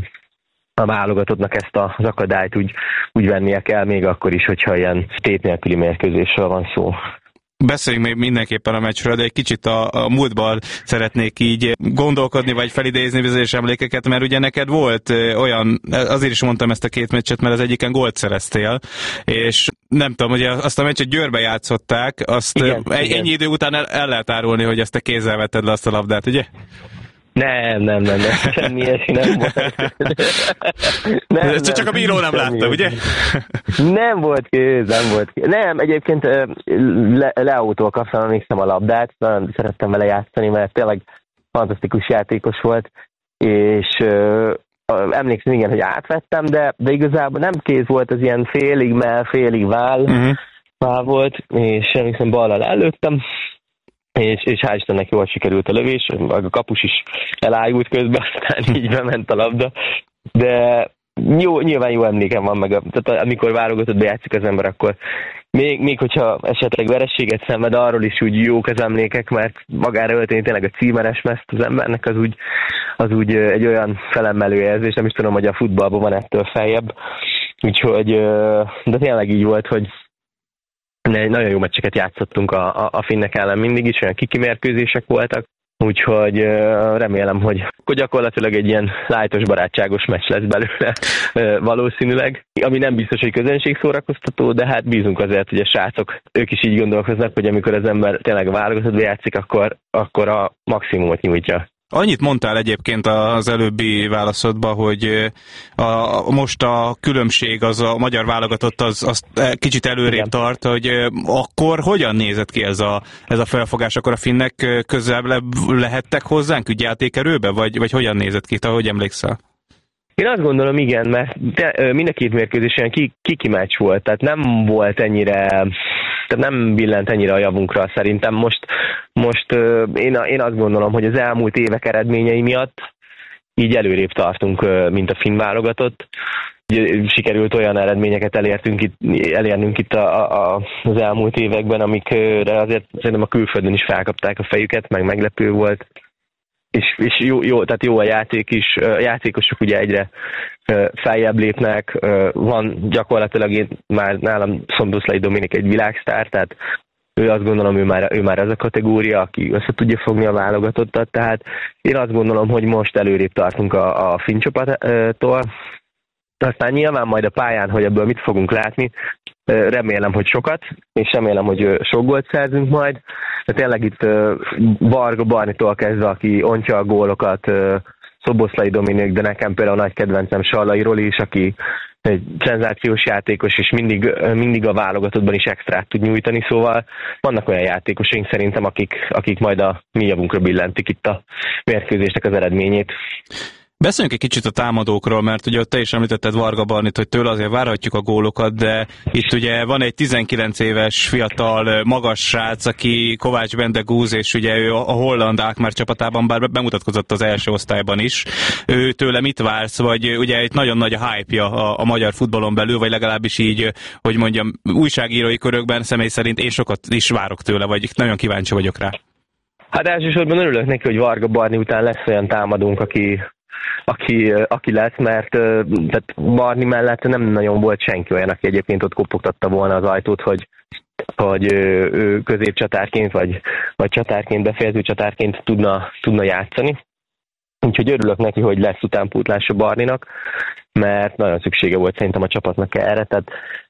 a válogatottnak ezt az akadályt úgy vennie kell, még akkor is, hogyha ilyen tét nélküli mérkőzésről van szó. Beszéljünk még mindenképpen a meccsről, de egy kicsit a múltban szeretnék így gondolkodni, vagy felidézni bizonyos emlékeket, mert ugye neked volt olyan, azért is mondtam ezt a 2 meccset, mert az egyiken gólt szereztél, és nem tudom, ugye azt a meccset Győrbe játszották, azt igen. Ennyi idő után el lehet árulni, hogy ezt te kézzel vetted le azt a labdát, ugye? Nem, semmi ilyesmi nem volt. Nem, csak a bíró nem látta, ugye? Nem volt kéz. Nem, egyébként Leótól kaptam, emlékszem a labdát, nagyon szerettem vele játszani, mert tényleg fantasztikus játékos volt, és emlékszem, igen, hogy átvettem, de igazából nem kéz volt, az ilyen félig mell, félig váll volt, és emlékszem ballal előttem, és hál' Istennek jól sikerült a lövés, a kapus is elájult közben, aztán így bement a labda, de nyilván jó emlékem van, meg tehát amikor válogatottba játszik az ember, akkor még hogyha esetleg vereséget szenved, arról is úgy jók az emlékek, mert magára ölteni tényleg a címeres mezt az embernek, az úgy egy olyan felemelő érzés, nem is tudom, hogy a futballban van ettől feljebb, úgyhogy, de tényleg így volt, hogy nagyon jó meccseket játszottunk a finnek ellen mindig is, olyan kikimérkőzések voltak, úgyhogy remélem, hogy gyakorlatilag egy ilyen lájtos, barátságos meccs lesz belőle valószínűleg, ami nem biztos, hogy közönségszórakoztató, de hát bízunk azért, hogy a srácok, ők is így gondolkoznak, hogy amikor az ember tényleg válogatottba játszik, akkor a maximumot nyújtja. Annyit mondtál egyébként az előbbi válaszodban, hogy most a különbség, az a magyar válogatott az kicsit előrébb tart, hogy akkor hogyan nézett ki ez a felfogás? Akkor a finnek közelebb lehettek hozzánk ügyjátékerőbe, vagy hogyan nézett ki? Te hogy emlékszel? Én azt gondolom, igen, mert mind a két mérkőzés olyan kiki meccs volt, tehát nem volt ennyire, tehát nem billent ennyire a javunkra szerintem. Most én azt gondolom, hogy az elmúlt évek eredményei miatt így előrébb tartunk, mint a finn válogatott. Sikerült olyan eredményeket elérnünk itt az elmúlt években, amikre azért szerintem a külföldön is felkapták a fejüket, meg meglepő volt. És jó, tehát jó a játék is, a játékosok ugye egyre feljebb lépnek, van gyakorlatilag már nálam Szomdoszlai Dominik egy világsztár, tehát ő azt gondolom, ő már az a kategória, aki össze tudja fogni a válogatottat, tehát én azt gondolom, hogy most előrébb tartunk a finn csapattól. Aztán nyilván majd a pályán, hogy ebből mit fogunk látni, remélem, hogy sokat, és remélem, hogy sok gólt szerzünk majd. De tényleg itt Varga Barnitól kezdve, aki ontja a gólokat, Szoboszlai Dominik, de nekem például nagy kedvencem Sallai Roli is, aki egy szenzációs játékos, és mindig a válogatottban is extrát tud nyújtani, szóval vannak olyan játékosaink szerintem, akik majd a mi javunkra billentik itt a mérkőzésnek az eredményét. Beszéljünk egy kicsit a támadókról, mert ugye ott te is említetted Varga Barnit, hogy tőle azért várhatjuk a gólokat, de itt ugye van egy 19 éves fiatal magas srác, aki Kovács Bendegúz, és ugye ő a holland Alkmaar csapatában, bár bemutatkozott az első osztályban is. Ő tőle mit vársz, vagy ugye itt nagyon nagy a hype-ja a magyar futballon belül, vagy legalábbis így, hogy mondjam, újságírói körökben személy szerint én sokat is várok tőle, vagy nagyon kíváncsi vagyok rá. Hát elsősorban örülök neki, hogy Varga Barni után lesz olyan támadónk, aki lesz, mert tehát Barni mellett nem nagyon volt senki olyan, aki egyébként ott kopogtatta volna az ajtót, hogy ő középcsatárként vagy csatárként, befejező csatárként tudna játszani. Úgyhogy örülök neki, hogy lesz utánpótlása Barninak, mert nagyon szüksége volt szerintem a csapatnak erre. Tehát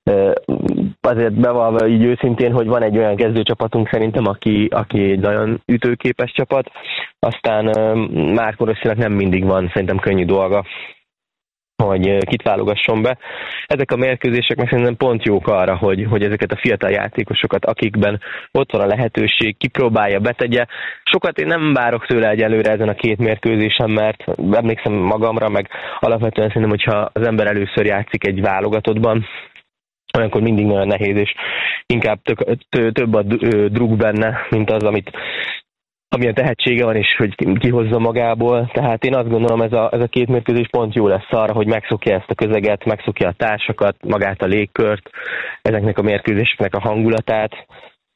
azért bevallva így őszintén, hogy van egy olyan kezdőcsapatunk szerintem, aki egy nagyon ütőképes csapat, aztán Márko Rosszinak nem mindig van szerintem könnyű dolga, hogy kit válogasson be. Ezek a mérkőzések meg szerintem pont jók arra, hogy ezeket a fiatal játékosokat, akikben ott van a lehetőség, kipróbálja, betegye. Sokat én nem várok tőle egyelőre ezen a két mérkőzésen, mert emlékszem magamra, meg alapvetően szerintem, hogyha az ember először játszik egy válogatottban, olyankor mindig nagyon nehéz, és inkább több a druk benne, mint az, amilyen tehetsége van, és hogy kihozza magából. Tehát én azt gondolom, ez a két mérkőzés pont jó lesz arra, hogy megszokja ezt a közeget, megszokja a társakat, magát a légkört, ezeknek a mérkőzéseknek a hangulatát,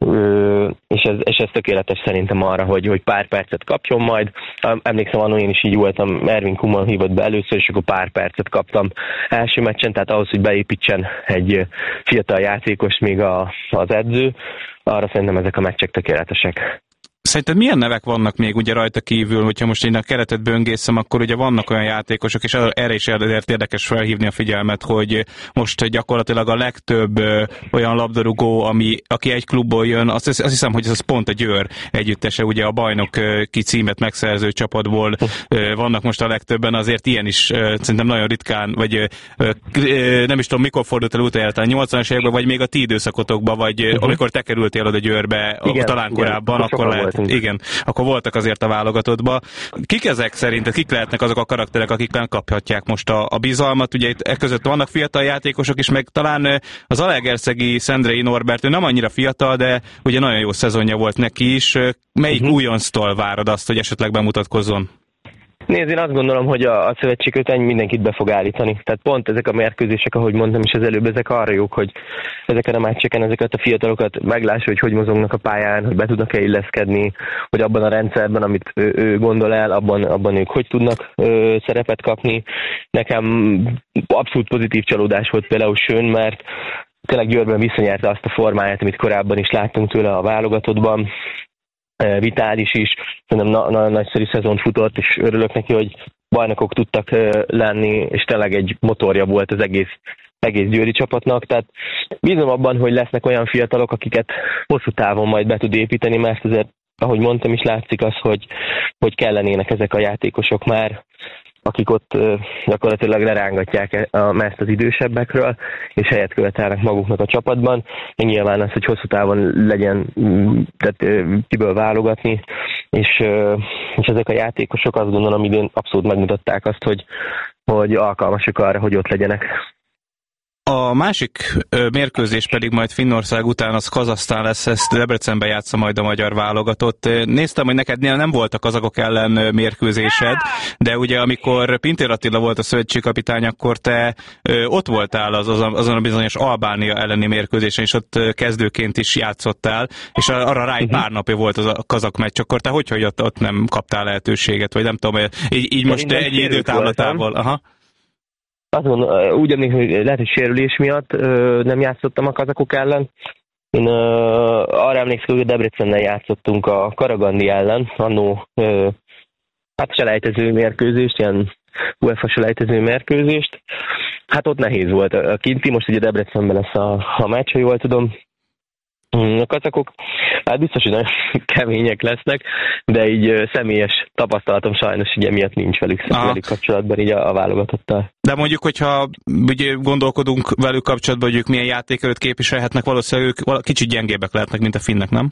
és ez tökéletes szerintem arra, hogy pár percet kapjon majd. Emlékszem, annól én is így voltam, Ervin Koeman hívott be először, és akkor pár percet kaptam első meccsen, tehát ahhoz, hogy beépítsen egy fiatal játékos még az edző, arra szerintem ezek a meccsek tökéletesek. Szerinted milyen nevek vannak még ugye rajta kívül, hogyha most én a keretet böngészem, akkor ugye vannak olyan játékosok, és erre is érdekes felhívni a figyelmet, hogy most gyakorlatilag a legtöbb olyan labdarúgó, aki egy klubból jön, azt hiszem, hogy ez pont a Győr együttese, ugye a bajnoki címet megszerző csapatból vannak most a legtöbben, azért ilyen is szerintem nagyon ritkán, vagy nem is tudom, mikor fordult el utoljára, a 80-as években, vagy még a ti időszakotokban, vagy amikor te kerültél oda Győrbe, igen, talán korábban, akkor lehet, igen, akkor voltak azért a válogatottban. Kik ezek szerinted, kik lehetnek azok a karakterek, akik megkaphatják most a bizalmat? Ugye itt között vannak fiatal játékosok is, meg talán az Zalaegerszegi Szendrei Norbert, ő nem annyira fiatal, de ugye nagyon jó szezonja volt neki is. Melyik újonctól várod azt, hogy esetleg bemutatkozzon? Nézd, én azt gondolom, hogy a szövetségköteny mindenkit be fog állítani. Tehát pont ezek a mérkőzések, ahogy mondtam is az előbb, ezek arra jók, hogy ezeken a meccseken ezeket a fiatalokat meglássa, hogy mozognak a pályán, hogy be tudnak-e illeszkedni, hogy abban a rendszerben, amit ő gondol el, abban ők hogy tudnak szerepet kapni. Nekem abszolút pozitív csalódás volt például Schön, mert tényleg Győrben visszanyerte azt a formáját, amit korábban is láttunk tőle a válogatottban. Vitális is, szerintem nagyon nagyszerű szezont futott, és örülök neki, hogy bajnokok tudtak lenni, és tényleg egy motorja volt az egész győri csapatnak, tehát bízom abban, hogy lesznek olyan fiatalok, akiket hosszú távon majd be tud építeni, mert azért, ahogy mondtam is, látszik az, hogy kellenének ezek a játékosok már, akik ott gyakorlatilag lerángatják a mezt az idősebbekről, és helyet követelnek maguknak a csapatban. Nyilván az, hogy hosszú távon legyen, tehát kiből válogatni, és ezek a játékosok azt gondolom idén abszolút megmutatták azt, hogy alkalmasak arra, hogy ott legyenek. A másik mérkőzés pedig majd Finnország után az Kazahsztán lesz, ezt Debrecenben játsza majd a magyar válogatott. Néztem, hogy neked nem volt a kazakok ellen mérkőzésed, de ugye amikor Pintér Attila volt a szövetségkapitány, akkor te ott voltál azon a bizonyos Albánia elleni mérkőzésen, és ott kezdőként is játszottál, és arra rá egy pár napja volt az a kazak meccs, akkor te hogy ott nem kaptál lehetőséget, vagy nem tudom, így most egy időtávlatával. Aha. Azt gondolom, úgy emlékszem, hogy lehet, hogy sérülés miatt nem játszottam a kazakok ellen. Én arra emlékszem, hogy Debrecennel játszottunk a Karagandi ellen, annó selejtező mérkőzést, ilyen UEFA selejtező mérkőzést. Hát ott nehéz volt a kinti, most ugye Debrecenben lesz a meccs, ha jól tudom. A kazakok, hát biztos, hogy nagyon kemények lesznek, de így személyes tapasztalatom sajnos ugye miatt nincs velük kapcsolatban így a válogatottal. De mondjuk, hogyha ugye gondolkodunk velük kapcsolatban, hogy ők milyen játékelőt képviselhetnek, valószínűleg ők kicsit gyengébbek lehetnek, mint a finnek, nem?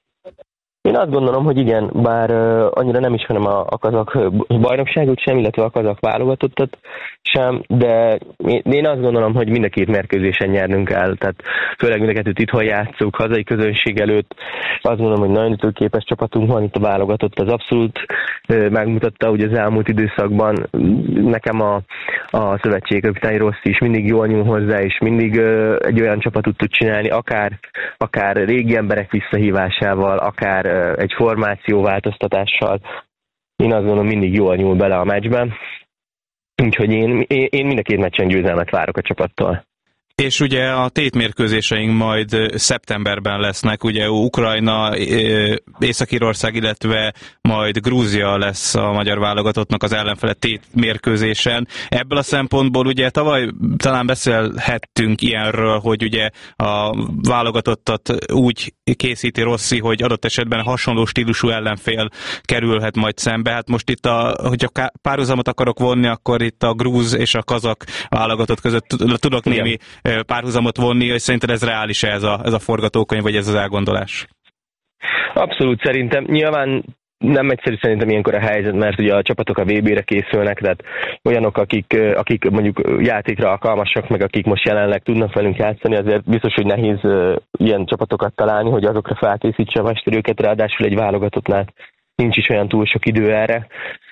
Én azt gondolom, hogy igen, bár annyira nem ismerem a kazak bajnokságot sem, illetve a kazak válogatottat sem, de én azt gondolom, hogy mind a két mérkőzésen nyernünk kell, tehát főleg mind a kettőt itthon játszunk, hazai közönség előtt. Azt gondolom, hogy nagyon ütőképes csapatunk van, itt a válogatott az abszolút megmutatta, hogy az elmúlt időszakban nekem a szövetségkapitány Rossi is mindig jól nyúl hozzá, és mindig egy olyan csapatot tud csinálni, akár régi emberek visszahívásával, akár egy formációváltoztatással. Én azt gondolom, mindig jól nyúl bele a meccsben. Úgyhogy én mind a két meccsen győzelmet várok a csapattól. És ugye a tétmérkőzéseink majd szeptemberben lesznek, ugye Ukrajna, Észak-Írország, illetve majd Grúzia lesz a magyar válogatottnak az ellenfele tétmérkőzésen. Ebből a szempontból ugye tavaly talán beszélhettünk ilyenről, hogy ugye a válogatottat úgy készíti Rossi, hogy adott esetben hasonló stílusú ellenfél kerülhet majd szembe. Hát most itt, hogyha párhuzamot akarok vonni, akkor itt a grúz és a kazak válogatott között tudok némi párhuzamot vonni, és szerinted ez reális ez a forgatókönyv, vagy ez az elgondolás? Abszolút szerintem. Nyilván nem egyszerű szerintem ilyenkor a helyzet, mert ugye a csapatok a VB-re készülnek, tehát olyanok, akik mondjuk játékra alkalmasak, meg akik most jelenleg tudnak velünk játszani, azért biztos, hogy nehéz ilyen csapatokat találni, hogy azokra felkészítse a mester őket, ráadásul egy válogatottnál nincs is olyan túl sok idő erre.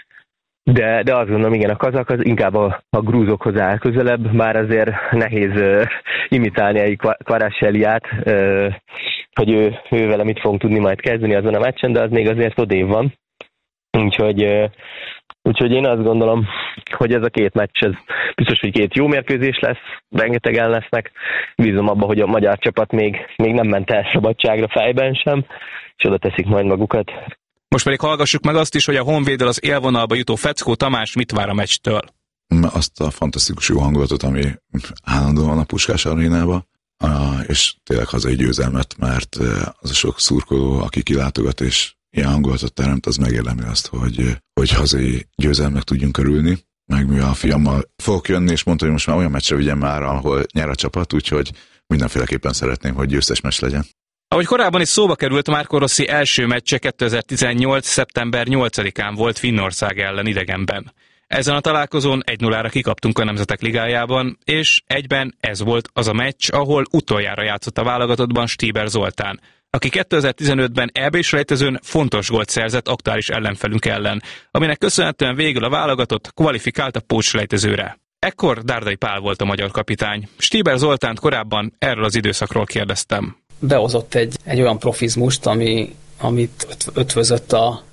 De azt gondolom, igen, a kazak az inkább a grúzokhoz áll közelebb, bár azért nehéz imitálni egy Kvaraseliát, hogy ő vele mit fogunk tudni majd kezdeni azon a meccsen, de az még azért odébb van. Úgyhogy Úgyhogy én azt gondolom, hogy ez a két meccs, ez biztos, hogy két jó mérkőzés lesz, rengetegen lesznek. Bízom abba, hogy a magyar csapat még nem ment el szabadságra fejben sem, és oda teszik majd magukat. Most pedig hallgassuk meg azt is, hogy a Honvéddel az élvonalba jutó Feckó Tamás mit vár a meccstől. Azt a fantasztikus jó hangulatot, ami állandóan a Puskás arénába, és tényleg hazai győzelmet, mert az a sok szurkoló, aki kilátogat és ilyen hangulatot teremt, az megérdemli azt, hogy hazai győzelmek tudjunk örülni. Meg mi a fiammal fogok jönni, és mondta, hogy most már olyan meccsre vigyem már, ahol nyer a csapat, úgyhogy mindenféleképpen szeretném, hogy győztes meccs legyen. Ahogy korábban is szóba került, Marco Rossi első meccse 2018. szeptember 8-án volt Finnország ellen idegenben. Ezen a találkozón 1-0-ra kikaptunk a Nemzetek Ligájában, és egyben ez volt az a meccs, ahol utoljára játszott a válogatottban Stieber Zoltán, aki 2015-ben EB-selejtezőn fontos gólt szerzett aktuális ellenfelünk ellen, aminek köszönhetően végül a válogatott kvalifikált a pótselejtezőre. Ekkor Dárdai Pál volt a magyar kapitány. Stieber Zoltánt korábban erről az időszakról kérdeztem. Behozott egy olyan profizmust, amit ötvözött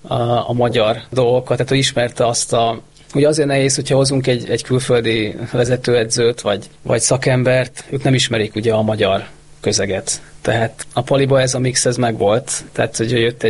a magyar dolgokat, tehát ő ismerte azt ugye azért nehéz, hogyha hozunk egy külföldi vezetőedzőt, vagy szakembert, ők nem ismerik ugye a magyar közeget. Tehát a Paliba ez a mix, ez megvolt. Tehát, hogy jött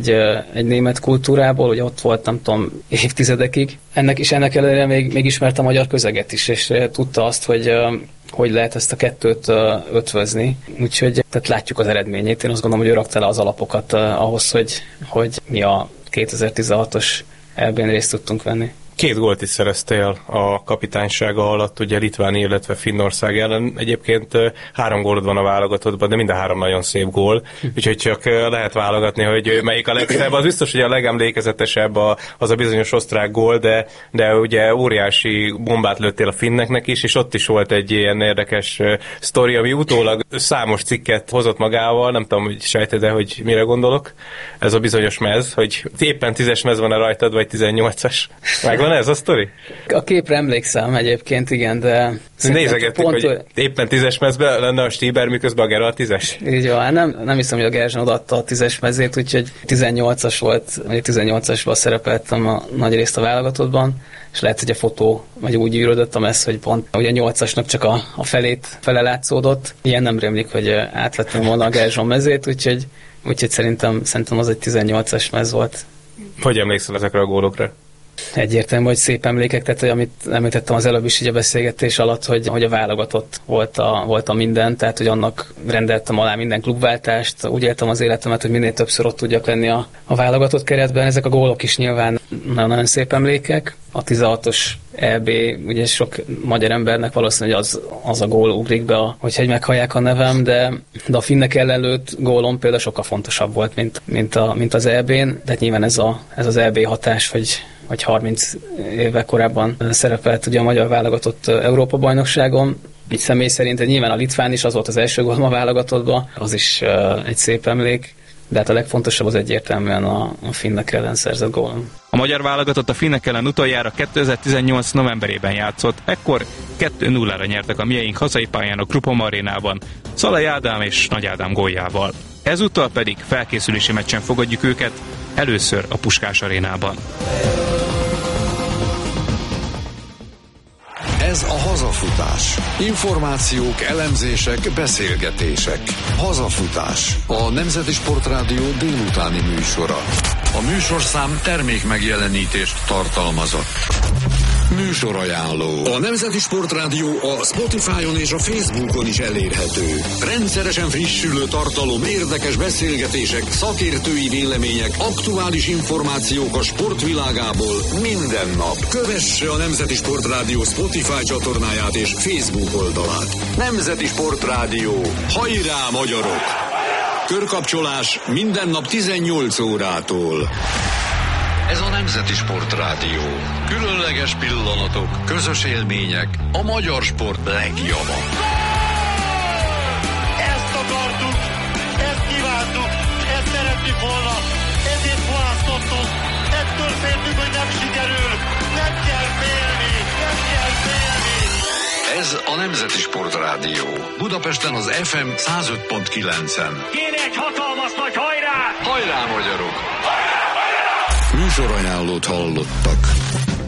egy német kultúrából, ugye ott volt, nem tudom, évtizedekig. Ennek ellenére még ismerte a magyar közeget is, és tudta azt, hogy lehet ezt a kettőt ötvözni. Úgyhogy tehát látjuk az eredményét. Én azt gondolom, hogy ő rakta le az alapokat ahhoz, hogy mi a 2016-os EB-n részt tudtunk venni. 2 gólt is szereztél a kapitánysága alatt, ugye Litvánia, illetve Finnország ellen. Egyébként 3 gólod van a válogatottban, de mind a 3 nagyon szép gól. Úgyhogy csak lehet válogatni, hogy melyik a legszebb. Az biztos, hogy a legemlékezetesebb az a bizonyos osztrák gól, de ugye óriási bombát lőttél a finneknek is, és ott is volt egy ilyen érdekes sztori, ami utólag számos cikket hozott magával. Nem tudom, hogy sejted-e, hogy mire gondolok. Ez a bizonyos mez, hogy éppen 10-es mez van-e rajtad, vagy 18-as. Van ez a sztori? A képre emlékszem egyébként, igen, de... Nézegettük, hogy éppen 10-es mezben lenne a Stieber, miközben a Gerard 10-es? Így van, nem hiszem, hogy a Gerzsán odaadta a 10-es mezét, úgyhogy 18-as volt, vagy 18-asban szerepeltem a nagy részt a válogatottban, és lehet, hogy a fotó vagy úgy űrödött a mez, hogy pont ugye a 8-asnak csak a fele látszódott. Ilyen nem rémlik, hogy átvettem volna a Gerzsán mezét, úgyhogy szerintem az egy 18-as mez volt. Hogy emlékszel ezekre a gólokra? Egyértelmű, hogy szép emlékek, tehát amit említettem az előbb is így a beszélgetés alatt, hogy a válogatott volt a minden, tehát hogy annak rendeltem alá minden klubváltást, úgy éltem az életemet, hogy minél többször ott tudjak lenni a válogatott keretben. Ezek a gólok is nyilván nagyon szép emlékek. A 16-os EB, ugye sok magyar embernek valószínűleg az a gól ugrik be, hogyha meghallják a nevem, de a finnek ellen lőtt gólom például sokkal fontosabb volt, mint az EB-n, de nyilván ez az EB hatás, hogy 30 éve korábban szerepelt ugye a magyar válogatott Európa-bajnokságon. Így személy szerint nyilván a litván is, az volt az első gólom a válogatottban, az is egy szép emlék, de hát a legfontosabb az egyértelműen a finnek ellen szerzett gólom. A magyar válogatott a finnek ellen utoljára 2018 novemberében játszott, ekkor 2-0-ra nyertek a mieink hazai pályán a Krupom arénában, Szalai Ádám és Nagy Ádám góljával. Ezúttal pedig felkészülési meccsen fogadjuk őket, először a Puskás arénában. Ez a Hazafutás. Információk, elemzések, beszélgetések. Hazafutás. A Nemzeti Sportrádió délutáni műsora. A műsorszám termékmegjelenítést tartalmazott. Műsorajánló. A Nemzeti Sportrádió a Spotify-on és a Facebookon is elérhető. Rendszeresen frissülő tartalom, érdekes beszélgetések, szakértői vélemények, aktuális információk a sportvilágából minden nap. Kövesse a Nemzeti Sportrádió Spotify csatornáját és Facebook oldalát. Nemzeti Sportrádió. Hajrá, magyarok! Körkapcsolás minden nap 18 órától. Ez a Nemzeti Sportrádió. Különleges pillanatok, közös élmények, a magyar sport legjava. Ezt akartuk, ezt kívántuk, ezt szeretni volna, ezért választottuk, ettől féltünk, hogy nem sikerül, nem kell félni, nem kell félni. Ez a Nemzeti Sportrádió. Budapesten az FM 105.9-en. Kéne egy hatalmas nagy hajrá! Hajrá, magyarok! Műsorajánlót hallottak.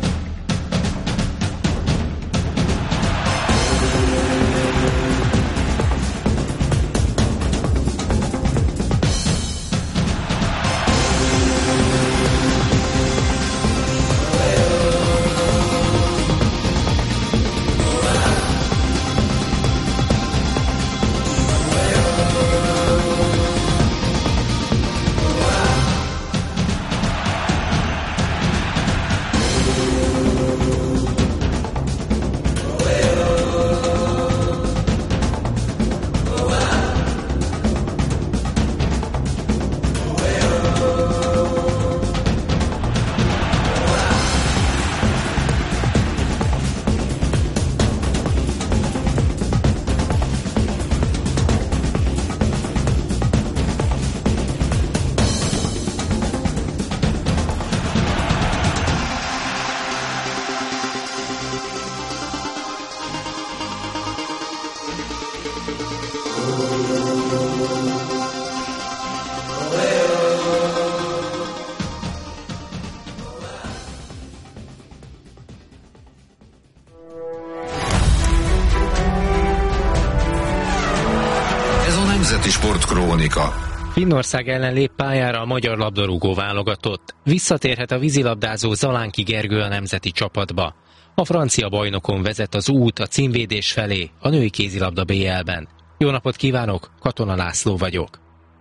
Nemzeti Sportkrónika. Finnország ellen lép pályára a magyar labdarúgó válogatott. Visszatérhet a vízilabdázó Zalánki Gergő a nemzeti csapatba. A francia bajnokon vezet az út a címvédés felé a női kézilabda BL-ben. Jó napot kívánok, Katona László vagyok.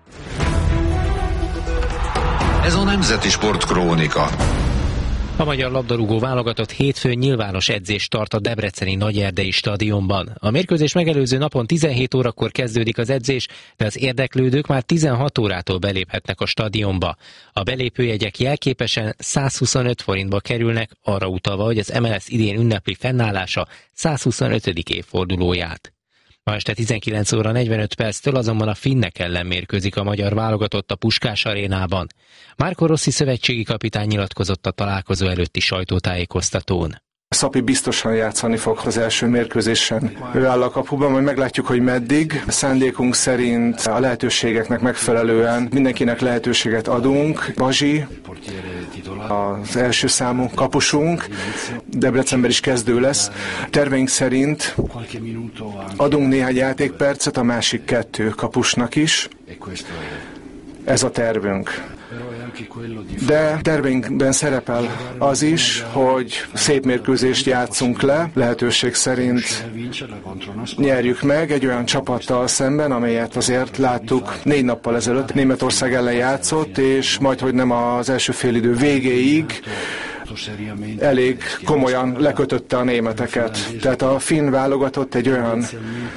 Ez a Nemzeti Sportkrónika. A magyar labdarúgó válogatott hétfőn nyilvános edzést tart a debreceni Nagyerdei stadionban. A mérkőzés megelőző napon 17 órakor kezdődik az edzés, de az érdeklődők már 16 órától beléphetnek a stadionba. A belépőjegyek jelképesen 125 forintba kerülnek, arra utalva, hogy az MLS idén ünnepli fennállása 125. évfordulóját. Ma este 19 óra 45 perctől azonban a finnek ellen mérkőzik a magyar válogatott a Puskás arénában. Marco Rossi szövetségi kapitány nyilatkozott a találkozó előtti sajtótájékoztatón. Szapi biztosan játszani fog az első mérkőzésen. Ő áll a kapuban, majd meglátjuk, hogy meddig. A szándékunk szerint a lehetőségeknek megfelelően mindenkinek lehetőséget adunk. Bazsi, az első számú kapusunk, Debrecenben is kezdő lesz. Terveink szerint adunk néhány játékpercet a másik 2 kapusnak is. Ez a tervünk. De terveinkben szerepel az is, hogy szép mérkőzést játszunk le, lehetőség szerint nyerjük meg egy olyan csapattal szemben, amelyet azért láttuk 4 nappal ezelőtt Németország ellen játszott, és majdhogy nem az első félidő végéig elég komolyan lekötötte a németeket. Tehát a finn válogatott egy olyan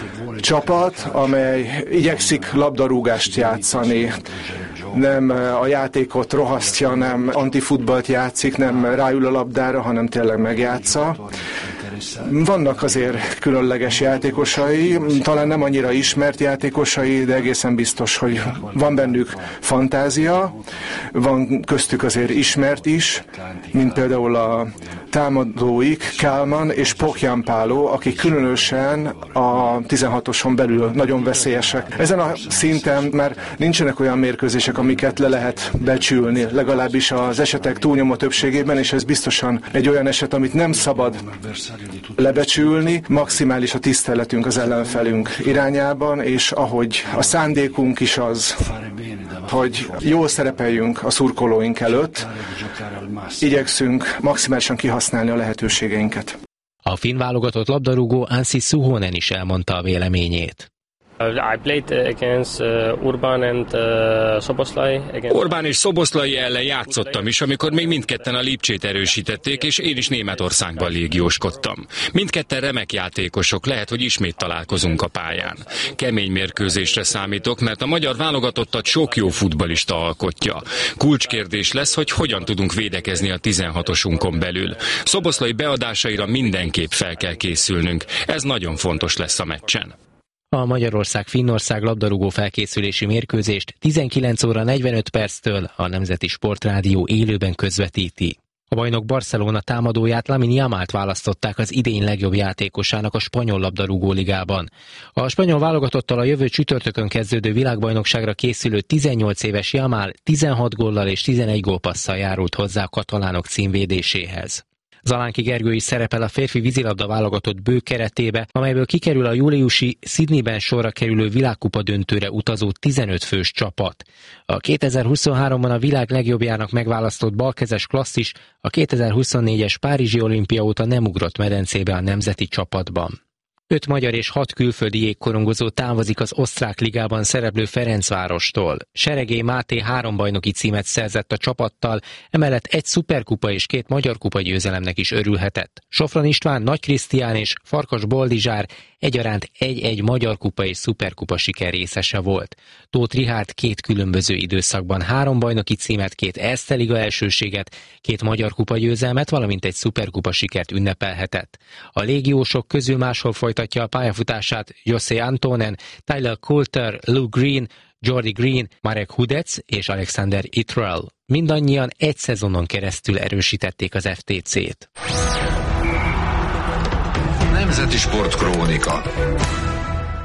csapat, amely igyekszik labdarúgást játszani, nem a játékot rohasztja, nem antifutballt játszik, nem ráül a labdára, hanem tényleg megjátsza. Vannak azért különleges játékosai, talán nem annyira ismert játékosai, de egészen biztos, hogy van bennük fantázia, van köztük azért ismert is, mint például a támadóik, Kálman és Pohjan Páló, akik különösen a 16-oson belül nagyon veszélyesek. Ezen a szinten már nincsenek olyan mérkőzések, amiket le lehet becsülni, legalábbis az esetek túlnyomó többségében, és ez biztosan egy olyan eset, amit nem szabad lebecsülni. Maximális a tiszteletünk az ellenfelünk irányában, és ahogy a szándékunk is az, hogy jól szerepeljünk a szurkolóink előtt, igyekszünk maximálisan kihasználni a lehetőségeinket. A finn válogatott labdarúgó Anssi Suhonen is elmondta a véleményét. I played against Urban and Szoboszlai. Orbán és Szoboszlai ellen játszottam is, amikor még mindketten a Lipcsét erősítették, és én is Németországban légióskodtam. Mindketten remek játékosok, lehet, hogy ismét találkozunk a pályán. Kemény mérkőzésre számítok, mert a magyar válogatottat sok jó futballista alkotja. Kulcskérdés lesz, hogy hogyan tudunk védekezni a 16-osunkon belül. Szoboszlai beadásaira mindenképp fel kell készülnünk. Ez nagyon fontos lesz a meccsen. A Magyarország-Finnország labdarúgó felkészülési mérkőzést 19 óra 45 perctől a Nemzeti Sportrádió élőben közvetíti. A bajnok Barcelona támadóját Lamine Yamalt választották az idény legjobb játékosának a spanyol labdarúgó ligában. A spanyol válogatottal a jövő csütörtökön kezdődő világbajnokságra készülő 18 éves Yamal 16 góllal és 11 gólpasszal járult hozzá a katalánok címvédéséhez. Zalánki Gergő is szerepel a férfi vízilabda válogatott bő keretébe, amelyből kikerül a júliusi Sydneyben sorra kerülő világkupa döntőre utazó 15 fős csapat. A 2023-ban a világ legjobbjának megválasztott balkezes klasszis a 2024-es Párizsi olimpia óta nem ugrott medencébe a nemzeti csapatban. 5 magyar és 6 külföldi jégkorongozó távozik az osztrák ligában szereplő Ferencvárostól. Seregély Máté 3 bajnoki címet szerzett a csapattal, emellett 1 szuperkupa és 2 magyar kupa győzelemnek is örülhetett. Sofron István, Nagy Krisztián és Farkas Boldizsár egyaránt 1-1 magyar kupa és szuperkupa siker részese volt. Tóth Richárd 2 különböző időszakban 3 bajnoki címet, 2 Erste Liga elsőséget, 2 magyar kupa győzelmet, valamint 1 szuperkupa sikert ünnepelhetett. A légiósok közül máshol folytatja a pályafutását José Antonen, Tyler Coulter, Luke Green, Jordi Green, Marek Hudec és Alexander Itrel. Mindannyian 1 szezonon keresztül erősítették az FTC-t. Nemzeti Sportkrónika.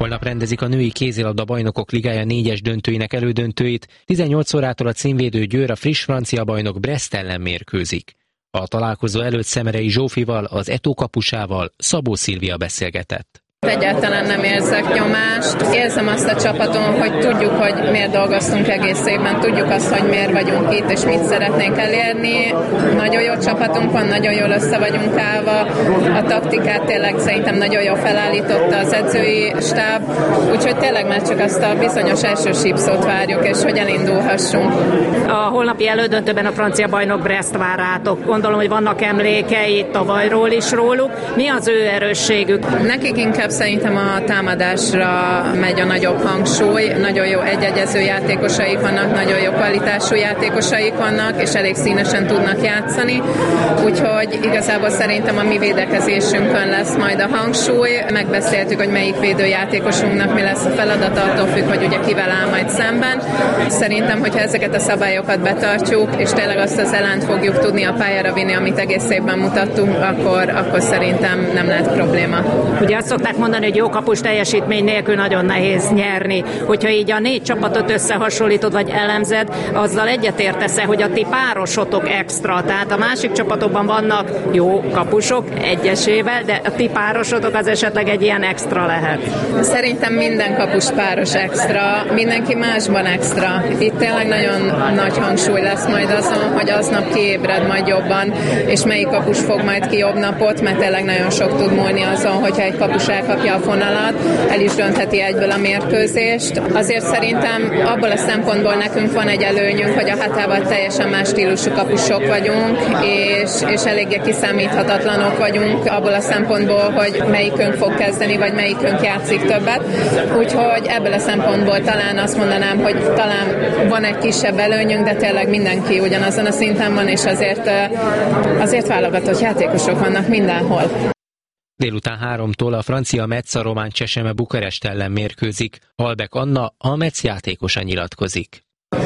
Holnap rendezik a női kézilabda bajnokok ligája 4-es döntőinek elődöntőit, 18 órától a címvédő Győr a friss francia bajnok Brest ellen mérkőzik. A találkozó előtt Szemerei Zsófival, az Eto kapusával Szabó Szilvia beszélgetett. Egyáltalán nem érzek nyomást. Érzem azt a csapaton, hogy tudjuk, hogy miért dolgoztunk egész évben, tudjuk azt, hogy miért vagyunk itt, és mit szeretnénk elérni. Nagyon jó csapatunk van, nagyon jól össze vagyunk állva. A taktikát tényleg szerintem nagyon jól felállította az edzői stáb, úgyhogy tényleg már csak azt a bizonyos első sípszót várjuk, és hogy elindulhassunk. A holnapi elődöntőben a francia bajnok Brest vár rátok. Gondolom, hogy vannak emlékei tavalyról is róluk. Mi az ő erősségük? Nekik inkább szerintem a támadásra megy a nagyobb hangsúly. Nagyon jó egyegyező játékosaik vannak, nagyon jó kvalitású játékosaik vannak, és elég színesen tudnak játszani. Úgyhogy igazából szerintem a mi védekezésünkön lesz majd a hangsúly. Megbeszéltük, hogy melyik védőjátékosunknak mi lesz a feladat, attól függ, hogy ugye kivel áll majd szemben. Szerintem, hogyha ezeket a szabályokat betartjuk, és tényleg azt az elánt fogjuk tudni a pályára vinni, amit egész évben mutattunk, akkor szerintem nem lehet probléma. Ugye azt szokták mondani, hogy jó kapus teljesítmény nélkül nagyon nehéz nyerni. Hogyha így a 4 csapatot összehasonlítod, vagy elemzed, azzal egyetértesz-e, hogy a ti párosotok extra, tehát a másik csapatokban vannak jó kapusok egyesével, de a ti párosotok az esetleg egy ilyen extra lehet? Szerintem minden kapus páros extra, mindenki másban extra. Itt tényleg nagyon nagy hangsúly lesz majd azon, hogy aznap kiébred majd jobban, és melyik kapus fog majd ki jobb napot, mert tényleg nagyon sok tud múlni azon, hogyha egy kapus elkapja a fonalat, el is döntheti egyből a mérkőzést. Azért szerintem abból a szempontból nekünk van egy előnyünk, hogy a Hatával teljesen más stílusú kapusok vagyunk, és eléggé kiszámíthatatlanok vagyunk abból a szempontból, hogy melyikünk fog kezdeni, vagy melyikünk játszik többet. Úgyhogy ebből a szempontból talán azt mondanám, hogy talán van egy kisebb előnyünk, de tényleg mindenki ugyanazon a szinten van, és azért válogatott játékosok vannak mindenhol. Délután 3-tól a francia Metz a román Cseseme Bukarest ellen mérkőzik. Halbek Anna, a Metz játékosa nyilatkozik.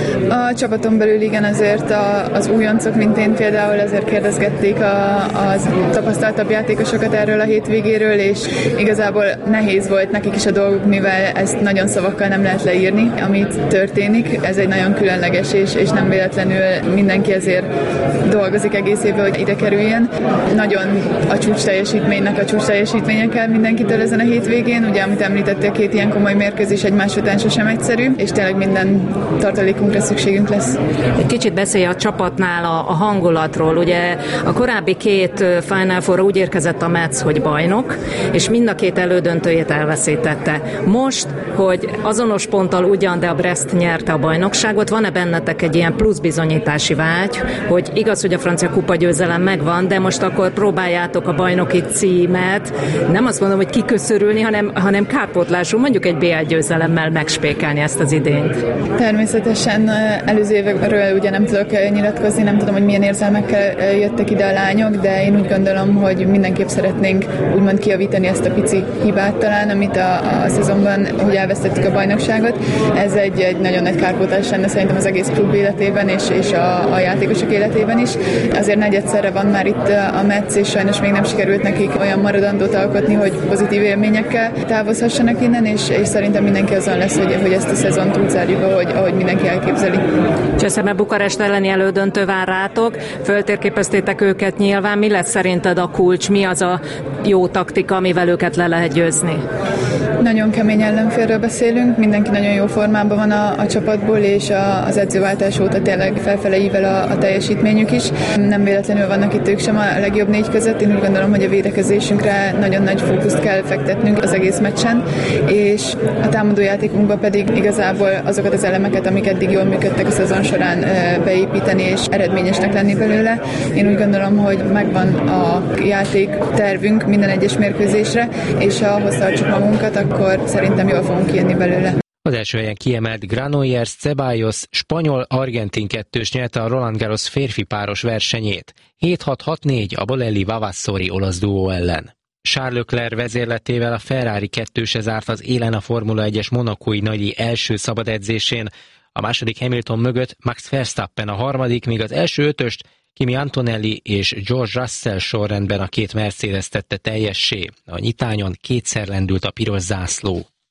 A csapaton belül igen, azért az újoncok, mint én például, azért kérdezgették az tapasztaltabb játékosokat erről a hétvégéről, és igazából nehéz volt nekik is a dolguk, mivel ezt nagyon szavakkal nem lehet leírni, amit történik. Ez egy nagyon különleges, és nem véletlenül mindenki ezért dolgozik egész évben, hogy ide kerüljen. Nagyon a csúcs teljesítményen kell mindenkitől ezen a hétvégén. Ugye, amit említettél, 2 ilyen komoly mérkőzés egymás után sosem egyszerű, és tényleg minden tartalékunkra szükségünk lesz. Egy kicsit beszélj a csapatnál a hangulatról. Ugye a korábbi 2 Final Four-ra úgy érkezett a Metz, hogy bajnok, és mind a 2 elődöntőjét elveszítette. Most, hogy azonos ponttal ugyan, de a Brest nyerte a bajnokságot, van-e bennetek egy ilyen plusz bizonyítási vágy, hogy igaz, hogy a francia kupa győzelem megvan, de most akkor próbáljátok a bajnoki címet, nem azt mondom, hogy kiköszörülni, hanem kárpótlású, mondjuk egy BL győzelemmel megspékelni ezt az idényt. Természetesen előző évekről ugye nem tudok nyilatkozni, nem tudom, hogy milyen érzelmekkel jöttek ide a lányok, de én úgy gondolom, hogy mindenképp szeretnénk úgymond kijavítani ezt a pici hibát talán, amit a szezonban, hogy elvesztettük a bajnokságot. Ez egy nagyon nagy kárpótlás lenne szerintem az egész klub életében és a játékosok életében is. Azért negyedszerre van már itt a Metz, és sajnos még nem sikerült nekik olyan maradandót alkotni, hogy pozitív élményekkel távozhassanak innen, és szerintem mindenki azon lesz, hogy ezt a szezont úgy zárjuk, ahogy mindenki elképzeli. Cseseme Bukarest elleni elődöntő vár rátok, föltérképeztétek őket nyilván. Mi lesz szerinted a kulcs? Mi az a jó taktika, amivel őket le lehet győzni? Nagyon kemény ellenfélről beszélünk, mindenki nagyon jó formában van a csapatból, és az edzőváltás óta tényleg felfele ível a teljesítményük is. Nem véletlenül vannak itt ők sem a legjobb 4 között. Én úgy gondolom, hogy a védekezésünkre nagyon nagy fókuszt kell fektetnünk az egész meccsen, és a támadójátékunkban pedig igazából azokat az elemeket, amik eddig jól működtek a szezon során, beépíteni és eredményesnek lenni belőle. Én úgy gondolom, hogy megvan a játéktervünk minden egyes mérkőzésre, és ha ahhoz tartsuk magunkat, akkor szerintem jól fogunk kijönni belőle. Az első helyen kiemelt Granollers Ceballos spanyol-argentin kettős nyerte a Roland Garros férfi páros versenyét. 7-6-6-4 a Bolelli Vavassori olasz duó ellen. Charles Leclerc vezérletével a Ferrari kettőse zárt az élen a Formula 1-es monacói nagydíj első szabad edzésén. A második Hamilton mögött Max Verstappen, a harmadik, míg az első 5-öst Kimi Antonelli és George Russell sorrendben a 2 Mercedes tette teljessé. A nyitányon 2-szer lendült a piros zászló.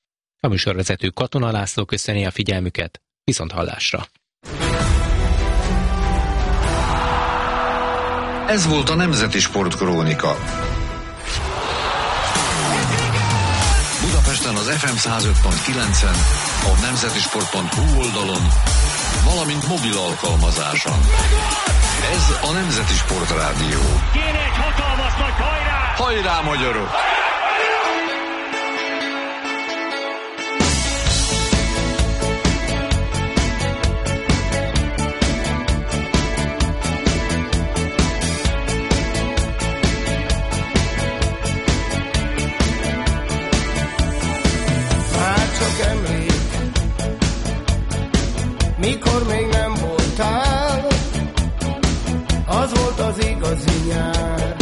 A műsorvezető Katona László köszöni a figyelmüket, viszont hallásra. Ez volt a Nemzeti Sportkrónika. Budapesten az FM 105.9-en, a nemzetisport.hu oldalon, valamint mobil alkalmazáson. Ez a Nemzeti Sportrádió. Kéne egy hatalmas nagy hajrá! Hajrá, magyarok! Mikor még nem voltál, az volt az igazi nyár.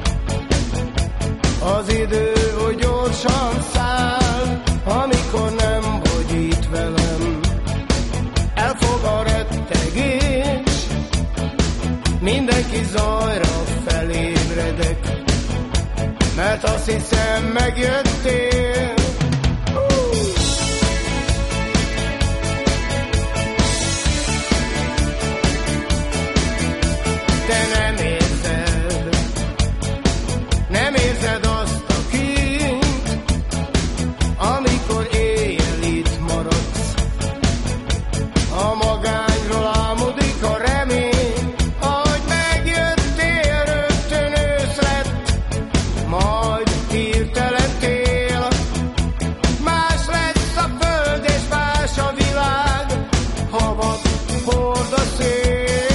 Az idő, hogy gyorsan száll, amikor nem vagy itt velem. Elfog a rettegés, mindenki zajra felébredek, mert azt hiszem megjöttél. Nem érzed azt a kint, amikor éjjel itt maradsz. A magányról álmodik a remény, ahogy megjöttél, rögtön ősz lett, majd hirtelen tél. Más lesz a föld és más a világ, havat hord a szél.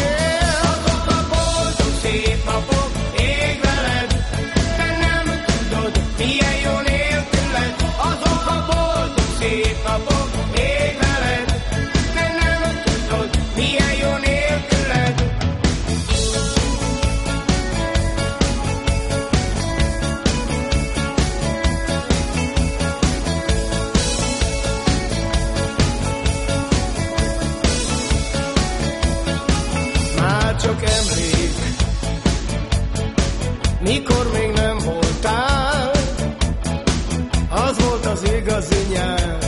Csak emlék, mikor még nem voltál, az volt az igazi nyár.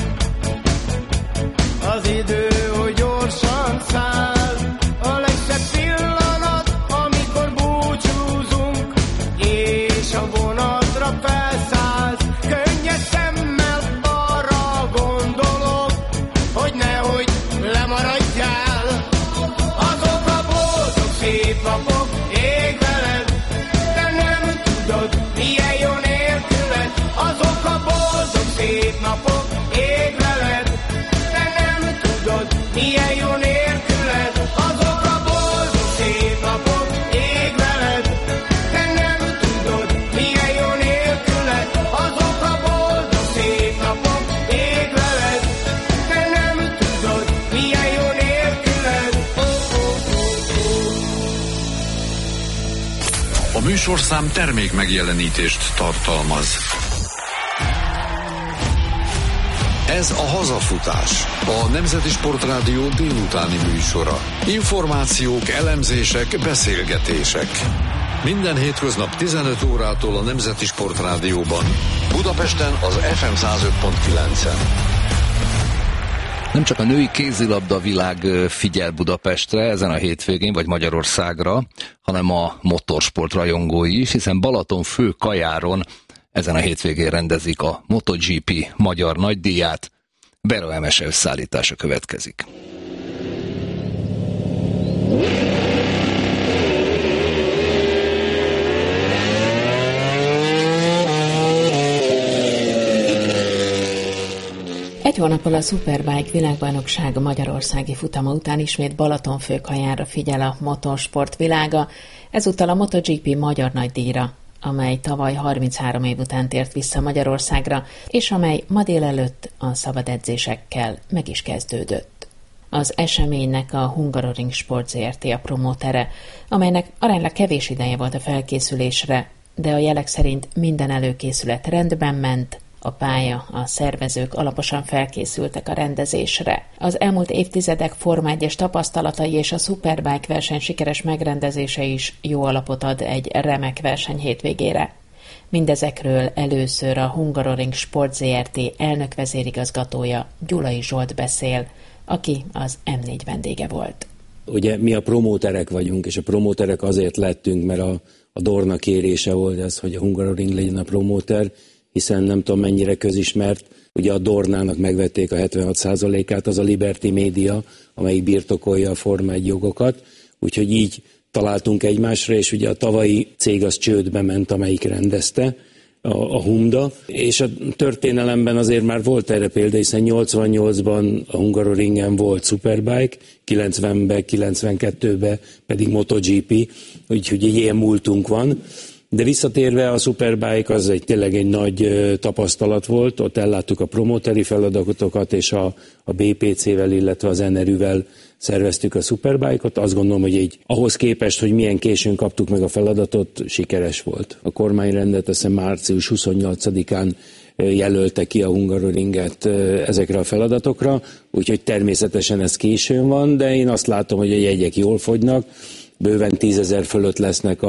Az idő, hogy gyorsan száll, a legszebb pillanat, amikor búcsúzunk, és a vonatra felszállsz. Könnyes szemmel arra gondolok, hogy nehogy lemaradjál. Szép napok ég veled, de nem tudod, milyen jó nélküled. Azok a boldog szép napok ég veled, de nem tudod, milyen jó nélküled. Azok a boldog szép napok ég veled, de nem tudod, milyen jó nélküled. Azok a boldog szép napok ég veled, de nem tudod, milyen jó nélküled. A műsorszám termékmegjelenítést tartalmaz. Ez a Hazafutás, a Nemzeti Sportrádió délutáni műsora. Információk, elemzések, beszélgetések. Minden hétköznap 15 órától a Nemzeti Sportrádióban. Budapesten az FM 105.9-en. Nem csak a női kézilabda világ figyel Budapestre ezen a hétvégén, vagy Magyarországra, hanem a motorsport rajongói is, hiszen Balaton fő kajáron ezen a hétvégén rendezik a MotoGP magyar nagydíját. Bero Emese összeállítása következik. Egy hónappal a Superbike világbajnokság magyarországi futama után ismét Balaton főkajára figyel a motorsport világa, ezúttal a MotoGP magyar nagydíjra, amely tavaly 33 év után tért vissza Magyarországra, és amely ma délelőtt a szabad edzésekkel meg is kezdődött. Az eseménynek a Hungaroring Sport Zrt. A promótere, amelynek aránylag kevés ideje volt a felkészülésre, de a jelek szerint minden előkészület rendben ment, a pálya, a szervezők alaposan felkészültek a rendezésre. Az elmúlt évtizedek Forma 1-es tapasztalatai és a Superbike verseny sikeres megrendezése is jó alapot ad egy remek verseny hétvégére. Mindezekről először a Hungaroring Sport Zrt. Elnök vezérigazgatója Gyulai Zsolt beszél, aki az M4 vendége volt. Ugye mi a promóterek vagyunk, és a promóterek azért lettünk, mert a Dorna kérése volt ez, hogy a Hungaroring legyen a promóter, hiszen nem tudom mennyire közismert, ugye a Dornának megvették a 76%-át, az a Liberty Media, amelyik birtokolja a Forma 1 jogokat, úgyhogy így találtunk egymásra, és ugye a tavalyi cég az csődbe ment, amelyik rendezte, a Humda, és a történelemben azért már volt erre példa, hiszen 88-ban a Hungaroringen volt Superbike, 90-ben, 92-ben pedig MotoGP, úgyhogy egy ilyen múltunk van. De visszatérve a Superbike az tényleg egy nagy tapasztalat volt, ott elláttuk a promoteri feladatokat, és a BPC-vel, illetve az NRÜ-vel szerveztük a Superbike-ot. Azt gondolom, hogy ahhoz képest, hogy milyen későn kaptuk meg a feladatot, sikeres volt. A kormányrendet hiszem március 28-án jelölte ki a Hungaroringet ezekre a feladatokra, úgyhogy természetesen ez későn van, de én azt látom, hogy a jegyek jól fogynak, bőven 10 000 fölött lesznek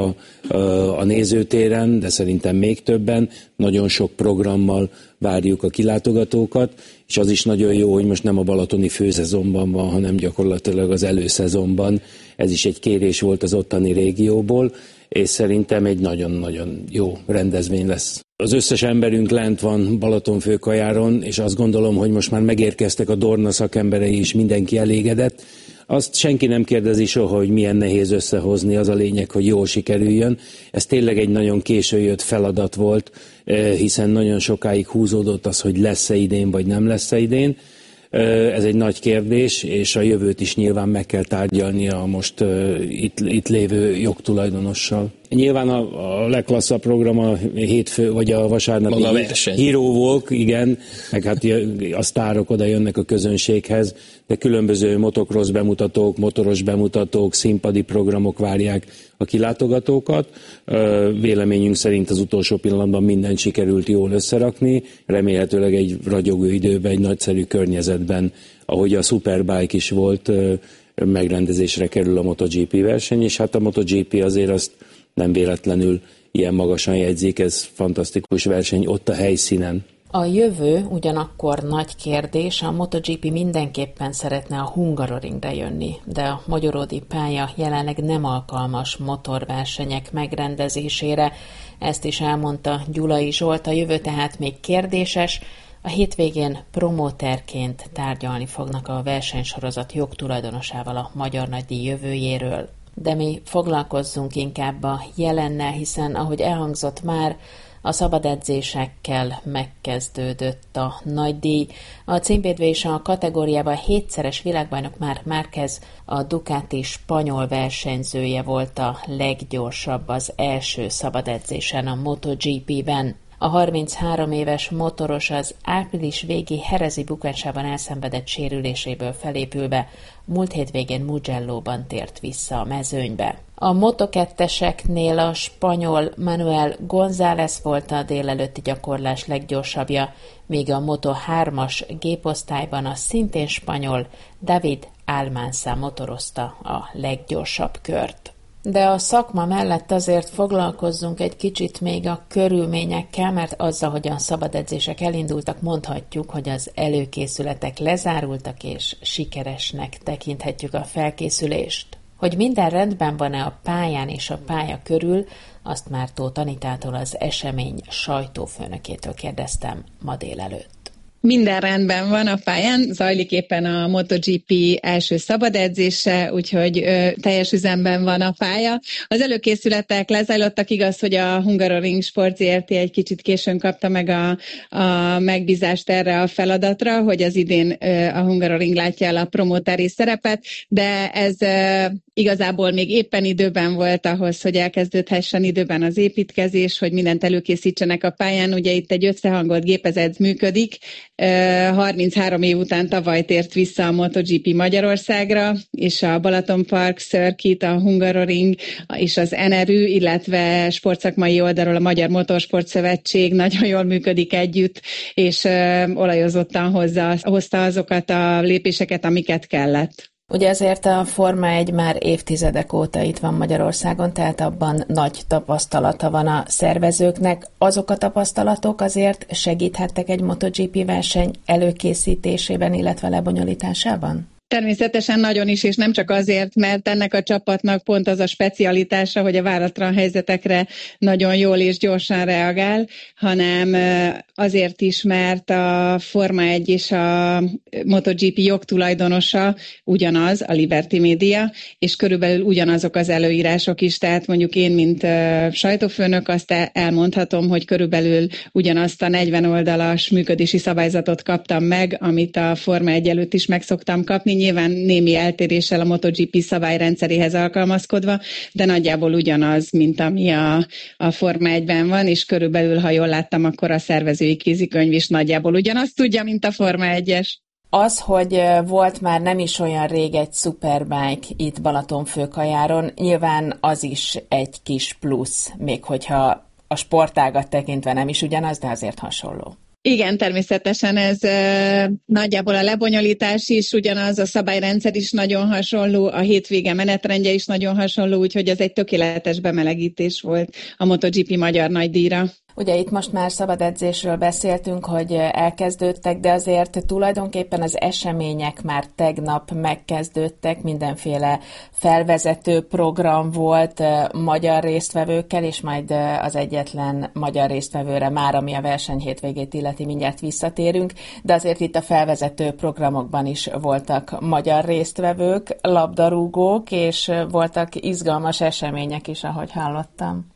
a nézőtéren, de szerintem még többen. Nagyon sok programmal várjuk a kilátogatókat, és az is nagyon jó, hogy most nem a balatoni főszezonban van, hanem gyakorlatilag az előszezonban. Ez is egy kérés volt az ottani régióból, és szerintem egy nagyon-nagyon jó rendezvény lesz. Az összes emberünk lent van Balatonfőkajáron, és azt gondolom, hogy most már megérkeztek a Dorna szakemberei is, mindenki elégedett. Azt senki nem kérdezi soha, hogy milyen nehéz összehozni, az a lényeg, hogy jól sikerüljön. Ez tényleg egy nagyon késő jött feladat volt, hiszen nagyon sokáig húzódott az, hogy lesz-e idén, vagy nem lesz-e idén. Ez egy nagy kérdés, és a jövőt is nyilván meg kell tárgyalni a most itt lévő jogtulajdonossal. Nyilván a legklasszabb program a hétfő, vagy a vasárnapi Hero Walk, igen, meg hát a sztárok oda jönnek a közönséghez, de különböző motocross bemutatók, motoros bemutatók, színpadi programok várják a kilátogatókat. Véleményünk szerint az utolsó pillanatban mindent sikerült jól összerakni, remélhetőleg egy ragyogó időben, egy nagyszerű környezetben, ahogy a Superbike is volt, megrendezésre kerül a MotoGP verseny, és hát a MotoGP azért azt nem véletlenül ilyen magasan jegyzik, ez fantasztikus verseny ott a helyszínen. A jövő ugyanakkor nagy kérdés, a MotoGP mindenképpen szeretne a Hungaroringre jönni, de a magyaródi pálya jelenleg nem alkalmas motorversenyek megrendezésére. Ezt is elmondta Gyulai Zsolt, a jövő tehát még kérdéses. A hétvégén promóterként tárgyalni fognak a versenysorozat jogtulajdonosával a Magyar Nagydíj jövőjéről. De mi foglalkozzunk inkább a jelennel, hiszen ahogy elhangzott már, a szabad edzésekkel megkezdődött a nagydíj. A címvédő és a kategóriában 7-szeres világbajnok Marc Márquez, a Ducati spanyol versenyzője volt a leggyorsabb az első szabad edzésen a MotoGP-ben. A 33 éves motoros az április végi Jerezi bukásában elszenvedett sérüléséből felépülve múlt hétvégén Mugello-ban tért vissza a mezőnybe. A Moto2-eseknél a spanyol Manuel González volt a délelőtti gyakorlás leggyorsabbja, míg a Moto3-as géposztályban a szintén spanyol David Almanza motorozta a leggyorsabb kört. De a szakma mellett azért foglalkozzunk egy kicsit még a körülményekkel, mert azzal, hogy a szabad edzések elindultak, mondhatjuk, hogy az előkészületek lezárultak, és sikeresnek tekinthetjük a felkészülést. Hogy minden rendben van-e a pályán és a pálya körül, azt már Tóth Anitától, az esemény sajtófőnökétől kérdeztem ma délelőtt. Minden rendben van a pályán, zajlik éppen a MotoGP első szabad edzése, úgyhogy teljes üzemben van a pálya. Az előkészületek lezajlottak, igaz, hogy a Hungaroring Sport Zrt. Egy kicsit későn kapta meg a megbízást erre a feladatra, hogy az idén a Hungaroring látja el a promóteri szerepet, de ez igazából még éppen időben volt ahhoz, hogy elkezdődhessen időben az építkezés, hogy mindent előkészítsenek a pályán. Ugye itt egy összehangolt gépezet működik, 33 év után tavaly tért vissza a MotoGP Magyarországra, és a Balaton Park Circuit, a Hungaroring és az NRÜ, illetve sportszakmai oldalról a Magyar Motorsport Szövetség nagyon jól működik együtt, és olajozottan hozta azokat a lépéseket, amiket kellett. Ugye azért a Forma 1 már évtizedek óta itt van Magyarországon, tehát abban nagy tapasztalata van a szervezőknek. Azok a tapasztalatok azért segíthettek egy MotoGP verseny előkészítésében, illetve lebonyolításában? Természetesen nagyon is, és nem csak azért, mert ennek a csapatnak pont az a specialitása, hogy a váratlan helyzetekre nagyon jól és gyorsan reagál, hanem azért is, mert a Forma 1 és a MotoGP jogtulajdonosa ugyanaz, a Liberty Media, és körülbelül ugyanazok az előírások is, tehát mondjuk én, mint sajtófőnök azt elmondhatom, hogy körülbelül ugyanazt a 40 oldalas működési szabályzatot kaptam meg, amit a Forma 1 előtt is meg szoktam kapni, nyilván némi eltéréssel a MotoGP szabályrendszeréhez alkalmazkodva, de nagyjából ugyanaz, mint ami a Forma 1-ben van, és körülbelül, ha jól láttam, akkor a szervezői kézikönyv is nagyjából ugyanazt tudja, mint a Forma 1-es. Az, hogy volt már nem is olyan rég egy Superbike itt Balatonfőkajáron, nyilván az is egy kis plusz, még hogyha a sportágat tekintve nem is ugyanaz, de azért hasonló. Igen, természetesen ez nagyjából a lebonyolítás is ugyanaz, a szabályrendszer is nagyon hasonló, a hétvége menetrendje is nagyon hasonló, úgyhogy ez egy tökéletes bemelegítés volt a MotoGP magyar nagydíjra. Ugye itt most már szabad edzésről beszéltünk, hogy elkezdődtek, de azért tulajdonképpen az események már tegnap megkezdődtek, mindenféle felvezető program volt magyar résztvevőkkel, és majd az egyetlen magyar résztvevőre már, ami a verseny hétvégét illeti, mindjárt visszatérünk, de azért itt a felvezető programokban is voltak magyar résztvevők, labdarúgók, és voltak izgalmas események is, ahogy hallottam.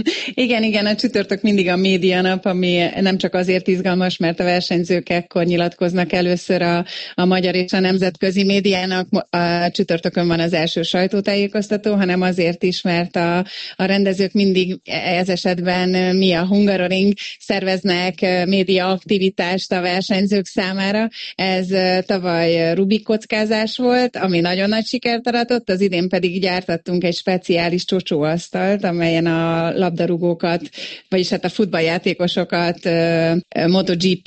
Igen, a csütörtök mindig a médianap, ami nem csak azért izgalmas, mert a versenyzők ekkor nyilatkoznak először a magyar és a nemzetközi médiának, a csütörtökön van az első sajtótájékoztató, hanem azért is, mert a rendezők mindig ez esetben mi a Hungaroring szerveznek média aktivitást a versenyzők számára. Ez tavaly Rubik kockázás volt, ami nagyon nagy sikert aratott, az idén pedig gyártattunk egy speciális csocsóasztalt, amelyen a labdarúgókat, vagyis hát a futballjátékosokat MotoGP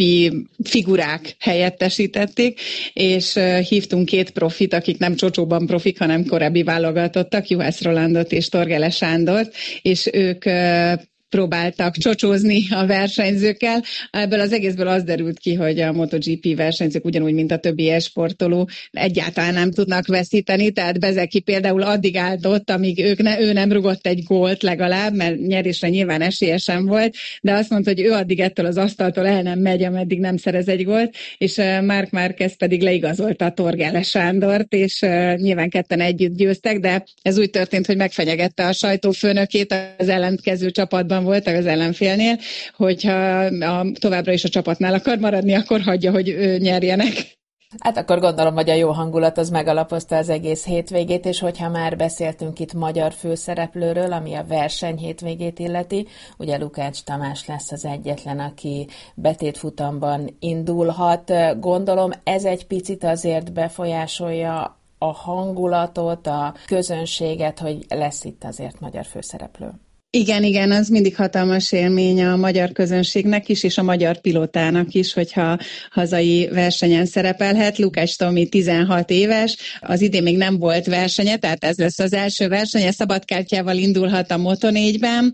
figurák helyettesítették, és hívtunk 2 profit, akik nem csocsóban profik, hanem korábbi válogatottak, Juhász Rolandot és Torgele Sándort, és ők próbáltak csocsózni a versenyzőkkel. Ebből az egészből az derült ki, hogy a MotoGP versenyzők ugyanúgy, mint a többi e-sportoló egyáltalán nem tudnak veszíteni, tehát Bezeki például addig állt ott, amíg ő nem rugott egy gólt legalább, mert nyerésre nyilván esélye sem volt, de azt mondta, hogy ő addig ettől az asztaltól el nem megy, ameddig nem szerez egy gólt, és Marc Márquez pedig leigazolta a Torgele Sándort, és nyilván ketten együtt győztek, de ez úgy történt, hogy megfenyegette a sajtófőnökét az ellentkező csapatban voltak az ellenfélnél, hogyha továbbra is a csapatnál akar maradni, akkor hagyja, hogy nyerjenek. Hát akkor gondolom, hogy a jó hangulat az megalapozta az egész hétvégét, és hogyha már beszéltünk itt magyar főszereplőről, ami a verseny hétvégét illeti, ugye Lukács Tamás lesz az egyetlen, aki betétfutamban indulhat. Gondolom ez egy picit azért befolyásolja a hangulatot, a közönséget, hogy lesz itt azért magyar főszereplő. Igen, az mindig hatalmas élmény a magyar közönségnek is, és a magyar pilótának is, hogyha hazai versenyen szerepelhet. Lukács Tomi 16 éves, az idén még nem volt versenye, tehát ez lesz az első versenye, szabadkártyával indulhat a Moto4-ben,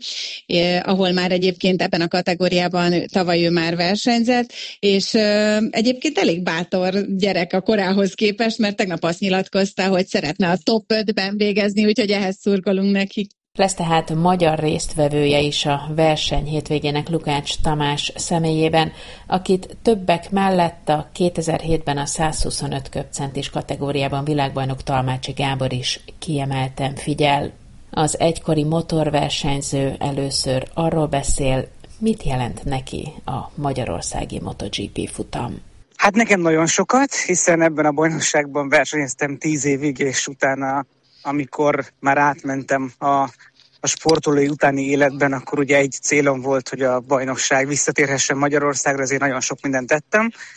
ahol már egyébként ebben a kategóriában tavaly ő már versenyzett, és egyébként elég bátor gyerek a korához képest, mert tegnap azt nyilatkozta, hogy szeretne a top 5-ben végezni, úgyhogy ehhez szurkolunk neki. Lesz tehát magyar résztvevője is a verseny hétvégének Lukács Tamás személyében, akit többek mellett a 2007-ben a 125 köbcentis kategóriában világbajnok Talmácsi Gábor is kiemelten figyel. Az egykori motorversenyző először arról beszél, mit jelent neki a magyarországi MotoGP futam. Hát nekem nagyon sokat, hiszen ebben a bajnokságban versenyeztem 10 évig, és utána, amikor már átmentem a sportolói utáni életben, akkor ugye egy célom volt, hogy a bajnokság visszatérhessen Magyarországra, ezért nagyon sok mindent tettem.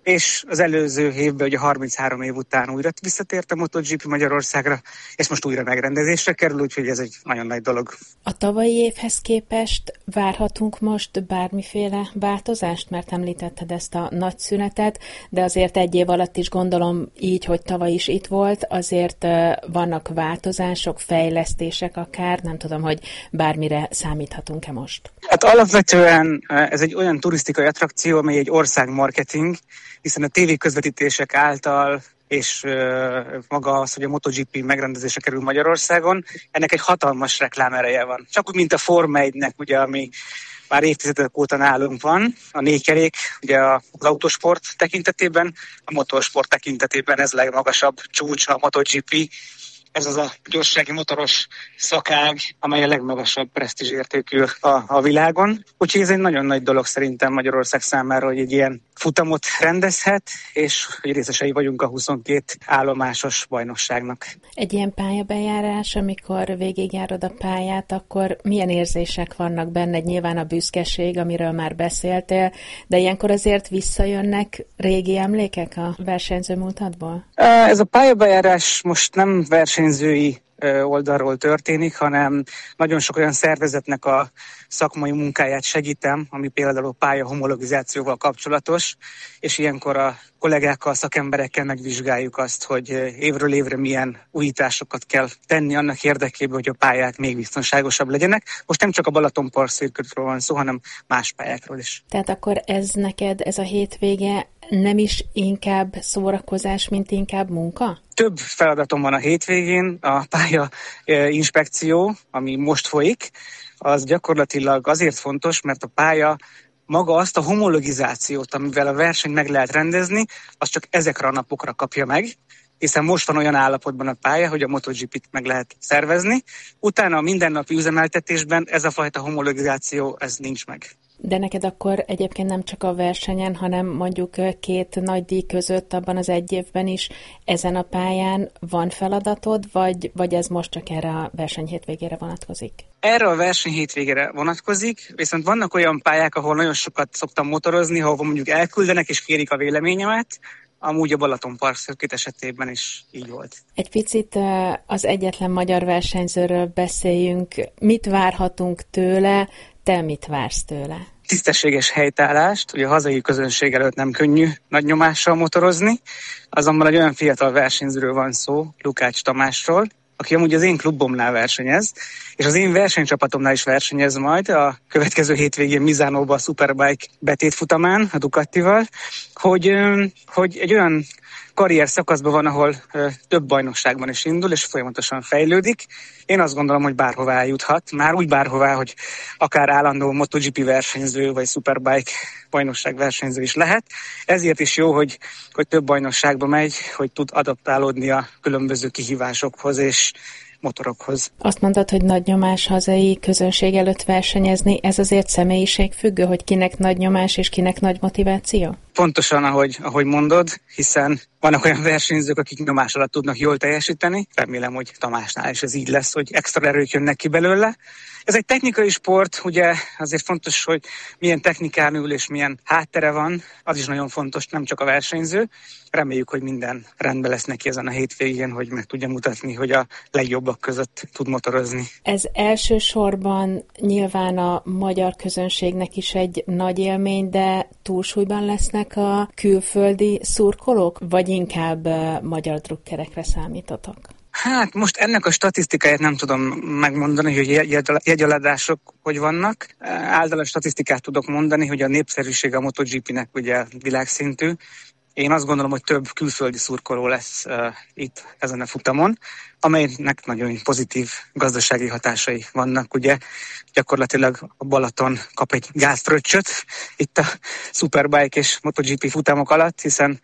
és az előző évben, ugye 33 év után újra visszatért a MotoGP Magyarországra, és most újra megrendezésre kerül, úgyhogy ez egy nagyon nagy dolog. A tavalyi évhez képest várhatunk most bármiféle változást, mert említetted ezt a nagy szünetet, de azért egy év alatt is gondolom így, hogy tavaly is itt volt, azért vannak változások, fejlesztések akár, nem tudom, hogy bármire számíthatunk-e most? Hát alapvetően ez egy olyan turisztikai attrakció, amely egy országmarketing, hiszen a tévéközvetítések által és maga az, hogy a MotoGP megrendezésre kerül Magyarországon, ennek egy hatalmas reklámereje van. Csak úgy, mint a Forma 1-nek, ugye, ami már évtizedek óta nálunk van, a 4 kerék, ugye az autósport tekintetében, a motorsport tekintetében ez legmagasabb csúcs a MotoGP. Ez az a gyorsasági motoros szakág, amely a legmagasabb presztízsértékű a világon. Úgyhogy ez egy nagyon nagy dolog szerintem Magyarország számára, hogy egy ilyen futamot rendezhet, és hogy részesei vagyunk a 22 állomásos bajnokságnak. Egy ilyen pályabejárás, amikor végigjárod a pályát, akkor milyen érzések vannak benne? Nyilván a büszkeség, amiről már beszéltél, de ilyenkor azért visszajönnek régi emlékek a versenyző múltadból? Ez a pályabejárás most nem versenyzői oldalról történik, hanem nagyon sok olyan szervezetnek a szakmai munkáját segítem, ami például a pálya homologizációval kapcsolatos, és ilyenkor a kollégákkal, szakemberekkel megvizsgáljuk azt, hogy évről évre milyen újításokat kell tenni annak érdekében, hogy a pályák még biztonságosabb legyenek. Most nem csak a Balaton-Park-circuitról van szó, hanem más pályákról is. Tehát akkor ez neked, ez a hétvége nem is inkább szórakozás, mint inkább munka? Több feladatom van a hétvégén, a pálya inspekció, ami most folyik, az gyakorlatilag azért fontos, mert a pálya maga azt a homologizációt, amivel a versenyt meg lehet rendezni, az csak ezekre a napokra kapja meg, hiszen most van olyan állapotban a pálya, hogy a MotoGP-t meg lehet szervezni. Utána a mindennapi üzemeltetésben ez a fajta homologizáció, ez nincs meg. De neked akkor egyébként nem csak a versenyen, hanem mondjuk 2 nagy díj között abban az egy évben is ezen a pályán van feladatod, vagy ez most csak erre a verseny hétvégére vonatkozik? Erre a verseny hétvégére vonatkozik, viszont vannak olyan pályák, ahol nagyon sokat szoktam motorozni, ahol mondjuk elküldenek és kérik a véleményemet. Amúgy a Balaton-Park esetében is így volt. Egy picit az egyetlen magyar versenyzőről beszéljünk. Mit várhatunk tőle? Te mit vársz tőle? Tisztességes helytállást, ugye a hazai közönség előtt nem könnyű nagy nyomással motorozni, azonban egy olyan fiatal versenyzőről van szó, Lukács Tamásról, aki amúgy az én klubomnál versenyez, és az én versenycsapatomnál is versenyez majd a következő hétvégén Misánóban a Superbike betétfutamán, a Ducatival, hogy egy olyan karrier szakaszban van, ahol több bajnokságban is indul, és folyamatosan fejlődik. Én azt gondolom, hogy bárhová eljuthat. Már úgy bárhová, hogy akár állandó MotoGP versenyző, vagy Superbike bajnokság versenyző is lehet. Ezért is jó, hogy több bajnokságba megy, hogy tud adaptálódni a különböző kihívásokhoz és motorokhoz. Azt mondtad, hogy nagy nyomás hazai közönség előtt versenyezni, ez azért személyiségfüggő, hogy kinek nagy nyomás és kinek nagy motiváció? Pontosan, ahogy mondod, hiszen vannak olyan versenyzők, akik nyomás alatt tudnak jól teljesíteni. Remélem, hogy Tamásnál is ez így lesz, hogy extra erők jönnek ki belőle. Ez egy technikai sport, ugye azért fontos, hogy milyen technikán ül és milyen háttere van, az is nagyon fontos, nem csak a versenyző. Reméljük, hogy minden rendben lesz neki ezen a hétvégén, hogy meg tudja mutatni, hogy a legjobbak között tud motorozni. Ez elsősorban nyilván a magyar közönségnek is egy nagy élmény, de túlsúlyban lesznek a külföldi szurkolók, vagy inkább magyar drukkerekre számítotok? Hát most ennek a statisztikáját nem tudom megmondani, hogy jegyeladások hogy vannak. Általános statisztikát tudok mondani, hogy a népszerűség a MotoGP-nek ugye világszintű. Én azt gondolom, hogy több külföldi szurkoló lesz itt ezen a futamon, amelynek nagyon pozitív gazdasági hatásai vannak. Ugye gyakorlatilag a Balaton kap egy gázfröccsöt itt a Superbike és MotoGP futamok alatt, hiszen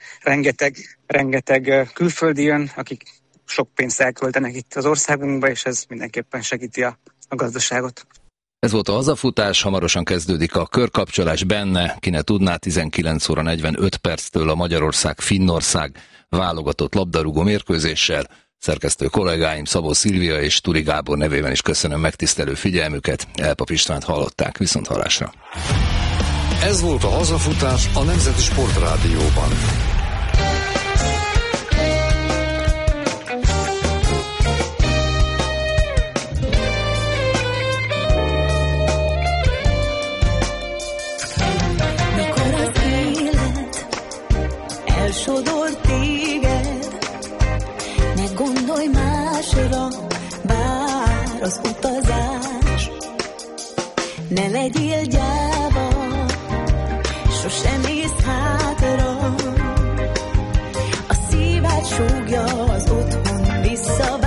rengeteg külföldi jön, akik sok pénzt elköltenek itt az országunkba, és ez mindenképpen segíti a gazdaságot. Ez volt a hazafutás, hamarosan kezdődik a körkapcsolás benne, ki ne tudná, 19 óra 45 perctől a Magyarország-Finnország válogatott labdarúgó mérkőzéssel. Szerkesztő kollégáim Szabó Szilvia és Turi Gábor nevében is köszönöm megtisztelő figyelmüket. Elpap Istvánt hallották, viszonthallásra. Ez volt a Hazafutás a Nemzeti Sportrádióban. Mikor az élet elsodor téged, ne gondolj másra, bár az utazás. Ne legyél gyáva, sosem nézz hátra. A szíved súgja, az otthon visszavár.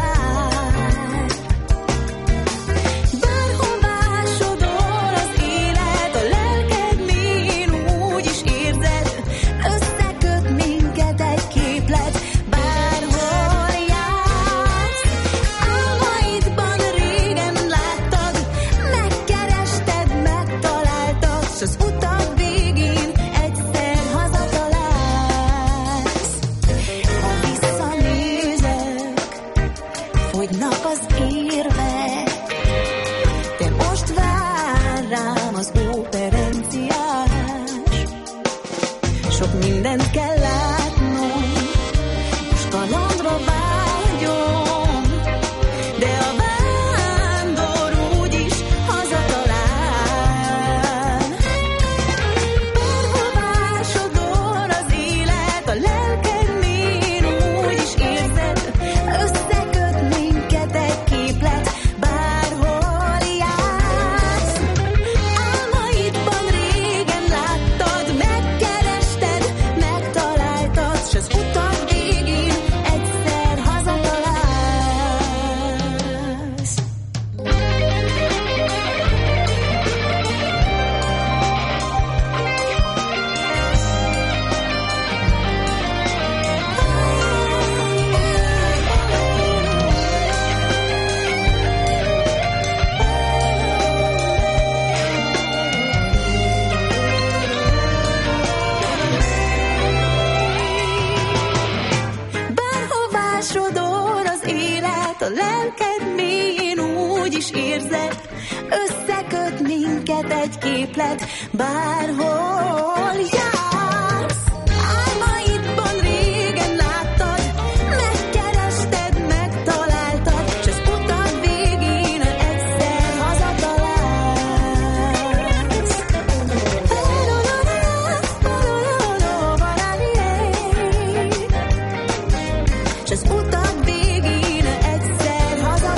Bárhová sodor az élet, a lelked mélyén úgy is érzed, összeköt minket egy képlet. Bárhol jársz, álmaidban régen láttad, megkerested, megtaláltad, s az utak végén egyszer hazatalálsz. Ha visszanézek, fogynak az érvek, de most vár rám az operenciás. Sok mindent kell látnom, most kalandra vágyom, de a vándor úgyis hazatalál. Bárhová sodor az élet, a lelked mélyén úgy is érzed, összeköt minket egy képlet. Bárhol jársz, álmaidban régen láttad, megkerested, megtaláltad, s az utak végén egyszer hazatalálsz. Bárhová sodor az élet, a lelked mélyén úgy is érzed, összeköt minket egy képlet. Bárhol jársz, álmaidban régen láttad, megkerested, megtaláltad, s az utak végén egyszer hazatalálsz. S az utak végén egyszer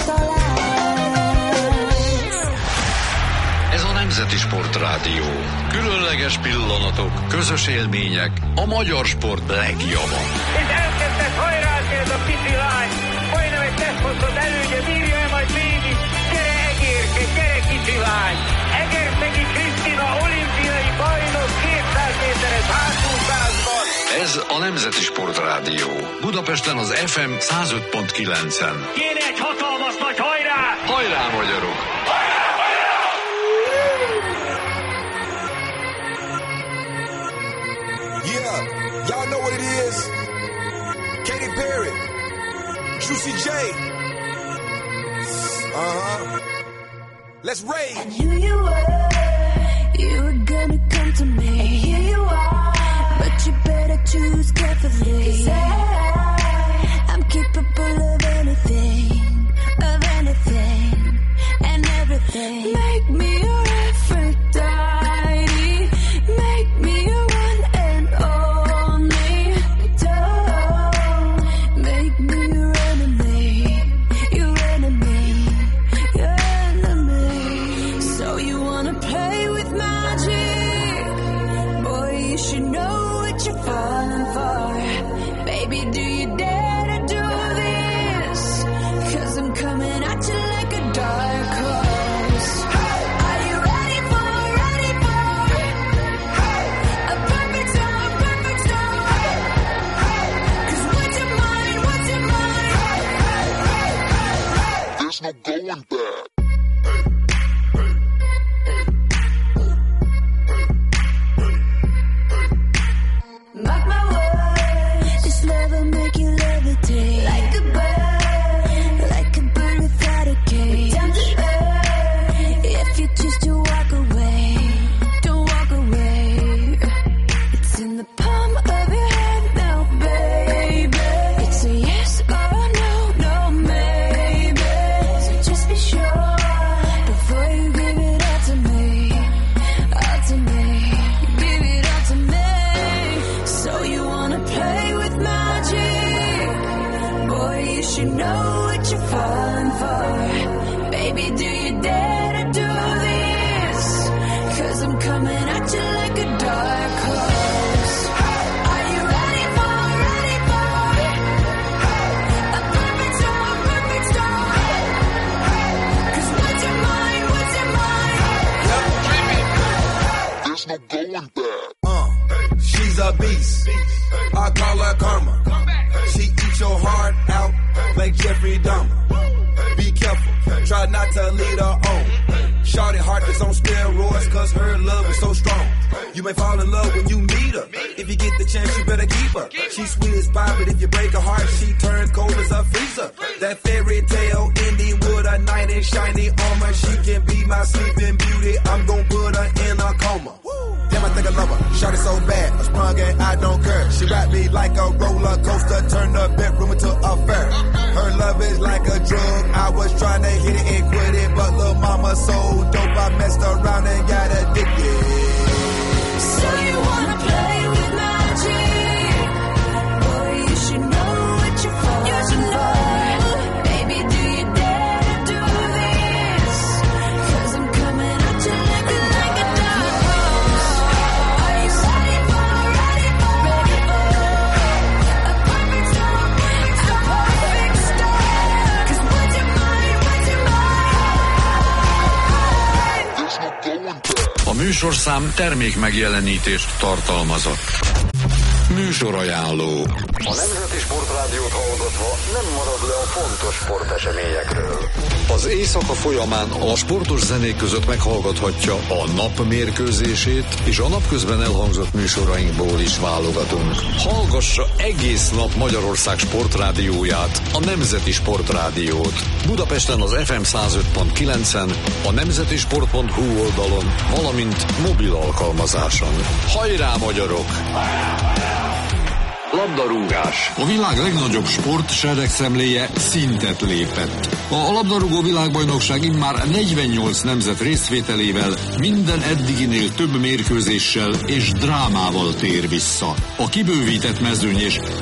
hazatalálsz. Ez a Nemzeti Sportrádió. Különleges pillanatok, közös élmények, a magyar sport legjava. És elkezdett hajrázni ez a pici lány. Majdnem egy teszthosszot elődje, bírja-e majd végig? Gyere Egérke, gyere kicsi lány! Egerszegi Krisztina olimpiai bajnok 200 méteres hátúszásban. Ez a Nemzeti Sportrádió. Budapesten az FM 105.9-en. Kéne egy hatalmas nagy hajrá! Hajrá, magyarok! Yeah, y'all know what it is. Katy Perry, Juicy J. Let's rage. I knew you were gonna come to me. And here you are, but you better choose carefully. 'Cause I'm capable of anything, and everything. Make me your Aphrodite, make me your one and only. Don't make me your enemy, your enemy, your enemy. So you wanna play with magic? Boy, you should know what you're falling for. Baby, do you dare to do this? 'Cause I'm coming at you like a dark horse. Are you ready for a perfect storm, perfect storm? 'Cause what's your mind, there's no going back. Mark my words, this love will make you levitate like a bird without a cage. Down to earth, if you choose to walk away, don't walk away. should know what you're falling for. Baby, do you dare to do this? 'Cause I'm coming at you like a dark horse. Are you ready for a perfect storm, perfect storm? 'Cause what's your mind, what's your mind? There's no going back. She's a beast. I call her karma. She eats your heart out like Jeffrey Dahmer. Be careful, try not to lead her on. Shorty heart is on steroids, 'cause her love is so strong. You may fall in love when you meet her. If you get the chance, you better keep her. She's sweet as pie, but if you break her heart, she turns cold as a freezer. That fairy tale ending with a knight in shiny armor. She can be my sleeping beauty. I'm gon' put her in a coma. Damn, I think I love her. Shorty so bad, I sprung and I don't care. She wrapped me like a roller coaster, turned the bedroom into a fair. Her love is like a drug. I was trying to hit it and quit it, but lil' mama so dope, I messed around and got addicted. So you wanna play with magic? Boy, you should know what you're falling for. Baby, do you dare to do this? 'Cause I'm coming at you like a dark horse. Are you ready for a perfect storm? A perfect storm. 'Cause what's your mind, what's your mind? There's no going back. A műsorszám termék megjelenítést tartalmazott. Műsorajánló. A Nemzeti Sportrádiót hallgatva nem marad le a fontos sporteseményekről. Az éjszaka folyamán a sportos zenék között meghallgathatja a nap mérkőzését, és a napközben elhangzott műsorainkból is válogatunk. Hallgassa egész nap Magyarország sportrádióját, a Nemzeti Sportrádiót. Budapesten az FM 105.9-en, a nemzetisport.hu oldalon, valamint mobil alkalmazáson. Hajrá, magyarok! Labdarúgás. A világ legnagyobb sport seregszemléje szintet lépett. A labdarúgó világbajnokság immár 48 nemzet részvételével minden eddiginél több mérkőzéssel és drámával tér vissza. A kibővített mezőny és